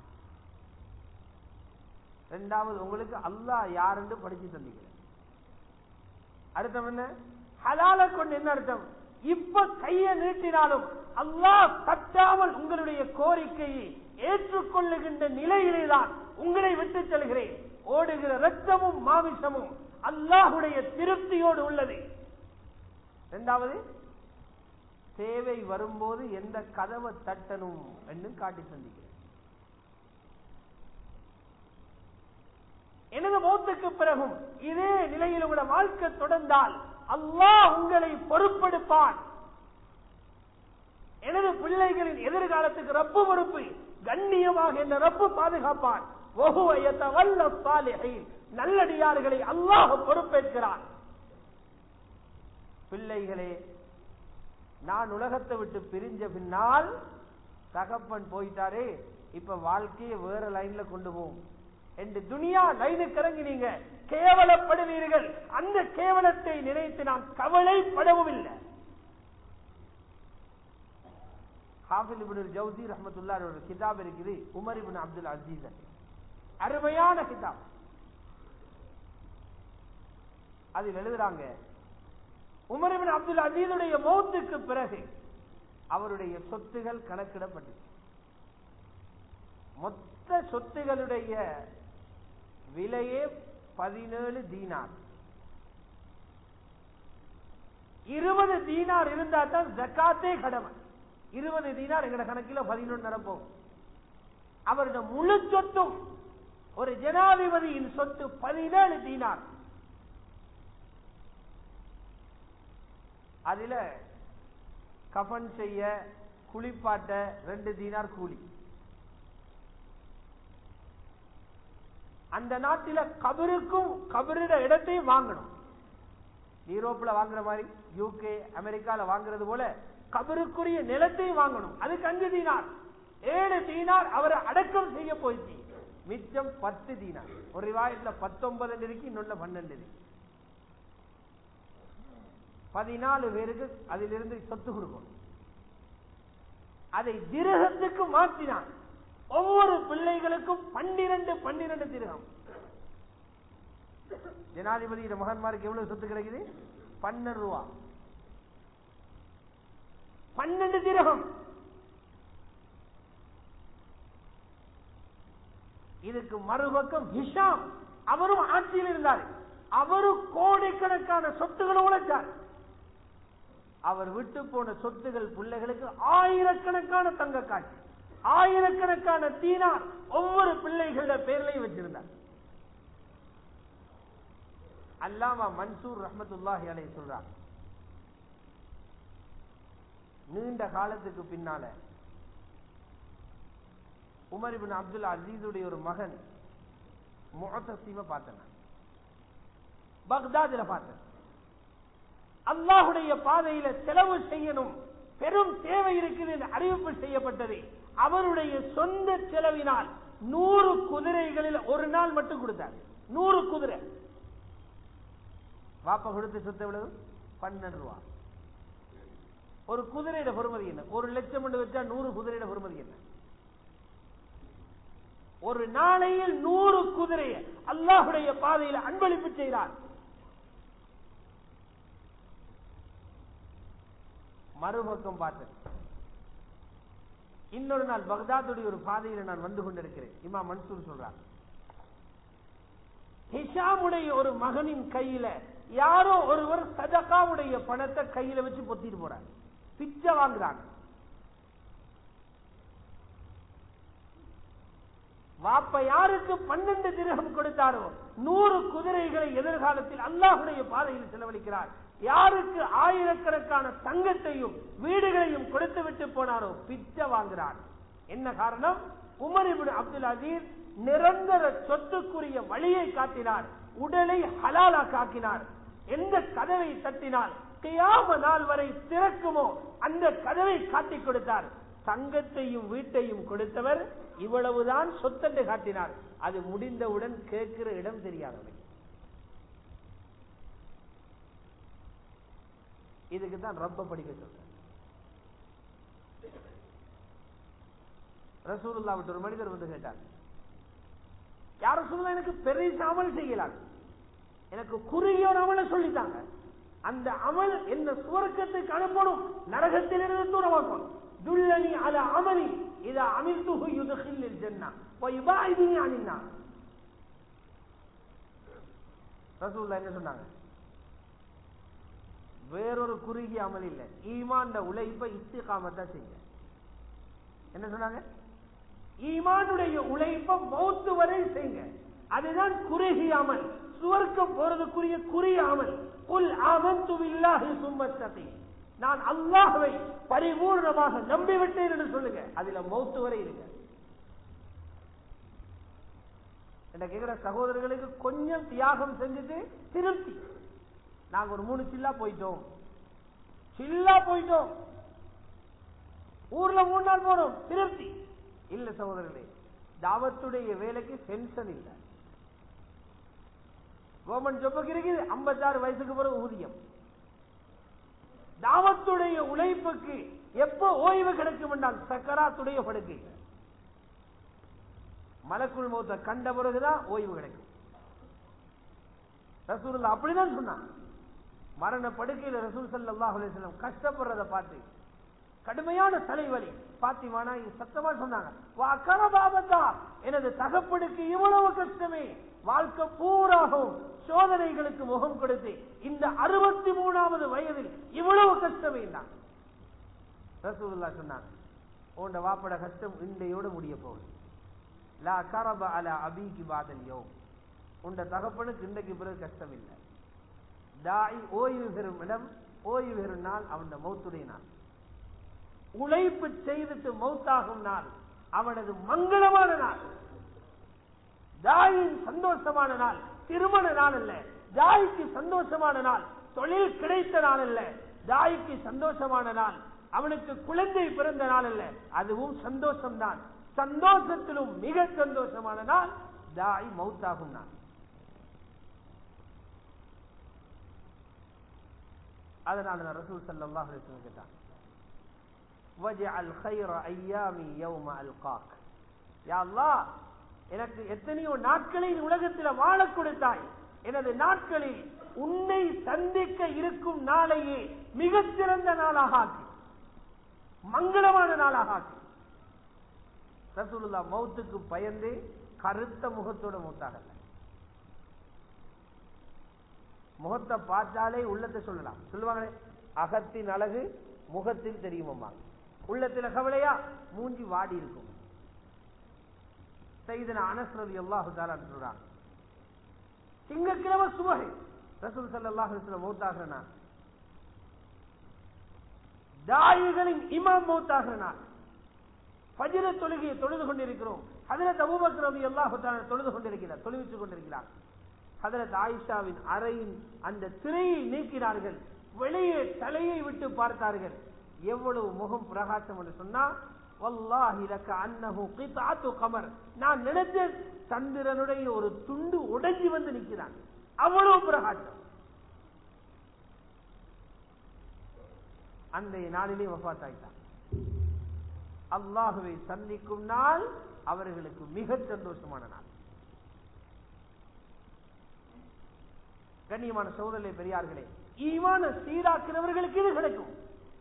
இரண்டாவது, உங்களுக்கு அல்லாஹ் யார் என்று படிச்சு தந்தீங்க. அர்த்தம் என்ன? ஹலால கொண்டு என்ன அர்த்தம்? இப்ப கையை நீட்டினாலும் அல்லாஹ் தட்டாமல் உங்களுடைய கோரிக்கையை ஏற்றுக்கொள்ளுகின்ற நிலையிலே தான் உங்களை விட்டு செல்கிறேன். ஓடுகிற ரத்தமும் மாமிசமும் அல்லாஹுடைய திருப்தியோடு உள்ளது. இரண்டாவது, தேவை வரும்போது எந்த கதவை தட்டணும் என்று காட்டி தந்தீங்க. எனது மௌத்துக்கு பிறகும் இதே நிலையில் உள்ள வாழ்க்கை தொடர்ந்தால் அல்லாஹ் உங்களை பொறுப்பெடுப்பான். எனது பிள்ளைகளின் எதிர்காலத்துக்கு ரப்பு பொறுப்பு, கண்ணியமாக என்ற ரப்பு பாதுகாப்பான். நல்லடியார்களை அல்லாஹ் பொறுப்பேற்கிறான். பிள்ளைகளே, நான் உலகத்தை விட்டு பிரிஞ்ச பின்னால் தகப்பன் போயிட்டாரே, இப்ப வாழ்க்கையை வேற லைன்ல கொண்டு போகும் என்று துனியா லைனுக்கு இறங்கினீங்க, கேவலப்படுவீர்கள். அந்த கேவலத்தை நினைத்து நான் கவலைப்படவும் இல்லை. ஹாஃபிஸ் இப்னு ஜௌசி ரஹ்மத்துல்லாஹி அலைஹி கிதாப் இருக்குது, உமர் இப்னு அப்துல் அசீஸ், அருமையான கிதாப். அதில் எழுதுறாங்க, உமர் இப்னு அப்துல் அசீஸுடைய மௌத்துக்கு பிறகு அவருடைய சொத்துகள் கணக்கிடப்பட்டது. மொத்த சொத்துகளுடைய விலையே பதினேழு தீனார். இருபது தீனார் இருந்தா தான் ஜக்காத்தே கடமை. இருபது தீனார் எங்கட கணக்கில் பதினொன்று நிரப்போம். அவருடைய முழு சொத்தும் ஒரு ஜனாதிபதியின் சொத்து பதினேழு தீனார். அதுல கஃன் செய்ய குளிப்பாட்ட ரெண்டு தீனார் கூலி. அந்த நாட்டில கபருக்கும் கபருட இடத்தையும் வாங்கணும். யூரோப்ல வாங்குற மாதிரி யூகே அமெரிக்கால வாங்குறது போல கபருக்குரிய நிலத்தையும் வாங்கணும். அதுக்கு அஞ்சு தீனார். ஏழு தீனார் அவரை அடக்கம் செய்ய போயிடுச்சு. மிச்சம் பத்து தீனார். ஒரு ரிவாயத்துல பத்தொன்பது இருக்கு, இன்னொன்னு பன்னெண்டு இருக்கு. பதினாலு பேருக்கு அதிலிருந்து சொத்து கொடுக்கணும். அதை திரகத்துக்கு மாற்றினான். ஒவ்வொரு பிள்ளைகளுக்கும் பன்னிரண்டு பன்னிரண்டு திரகம். ஜனாதிபதி மகன்மாருக்கு எவ்வளவு சொத்து கிடைக்குது? பன்னெண்டு ரூபா, பன்னெண்டு திரகம். இதுக்கு மறுபக்கம் ஹிஷாம், அவரும் ஆட்சியில் இருந்தார். அவரும் கோடிக்கணக்கான சொத்துக்களை உழைச்சார். அவர் விட்டு போன சொத்துகள் பிள்ளைகளுக்கு ஆயிரக்கணக்கான தங்க காட்சி, ஆயிரக்கணக்கான தீனார் ஒவ்வொரு பிள்ளைகள பேர்லையும் வச்சிருந்தார். அல்லாமா மன்சூர் ரஹ்மத்துல்லாஹி அலைஹி சொல்றார், நீண்ட காலத்துக்கு பின்னால உமர் இப்னு அப்துல் அசீஸுடைய ஒரு மகன் முஅத்தஸிம பார்த்தேன், பக்தாதுல பார்த்தேன். அல்லாஹுடைய பாதையில செலவு செய்யணும், பெரும் தேவை இருக்குது என்று அறிவிப்பு செய்யப்பட்டது. அவருடைய சொந்த செலவினால் நூறு குதிரைகளில் ஒரு நாள் மட்டும் கொடுத்தார். நூறு குதிரை. வாப்பா கொடுத்த சொத்து எவ்வளவு? பன்னெண்டு ரூபா. ஒரு குதிரையிட பொறுமதி என்ன? ஒரு லட்சம் என்று வச்சா நூறு குதிரையிட பொறுமதி என்ன? ஒரு நாளையில் நூறு குதிரையை அல்லாஹுடைய பாதையில் அன்பளிப்பு செய்தார். மறுபக்கம் பார்த்தேன். இன்னொரு நாள் பக்தாதுடைய ஒரு பாதையில் நான் வந்து கொண்டிருக்கிறேன். இமாம் மன்சூர் சொல்றார், ஹிஷாமுடைய ஒரு மகனின் கையில யாரோ ஒருவர் சதகாவுடைய பணத்தை கையில வச்சு பொத்திட்டு போறார், பிச்சை வாங்குறாங்க. வாப்ப யாருக்கு பன்னெண்டு திரகம் கொடுத்தாரோ நூறு குதிரைகளை எதிர்காலத்தில் அல்லாஹுடைய பாதையில் செலவழிக்கிறார். யாருக்கு ஆயிரக்கணக்கான தங்கத்தையும் வீடுகளையும் கொடுத்து விட்டு போனாரோ பிச்சை வாங்குகிறார். என்ன காரணம்? உமர் இப்னு அப்துல் அசீஸ் நிரந்தர சொத்துக்குரிய வழியை காட்டினார், உடலை ஹலாலா காக்கினார். எந்த கதவை தட்டினால் கியாம நாள் வரை திறக்குமோ அந்த கதவை காட்டிக் கொடுத்தார். தங்கத்தையும் வீட்டையும் கொடுத்தவர் இவ்வளவுதான் சொத்தென்று காட்டினார். அது முடிந்தவுடன் கேட்கிற இடம் தெரியாதவை. இதுக்கு தான் ரப்ப படிக்க சொல்ற. ரசூலுல்லாஹ் விட்டு ஒரு மனிதர் வந்து கேட்டார், யார் ரசூலுல்லாஹ், எனக்கு பெரிய அமல் செய்யலாம், எனக்கு குறுகிய ஒரு அமலை சொல்லித்தாங்க, அந்த அமல் என்ன சுவர்க்கத்துக்கு அனுப்பணும், நரகத்திலிருந்து தூரமாக்கணும். துல்லனி அல அமலி இதா அமில்துஹு யுத்கில்லில் ஜன்னah வ யுபாஇதுனி அனின் நார். ரசூலுல்லாஹ் என்ன சொன்னாங்க? வேறொரு குறுகிய அமல் இல்லை, ஈமான் உழைப்பை இஸ்திகாமத்தா செய்ய. என்ன சொன்னாங்க? ஈமானுடைய உழைப்பை மௌத்து வரை செய்யுங்க, அதுதான் குறுகிய அமல். சுவர்க்கம் போறதுக்குரிய குறுகிய அமல். குல் ஆமன்து பில்லாஹி சும்ம இஸ்தகீம், நான் அல்லாஹ்வை பரிபூர்ணமாக நம்பிவிட்டேன் என்று சொல்லுங்க, அதுல மௌத்து வரை இருங்க. என்ன கேட்கிற சகோதரர்களுக்கு கொஞ்சம் தியாகம் செஞ்சுட்டு திருப்தி. நாங்க ஒரு மூணு சில்லா போயிட்டோம், சில்லா போயிட்டோம், ஊர்ல மூணு நாள் போனோம், திருப்தி இல்ல சகோதரர்களே. தாவத்துடைய வேலைக்கு பென்ஷன் இல்ல, கவர்மெண்ட் ஜாபுக்கு இருக்குது ஐம்பத்தாறு வயசுக்கு பிறகு ஊதியம். தாவத்துடைய உழைப்புக்கு எப்ப ஓய்வு கிடைக்கும் என்றால் சக்கராத்துடைய படுக்கை, மலக்குள் மௌத்த கண்ட பிறகுதான் ஓய்வு கிடைக்கும். ரசூலுல்லாஹ் அப்படிதான் சொன்னான். மரண படுக்கையில் ரசூல் ஸல்லல்லாஹு அலைஹி வஸல்லம் கஷ்டப்படுறத பார்த்து கடுமையான தலைவலி. பாத்திமானா சத்தமா சொன்னாங்க, வாக்கரபாபத்தா, எனது தகப்பனுக்கு இவ்வளவு கஷ்டமே, வாழ்க்கை பூராகவும் சோதனைகளுக்கு முகம் கொடுத்து இந்த அறுபத்தி மூணாவது வயதில் இவ்வளவு கஷ்டமே தான். ரசூலுல்லாஹ் சொன்னாங்க, உண்ட வாப்பட கஷ்டம் இன்றையோடு முடிய போகுது. லா கரப அலா அபீகி பாதல் யௌம், உண்ட தகப்பனுக்கு இன்றைக்கு பிறகு கஷ்டம் இல்லை. தாய் ஓய்வு பெறும் இடம், ஓய்வு பெறும் நாள் அவன் மௌத்துடைய நாள். உழைப்பு செய்துட்டு மௌத்தாகும் நாள் அவனது மங்களமான நாள். தாயின் சந்தோஷமான நாள் திருமண நாள் அல்ல. தாய்க்கு சந்தோஷமான நாள் தொழில் கிடைத்த நாள் அல்ல. தாய்க்கு சந்தோஷமான நாள் அவனுக்கு குழந்தை பிறந்த நாள் அல்ல. அதுவும் சந்தோஷம்தான். சந்தோஷத்திலும் மிக சந்தோஷமான நாள் தாய் மௌத்தாகும் நாள். அதனால ரசூல் ஸல்லல்லாஹு அலைஹி வஸல்லம் கேட்டாங்க, வஜஅல் கைர அய்யாமி யௌம அல்காக். யா அல்லாஹ், எனக்கு எத்தனையோ நாட்களை உலகத்தில் வாழ கொடுத்தாய், எனது நாட்களில் உன்னை சந்திக்க இருக்கும் நாளையே மிகச்சிறந்த நாளாக ஆக்கி, மங்களமான நாளாக ஆக்கி. ரசூலுல்லாஹ் மௌத்துக்கு பயந்து கருத்த முகத்தோட மௌத்தாகல. முகத்தை பார்த்தாலே உள்ளத்தை சொல்லலாம். சொல்லுவாங்களே, அகத்தின் அழகு முகத்தில் தெரியுமா, உள்ளத்தில் கவலையா மூஞ்சி வாடி இருக்கும். சையதுனா அனஸ் ரலியல்லாஹு தஆலா சொல்றாங்க, திங்கட்கிழமை சுபஹ் ரசூல் ஸல்லல்லாஹு அலைஹி வஸல்லம் மௌத்தாகறனா, தாயிகளின் இமாம் மௌத்தாகறனா, ஃபஜ்ர் தொழுகையை தொழுது கொண்டிருக்கிறோம். ஹஜ்ரத் அபூபக்கர் ரலியல்லாஹு தஆலா தொழுது கொண்டிருக்கிறார், தொழுவித்துக் கொண்டிருக்கிறார். ஹஜ்ரத் ஆயிஷாவின் அறையின் அந்த திரையை நீக்கினார்கள், வெளியே தலையை விட்டு பார்த்தார்கள். எவ்வளவு முகம் பிரகாசம் என்று சொன்னா, வல்லாஹி லக அன்னஹு கித்அத்து கமர், நான் நினைச்ச சந்திரனுடைய ஒரு துண்டு உடைஞ்சி வந்து நிற்கிறான், அவ்வளவு பிரகாசம். அந்த நாளிலே வஃபாத் ஆயிட்டான். அல்லாஹுவை சந்திக்கும் நாள் அவர்களுக்கு மிக சந்தோஷமான நாள். கண்ணியமான சகோதரர்களே, பெரியார்களே, ஈமான சீராக்கிறவர்களுக்கு இது கிடைக்கும்.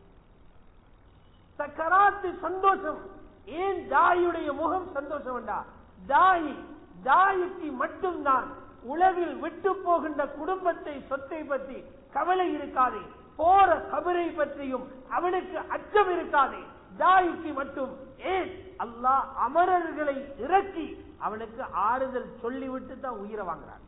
சக்கராத்து சந்தோஷம். ஏன் தாயுடைய முகம் சந்தோஷம் வேண்டா? தாயி தாய்க்கு மட்டும்தான் உலகில் விட்டு போகின்ற குடும்பத்தை சொத்தை பற்றி கவலை இருக்காது, போற கபரை பற்றியும் அவனுக்கு அச்சம் இருக்காது. தாய்க்கு மட்டும். ஏன்? அல்லாஹ் அமரர்களை இறக்கி அவனுக்கு ஆறுதல் சொல்லிவிட்டு தான் உயிரை வாங்குறான்.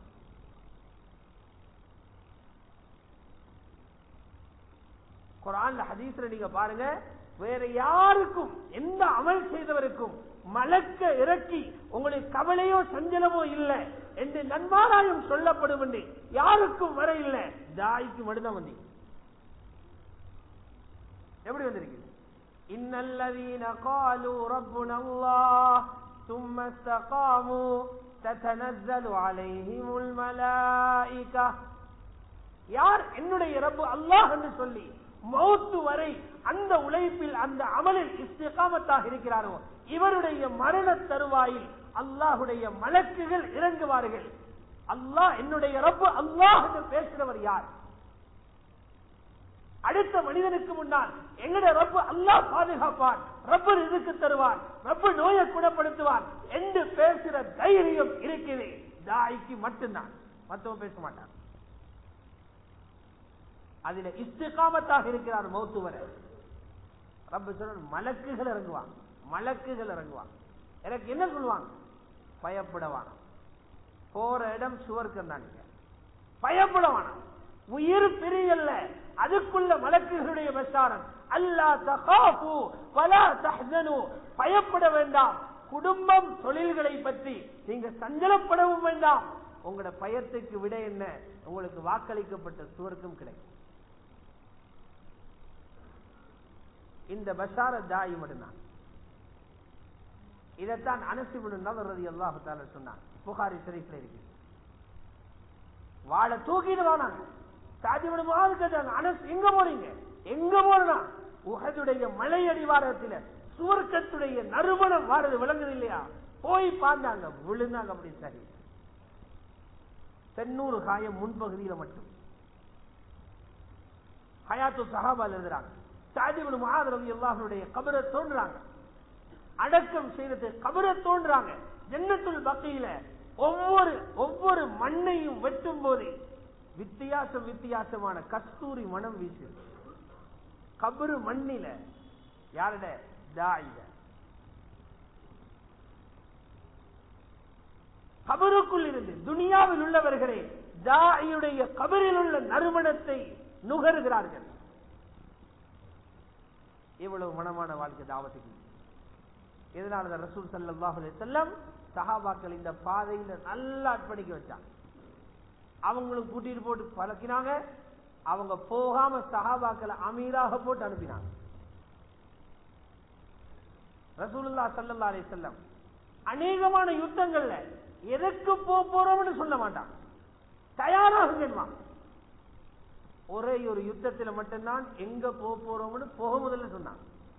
குர்ஆன்ல ஹதீஸ்ல நீங்க பாருங்க, வேற யாருக்கும் எந்த அமல் செய்தவருக்கும் மலக்க இறக்கி உங்களுக்கு கவலையோ சஞ்சலமோ இல்லை என்று நன்மாராயம் சொல்லப்படும் என்று யாருக்கும் வர இல்லை. தாய்க்கு மட்டும்தான் வந்து. எப்படி வந்திருக்கு? இன்னல்லதீன காலு ரப்புனல்லாஹ் ثم استقاموا تتنزل عليهم الملائكة. யார் என்னுடைய ரப்பு அல்லாஹ் என்று சொல்லி மௌத்து வரை அந்த உழைப்பில் அந்த அமலில் இஸ்திகாமத்தாக இருக்கிறாரோ, இவருடைய மரண தருவாயில் அல்லாஹுடைய மலக்குகள் இறங்குவார்கள். அல்லாஹ் என்னுடைய ரப்பு அல்லாஹ் என்று பேசுகிறவர் யார்? அடுத்த மனிதனுக்கு முன்னால் எங்களுடைய ரப்பு அல்லாஹ் பாதுகாப்பான், ரப்பு ரிஸ்க் தருவான், ரப்பு நோயை குணப்படுத்துவான் என்று பேசுகிற தைரியம் இருக்குது தாய்க்கு மட்டும்தான். மற்றவன் பேச மாட்டான். அதுல இஸ்திகாமத்தாக இருக்கிறார் மௌத்து வரை. ரப்பு சொல்ற மலக்குகள் இறங்குவாங்க, மலக்குகள் இறங்குவாங்க. எனக்கு என்ன சொல்லுவாங்க? பயப்படவான, போற இடம் சுவர்க்கம் தான், பயப்படவான, உயிர் பிரியல்ல, அதுக்குள்ள மலக்குகளுடைய பஷாரத். அல்லா தகாஃபு வலா தஹ்ஸனு, பயப்பட வேண்டாம். குடும்பம் தொழில்களை பற்றி நீங்க சஞ்சலப்படவும் வேண்டாம். உங்களோட பயத்துக்கு விட என்ன? உங்களுக்கு வாக்களிக்கப்பட்ட சுவர்க்கம் கிடைக்கும். இந்த பஷாரத் தாய் மட்டும்தான். இதைத்தான் அனஸ் இப்னு நதர் ரலியல்லாஹு தஆலா சொன்னார், புகாரி ஷரீஃப்ல இருக்கு. வாழ தூக்கிட்டு வானாங்க. சாதிபுடு முஆத் கேட்டாங்க, அனஸ் எங்க போறீங்க? எங்க போறனா? உஹதுடைய மலை அடிவாரத்தில் சுவர்க்கத்துடைய நறுமணம் வாரது விளங்குது இல்லையா? போய் பார்த்தாங்க, விழுந்தாங்க. அப்படி சரி, தென்னூறு காயம் முன்பகுதியில மட்டும். ஹயாத்து சஹாபா எழுதுறாங்க, சஅத் இப்னு முஆத் ரலியல்லாஹு அன்ஹுடைய கபரை தோன்றாங்க, அடக்கம் செய்யறது கபரை தோன்றாங்க. ஜன்னத்துல் பக்கீல ஒவ்வொரு ஒவ்வொரு மண்ணையும் வெட்டும் போது வித்தியாசம் வித்தியாசமான கஸ்தூரி மனம் வீசுது. கபரு மண்ணில யாருட தாயில கபருக்குள் இருந்து துனியாவில் உள்ளவர்களே தாயியுடைய கபரில் உள்ள நறுமணத்தை நுகர்கிறார்கள். எவ்வளவு மனமான வாழ்க்கை தாவத்துக்கு. இதனால ரசூல் ஸல்லல்லாஹு அலைஹி வஸல்லம் சஹாபாக்கள் இந்த பாதையில நல்லா அர்ப்பணிக்க வச்சாங்க. அவங்களும் கூட்டிட்டு போட்டு பழக்கினாங்க. அவங்க போகாம சஹாபாக்களை அமீராக போட்டு அனுப்பினாங்க. ரசூலுல்லாஹ் ஸல்லல்லாஹு அலைஹி வஸல்லம் அநேகமான யுத்தங்கள்ல எதற்கு போறோம்னு சொல்ல மாட்டாங்க, தயாராகுமா. ஒரே ஒரு யுத்தத்தில் மட்டும்தான் எங்க போறோம்னு போக முதல்ல சொன்னாங்க.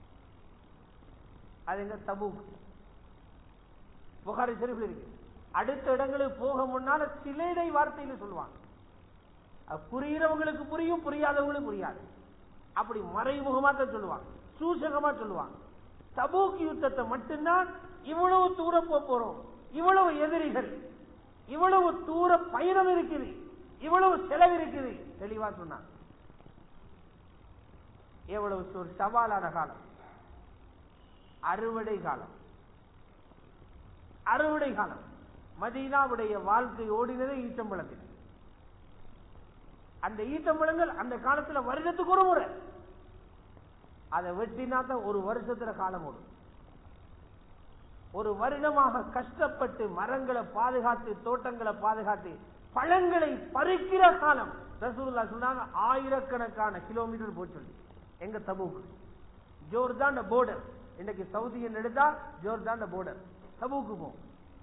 அது எங்க தபூக், புகாரி ஷரீஃப்ல இருக்கு. அடுத்த இடங்களுக்கு போக முன்னால சிலேடை வார்த்தையில சொல்லுவாங்க. புரிகிறவங்களுக்கு புரியும், புரியாதவங்களுக்கு புரியாது. அப்படி மறைமுகமா தான் சொல்லுவாங்க, சூசகமா சொல்லுவாங்க. தபூக் யுத்தத்தை மட்டும்தான் இவ்வளவு தூரம் போறோம், இவ்வளவு எதிரிகள், இவ்வளவு தூர பயணம் இருக்குது, இவ்வளவு செலவு இருக்குது, தெளிவா சொன்னாங்க. எவ்வளவு ஒரு சவாலான காலம், அறுவடை காலம். அறுவடை காலம் மதீனாவுடைய வாழ்க்கை ஓடினது ஈட்டம்பழத்தில். அந்த ஈட்டம்பழங்கள் அந்த காலத்துல வருடத்துக்கு ஒரு முறை. அதை வெட்டினா தான் ஒரு வருஷத்துல காலம் ஓடும். ஒரு வருடமாக கஷ்டப்பட்டு மரங்களை பாதுகாத்து, தோட்டங்களை பாதுகாத்து, பழங்களை பறிக்கிற காலம். ரசூலுல்லாஹ் சொன்னாங்க ஆயிரக்கணக்கான கிலோமீட்டர் போச்சு. எங்க தபூக், ஜோர்தான் போர்டர். இன்னைக்கு சவுதியின் எடுத்தா ஜோர்தான் போர்டர், தபூக்கு போகும்.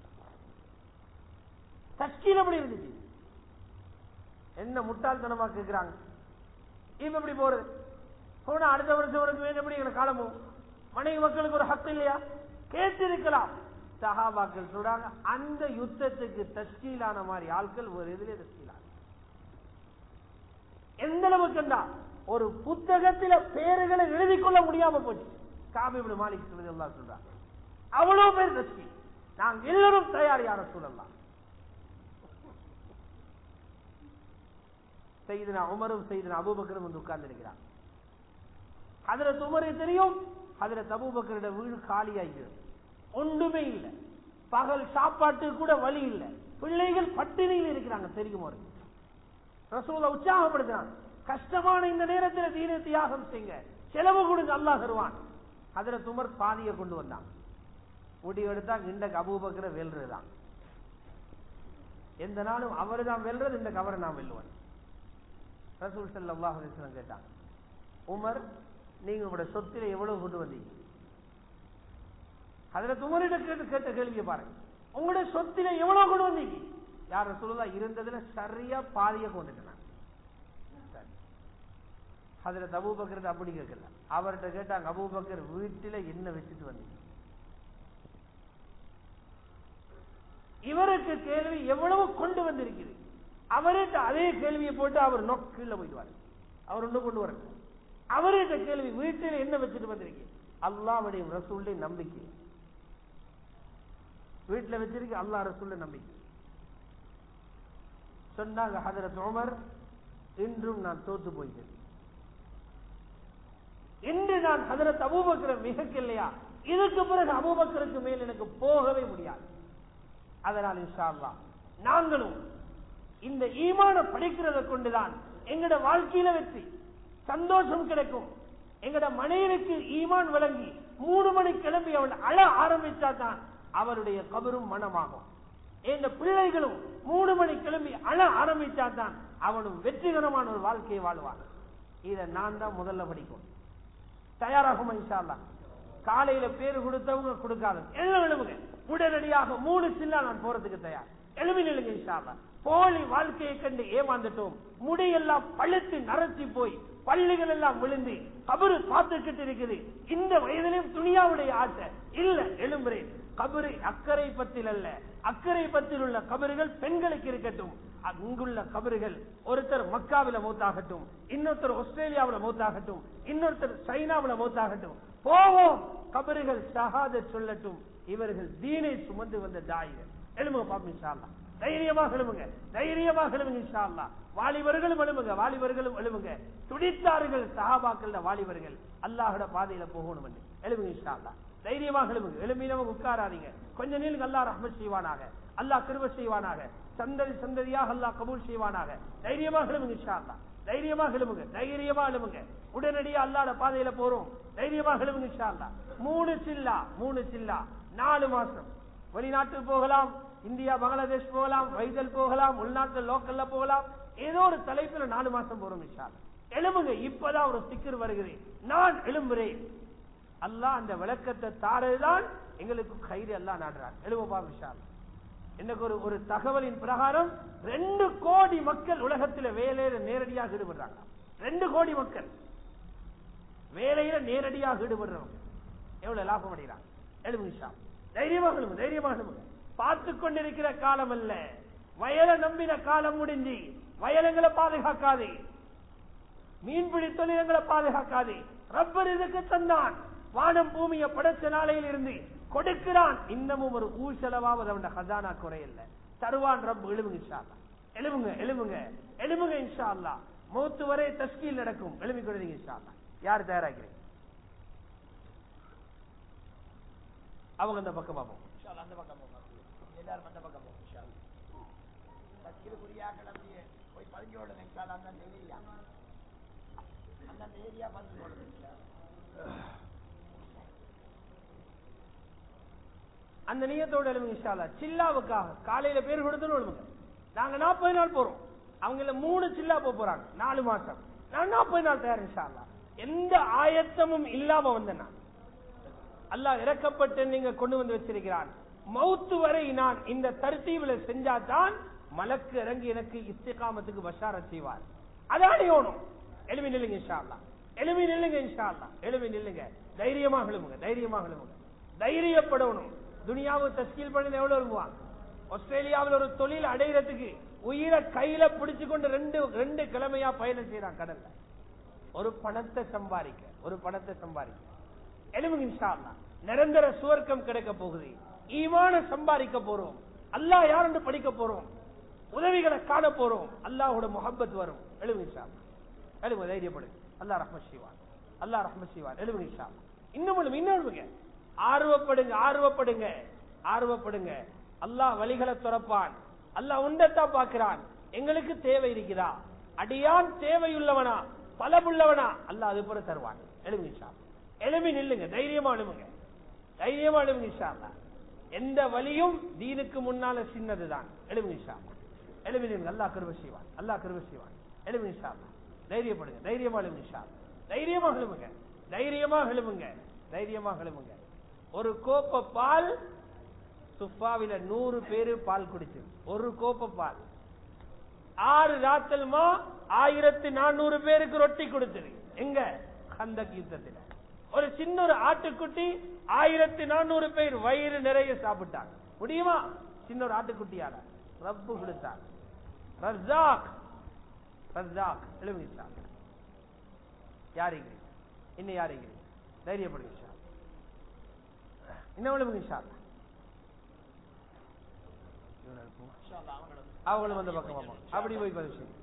தஷ்கீல் எப்படி இருந்துச்சு? என்ன முட்டாள்தனமா கேட்கிறாங்க. இப்ப எப்படி போறது? போனா அடுத்த வருஷம் வரைக்கும் எப்படி எங்க காலம் போகும்? மனைவி மக்களுக்கு ஒரு ஹக்கு இல்லையா? கேட்டிருக்கலாம். சஹாபாக்கள் சொல்றாங்க அந்த யுத்தத்துக்கு தஷ்கீலான மாதிரி ஆட்கள் ஒரு எதிலே தஷ்கீலான. எந்த அளவுக்கு ஒரு புத்தகத்தில பேர்களை எழுதி கொள்ள முடியாம போச்சு. காபி இப்னு மாலிக் ரலியல்லாஹு சொல்றாங்க அவ்வளவு பேர் தஷ்கீல். நாங்க எல்லாரும் தயார் யார சொல்லலாம். சையதுனா உமரும் சையதுனா அபூபக்கரும் வந்து உட்கார்ந்து இருக்கிறார். ஹஜ்ரத் உமருக்கு தெரியும் ஹஜ்ரத் அபூபக்கரோட வீடு காலியாகிறது, ஒன்றுமே இல்லை, பகல் சாப்பாட்டுக்கு கூட வழி இல்லை, பிள்ளைகள் பட்டினியில் இருக்கிறாங்க. தெரியும் ரசூலுல்லாஹ் உற்சாகப்படுத்துறாங்க, கஷ்டமான இந்த நேரத்தில் தீன தியாகம் செய்யுங்க, செலவு கொடுங்க, அல்லாஹ் தருவான். ஹஜ்ரத் உமர் பாதியை கொண்டு வந்தாங்க. முடிவு எடுத்தா இன்றைக்கு அபூபக்கரை வெல்றதுதான். எந்த நாளும் அவரு தான் வெல்றது, இந்த அவரை நான் வெல்லுவேன். ரசூல் ஸல்லல்லாஹு அலைஹி வஸல்லம் கேட்டாங்க, உமர் நீங்க உங்களுடைய சொத்தில எவ்வளவு கொண்டு வந்தீங்க? ஹஜ்ரத் உமரிட கேட்டு கேட்ட கேள்வியை பாருங்க, உங்களுடைய சொத்தில எவ்வளவு கொண்டு வந்தீங்க? யார் ரசூலுல்லாஹ் இருந்ததுல சரியா பாதியை கொண்டுட்டேன். ஹஜ்ரத் அபூபக்கர் அப்படி கேட்கல, அவர்கிட்ட கேட்டாங்க, அபூபக்கர் வீட்டில என்ன வச்சுட்டு வந்தீங்க? இவருக்கு கேள்வி எவ்வளவு கொண்டு வந்திருக்கிறது, அவர்கிட்ட அதே கேள்வியை போட்டு அவர் நோக்கில போயிடுவார், அவர் ஒன்று கொண்டு வர. அவர்கிட்ட கேள்வி வீட்டில் என்ன வச்சுட்டு வந்திருக்கீங்க? அல்லாஹ்வுடைய ரசூலுடைய நம்பிக்கை வீட்டில் வச்சிருக்க, அல்லாஹ் ரசூலுடைய நம்பிக்கை. சொன்னாங்க ஹஜ்ரத் உமர், இன்றும் நான் தோத்து போயிட்டேன், இன்று நான் ஹஜ்ரத் அபூபக்கரை மிகக்கலையா, இதுக்கு பிறகு அபூபக்கருக்கு மேல் எனக்கு போகவே முடியாது. அதனால் இன்ஷா அல்லாஹ் நாங்களும் இந்த ஈமான படிக்கிறத கொண்டுதான் எங்கட வாழ்க்கையில வெற்றி சந்தோஷம் கிடைக்கும். எங்கட மனைவிக்கு ஈமான் வழங்கி மூணு மணி கிளம்பி அவன் அழ ஆரம்பிச்சா தான் அவருடைய கபரும் மனமாகும். எங்க பிள்ளைகளும் மூணு மணி கிளம்பி அழ ஆரம்பிச்சா தான் அவனும் வெற்றிகரமான ஒரு வாழ்க்கையை வாழ்வான். இதை நான் தான் முதல்ல படிக்கும். தயாராகும் இன்ஷா அல்லாஹ். காலையில பேரு கொடுத்தவங்க கொடுக்காத எல்லாம் எழுவுங்க, உடனடியாக மூணு சில்லா நான் போறதுக்கு தயார், எழுமி நிலுங்க இன்ஷா அல்லாஹ். போலி வாழ்க்கையை கண்டு ஏமாந்துட்டோம், முடியெல்லாம் பழுத்து நரைச்சி போய் பள்ளிகள் எல்லாம் விழுந்து கபரு பார்த்துக்கிட்டு இருக்குது. இந்த வயதிலும் துணியாவுடைய ஆசை இல்ல, எழும்புறேன், கபரு அக்கறை பத்தில் அல்ல, அக்கறை பத்தில் உள்ள கபறுகள் பெண்களுக்கு இருக்கட்டும். அங்குள்ள கபறுகள் ஒருத்தர் மக்காவில மௌத்தாகட்டும், இன்னொருத்தர் ஆஸ்திரேலியாவில மௌத்தாகட்டும், இன்னொருத்தர் சைனாவில மௌத்தாகட்டும், போவோம் கபறுகள் ஷஹாதத் சொல்லட்டும். இவர்கள் தீனை சுமந்து வந்த தாயிகள். எழுமுங்க பாப்போம் இன்ஷா அல்லாஹ். தைரியமாக எழுமுங்க, தைரியமாக எழுமுங்க இன்ஷா அல்லாஹ். வாலிபர்களும் எழுமுங்க, வாலிபர்களும் எழுமுங்க. துடித்தார்கள் சஹாபாக்கள் வாலிபர்கள் அல்லாஹ்வுடைய பாதையில போகணும் என்று. எழுமுங்க இன்ஷா அல்லாஹ். தைரியமாக எழுமுங்க, எழுமினவங்க உட்காராதீங்க. கொஞ்ச நேரம் அல்லாஹ் ரஹ்மத் செய்வானாக, அல்லாஹ் கிருபை செய்வானாக, சந்ததி சந்ததியாக அல்லாஹ் கபூல் செய்வானாக. தைரியமாக எழுமுங்க இன்ஷா அல்லாஹ். தைரியமாக எழுமுங்க, தைரியமா எழுமுங்க. உடனடியா அல்லாஹ்வுடைய பாதையில போறோம். தைரியமாக எழுமுங்க இன்ஷா அல்லாஹ். மூணு சில்லா மூணு சில்லா நாலு மாசம் வெளிநாட்டுக்கு போகலாம், இந்தியா பங்களாதேஷ் போகலாம், வைதல் போகலாம், உள்நாட்டு லோக்கல்ல போகலாம். ஏதோ ஒரு தலைப்புல நாலு மாசம் போறோம் இன்ஷா அல்லாஹ். எழுமுங்க. இப்பதான் ஒரு சிக்கர் வருகிறது, நான் எழும்புறேன். அல்லாஹ் அந்த விளக்கத்தை தாரதுதான் எங்களுக்கு கைது அல்லாஹ் நாடுறான். எழுபா இன்ஷா அல்லாஹ். எனக்கு ஒரு ஒரு தகவலின் பிரகாரம் ரெண்டு கோடி மக்கள் உலகத்தில் வேலையில நேரடியாக ஈடுபடுறாங்க. ரெண்டு கோடி மக்கள் வேலையில நேரடியாக ஈடுபடுறவங்க எவ்வளவு லாபம் அடைகிறாங்க. எழுபது தைரியமாக எழுபது தைரியமாக எழுபது. பார்த்து கொண்டிருக்கிற காலம் அல்ல, வயலை நம்பின காலம் முடிஞ்சு. வயலங்களை பாதுகாக்காதே, மீன்பிடி தொழிலங்களை பாதுகாக்காதே. ரப்பர் இதுக்கு தந்தான், வானம் பூமியை படைச்ச நாளையில் இருந்து கொடுக்கிறான். இன்னமும் ஒரு ஊசலவாவது அவன் ஹசானா குறையில்ல, தருவான் ரப். எழுவுங்க இன்ஷா அல்லாஹ். எழுவுங்க எழுவுங்க எழுவுங்க இன்ஷா அல்லாஹ். மௌத்து வரை தஸ்கீல் நடக்கும். எழுப்பி கொடுங்க இன்ஷா அல்லாஹ். யார் தயாராகிறீங்க? அவங்க அந்த பக்கம் பார்ப்போம். அந்த பக்கம் எல்லாரும் அந்த பக்கம் தஸ்கீலுக்குரியா கிளம்பிய போய் பதிஞ்சோட நினைச்சால் அந்த ஏரியா அந்த ஏரியா பதிஞ்சோட அந்த நியத்தோட எழுதுங்க இன்ஷா அல்லாஹ். சில்லாவுக்காக காலையில பேர் கொடுத்துன்னு எழுதுங்க. நாங்க நாற்பது நாள் போறோம், அவங்க மூணு சில்லா போக போறாங்க, நாலு மாசம். நான் நாற்பது நாள் தயார் இன்ஷா அல்லாஹ். எந்த ஆயத்தமும் இல்லாம வந்த நான் அல்லாஹ் இறக்கப்பட்டு நீங்க கொண்டு வந்து வச்சிருக்கிறான். மௌத்து வரை நான் இந்த தர்த்தீபில செஞ்சாதான் மலக்கு இறங்கி எனக்கு இஸ்திகாமத்துக்கு பஷாரத் செய்வார். அதான் யோனும். எழுமி நில்லுங்க இன்ஷா அல்லாஹ். எழுமி நில்லுங்க இன்ஷா அல்லாஹ். எழுமி நில்லுங்க. தைரியமாக எழுமுங்க, தைரியமாக எழுமுங்க. தைரியப்படணும். துனியாவை தஸ்கீல் பண்ணி எவ்வளவு வருவாங்க. ஆஸ்திரேலியாவில் ஒரு தொழில் அடைகிறதுக்கு உயிரை கையில பிடிச்சு கொண்டு ரெண்டு ரெண்டு கிழமையா பயணம் செய்யறான் கடல்ல. ஒரு பணத்தை சம்பாதிக்க ஒரு பணத்தை சம்பாதிக்க எழுமுங்க இன்ஷா அல்லாஹ். நிரந்தர சுவர்க்கம் கிடைக்க போகுது. ஈமான சம்பாதிக்க போறோம். அல்லாஹ் யார் என்று படிக்க போறோம். உதவிகளை காண போறோம். அல்லாஹோட முஹப்பத் வரும். எழுமுங்க இன்ஷா அல்லாஹ். எழுமுங்க, தைரியப்படுங்க. அல்லாஹ் ரஹ்மத் செய்வான். அல்லாஹ் ரஹ்மத் செய்வான். எழுமுங்க இன்ஷா அல்லாஹ். இன்னும் இன்னொரு ஆர்வப்படுங்க, ஆர்வப்படுங்க, ஆர்வப்படுங்க. அல்லாஹ் வழிகளை துறப்பான். அல்லாஹ் உண்டத்தான் பார்க்கிறான். எங்களுக்கு தேவை இருக்குதா, அடியான் தேவையுள்ளவனா பலமுள்ளவனா, அல்லாஹ் அது போல தருவான். எழுமுங்க இன்ஷா அல்லாஹ். எழுமி நில்லுங்க, தைரியமா எழுமுங்க, தைரியமா எழுமுங்க இன்ஷா அல்லாஹ். எந்த வழியும் தீனுக்கு முன்னால சின்னதுதான். எழுமுங்க இன்ஷா அல்லாஹ். எழுமி நில்லுங்க. அல்லாஹ் கிருபை செய்வான். அல்லாஹ் கிருபை செய்வான். எழுமுங்க இன்ஷா அல்லாஹ். தைரியப்படுங்க, தைரியமா எழுமுங்க இன்ஷா அல்லாஹ். தைரியமாக எழுமுங்க, தைரியமாக எழுமுங்க, தைரியமாக எழுமுங்க. ஒரு கோப்ப பால் சுஃபாவில நூறு பேரு பால் குடிச்சு, ஒரு கோப்ப பால் ஆறு ராத்தல்மா ஆயிரத்தி நானூறு பேருக்கு ரொட்டி கொடுத்தது. எங்க கந்தக் யுத்தத்தில் ஒரு சின்ன ஒரு ஆட்டுக்குட்டி ஆயிரத்தி நானூறு பேர் வயிறு நிறைய சாப்பிட்டாங்க. முடியுமா? சின்ன ஒரு ஆட்டுக்குட்டியால ரப்பு கொடுத்தாங்க. ரஸாக் ரஸாக் எழுமிச்சா. யாருங்க இன்னும் யாருங்க? தைரியப்படுங்க. அவங்களும் அந்த பக்கம் அப்படி போய் பதிவு செய்யும்.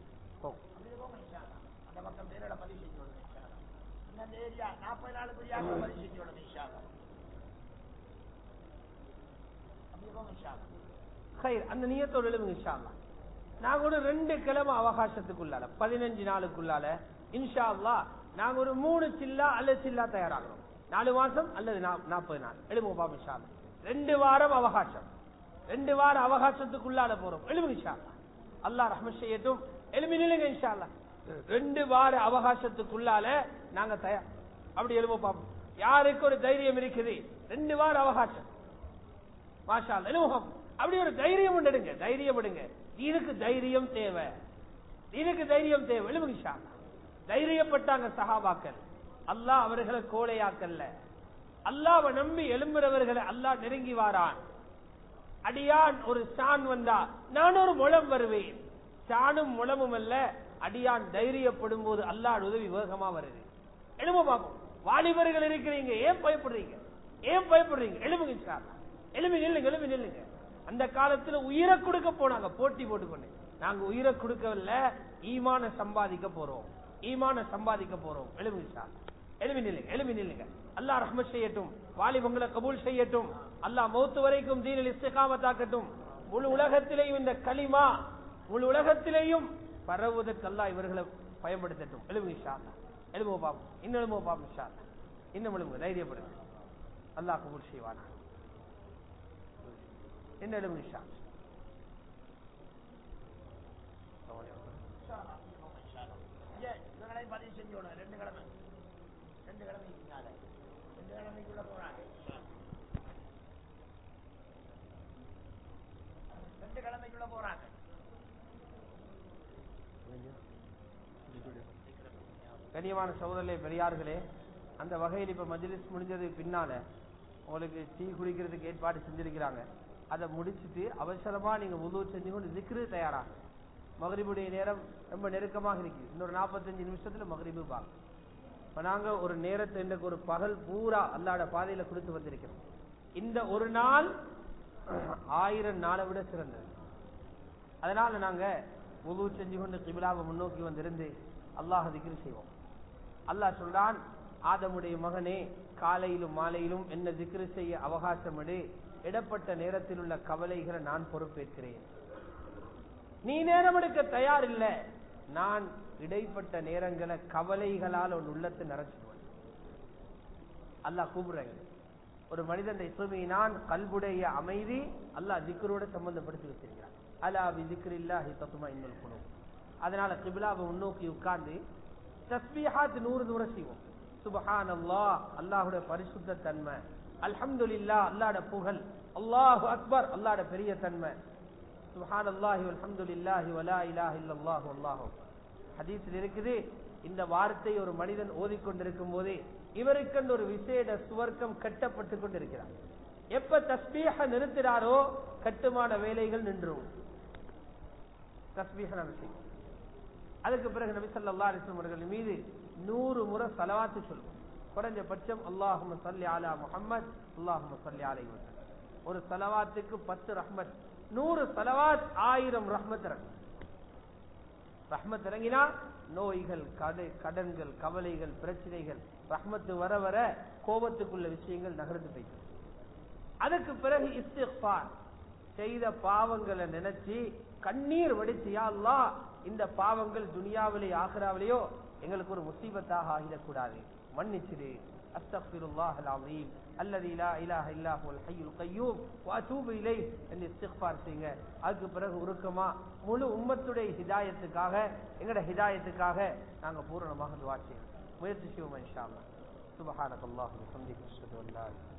அந்த நியத்தோடு எழுதுங்க இன்ஷா அல்லாஹ். நாங்க ஒரு ரெண்டு கிழமை அவகாசத்துக்குள்ளால பதினஞ்சு நாளுக்குள்ளால இன்ஷா அல்லாஹ் நாங்க ஒரு மூணு சில்லா அல்லது சில்லா தயாராகிறோம். நாலு மாசம் அல்லது நாற்பது நாள் எழுபது பாபு இன்ஷா அல்லாஹ். ரெண்டு வாரம் அவகாசம், ரெண்டு வார அவகாசத்துக்குள்ளால போறோம். எழுபது இன்ஷா அல்லாஹ். அல்லாஹ் ரஹ்மத் செய்யட்டும். எழுபி நிலைங்க இன்ஷா அல்லாஹ். ரெண்டு வார அவகாசத்துக்குள்ளால நாங்க தயார். அப்படி எழுப பாப்போம். யாருக்கு ஒரு தைரியம் இருக்குது? ரெண்டு வார அவகாசம் மாஷா அல்லாஹ் எழுபோம். அப்படி ஒரு தைரியம் எடுங்க, தைரியம் எடுங்க. தீனுக்கு தைரியம் தேவை, தீனுக்கு தைரியம் தேவை. எழுபது இன்ஷா அல்லாஹ். தைரியப்பட்டாங்க சஹாபாக்கள். அல்லாஹ் அவர்களை கோழையாக்கல்ல, அல்லாஹ்வை நம்பி எழும்புறவர்களை அல்லாஹ் நெருங்கி வாரான். அடியான் ஒரு சான் வந்தா நான் ஒரு முழம் வருவேன். சானும் முழமும் அல்ல, அடியான் தைரியப்படும் போது அல்லாஹ் உதவி வேகமா வருது. எழும்ப பாப்போம். வாலிபர்கள் இருக்கிறீங்க, ஏன் பயப்படுறீங்க? ஏன் பயப்படுறீங்க? எழுப்புங்க சார், எழுப்பி நில்லுங்க, எழுப்பி நில்லுங்க. அந்த காலத்துல உயிரை கொடுக்க போனாங்க, போட்டி போட்டுக்கொண்டு. நாங்க உயிரை கொடுக்கவில்ல, ஈமான சம்பாதிக்க போறோம், ஈமான சம்பாதிக்க போறோம். எழுப்புங்க சார், எழுப்பி நில்லுங்க, எழுப்பி நில்லுங்க. அல்லாஹ் ரஹ்மத் செய்யட்டும், வாலிபங்களை கபூல் செய்யட்டும். அல்லாஹ் மௌத்து வரைக்கும் தீனில் இஸ்திகாமத்தாக்கட்டும். முழு உலகத்திலேயும் இந்த கலிமா முழு உலகத்திலேயும் பரவுவதற்கு அல்லாஹ் இவர்களை பயன்படுத்தட்டும். எழுப்புங்க சார், எழுபோ பாப்போம், இன்னும் எழுபோ பாப்போம் சார், இன்னும் எழுபுங்க, தைரியப்படுங்க. அல்லாஹ் கபூல் செய்வானா. என்ன எழுபுங்க சார். பதிவு செஞ்சோட ரெண்டு கிழமை ரெண்டு கிழமைக்கு ரெண்டு கிழமைக்குள்ள போறாங்க. ரெண்டு கிழமைக்குள்ள போறாங்க. கண்ணியமான சகோதரர்களே, பெரியார்களே, அந்த வகையில் இப்ப மஜ்லிஸ் முடிஞ்சது பின்னால உங்களுக்கு டீ குடிக்கிறதுக்கு ஏற்பாடு செஞ்சிருக்கிறாங்க. அதை முடிச்சுட்டு அவசரமா நீங்க வுது செஞ்சு கொண்டு zikr தயாரா. மக்ரிபுடைய நேரம் ரொம்ப நெருக்கமாக இருக்கு. இன்னொரு நாற்பத்தஞ்சு நிமிஷத்துல மக்ரிபு பா. இப்ப நாங்க ஒரு நேரத்தை இன்றைக்கு ஒரு பகல் பூரா அல்லாஹ்வுடைய பாதையில கொடுத்து வந்திருக்கிறோம். இந்த ஒரு நாள் ஆயிரம் நாளை விட சிறந்தது. அதனால நாங்க வுது செஞ்சு கொண்டு கிபிலாவை முன்னோக்கி வந்திருந்து அல்லாஹ் zikr செய்வோம். அல்லாஹ் சொல்றான், ஆதமுடைய மகனே, காலையிலும் மாலையிலும் என்ன zikr செய்ய அவகாசம் எடு, இடப்பட்ட நேரத்தில் உள்ள கவலைகளை நான் பொறுப்பேற்கிறேன். நீ நேரம் எடுக்க தயார் இல்ல, நான் இடைப்பட்ட நேரங்களை கவலைகளால் ஒரு உள்ளத்தை நிறைச்சிடுவேன். அல்லாஹ் கூப்பிடுறேன். ஒரு மனிதன் இசுமையினான் கல்புடைய அமைதி அல்லாஹ் ஜிக்ரோட சம்பந்தப்படுத்தி வச்சிருக்கிறான். அலா பி ஜிக்ரில்லாஹி தத்மஇன்னுல் குலூப். அதனால கிபிலாவை முன்னோக்கி உட்கார்ந்து தஸ்பீஹாத் நூறு நூறு செய்வோம். சுப்ஹானல்லாஹ், அல்லாஹ்வுடைய பரிசுத்த தன்மை. அல்ஹம்துலில்லாஹ், அல்லாஹ்வுடைய புகழ். அல்லாஹு அக்பர், அல்லாஹ்வுடைய பெரிய தன்மை. சுப்ஹானல்லாஹி வல்ஹம்துலில்லாஹி வலா இலாஹ இல்லல்லாஹு வல்லாஹு. ஹதீஸில் இருக்குது, இந்த வார்த்தை ஒரு மனிதன் ஓதிக்கொண்டிருக்கும் போதே இவருக்கென்று ஒரு விசேட சுவர்க்கம் கட்டப்பட்டு கொண்டிருக்கிறார். எப்ப தஸ்பீஹ நிறுத்துறாரோ கட்டுமான வேலைகள் நின்றும். தஸ்பீஹ செய்யும். அதுக்கு பிறகு நபி ஸல்லல்லாஹு அலைஹி வஸல்லம் அவர்கள் மீது நூறு முறை ஸலவாத் சொல்லுவோம். குறைஞ்சபட்சம் அல்லாஹும்ம ஸல்லி அலா முஹம்மத், அல்லாஹும்ம ஸல்லி அலைஹி வஸல்லம். ஒரு ஸலவாத்துக்கு பத்து ரஹ்மத். நூறு ஸலவாத் ஆயிரம் ரஹ்மத் இறங்கும். ரஹ்மத் இறங்கினா நோய்கள், கடன்கள், கவலைகள், பிரச்சனைகள், ரஹ்மத்து வர வர கோபத்துக்குள்ள விஷயங்கள் நகர்ந்து போயிடும். அதுக்கு பிறகு இஸ்திக்ஃபார், செய்த பாவங்களை நினைச்சு கண்ணீர் வடிச்சு, யா அல்லாஹ், இந்த பாவங்கள் துனியாவிலே ஆகிராவிலேயோ எங்களுக்கு ஒரு முசீபத்தாக ஆகிடக்கூடாது, மன்னிச்சிடு. அஸ்தக்ஃபிருல்லாஹல் அஸீம் அல்லதி லா இலாஹ இல்லா ஹுவல் ஹய்யுல் கய்யூம் வ அதூபு இலைஹ் என்று இஸ்திக்ஃபார் செய்யுங்க. அதுக்கு பிறகு உருக்கமா முழு உம்மத்துடைய ஹிதாயத்துக்காக, எங்கட ஹிதாயத்துக்காக நாங்க பூரணமாக துஆ செய்வோம், முயற்சி செய்வோம் இன்ஷா அல்லாஹ். சுப்ஹானக்கல்லாஹு வ பிஹம்திக அஷ்ஹது அன் லா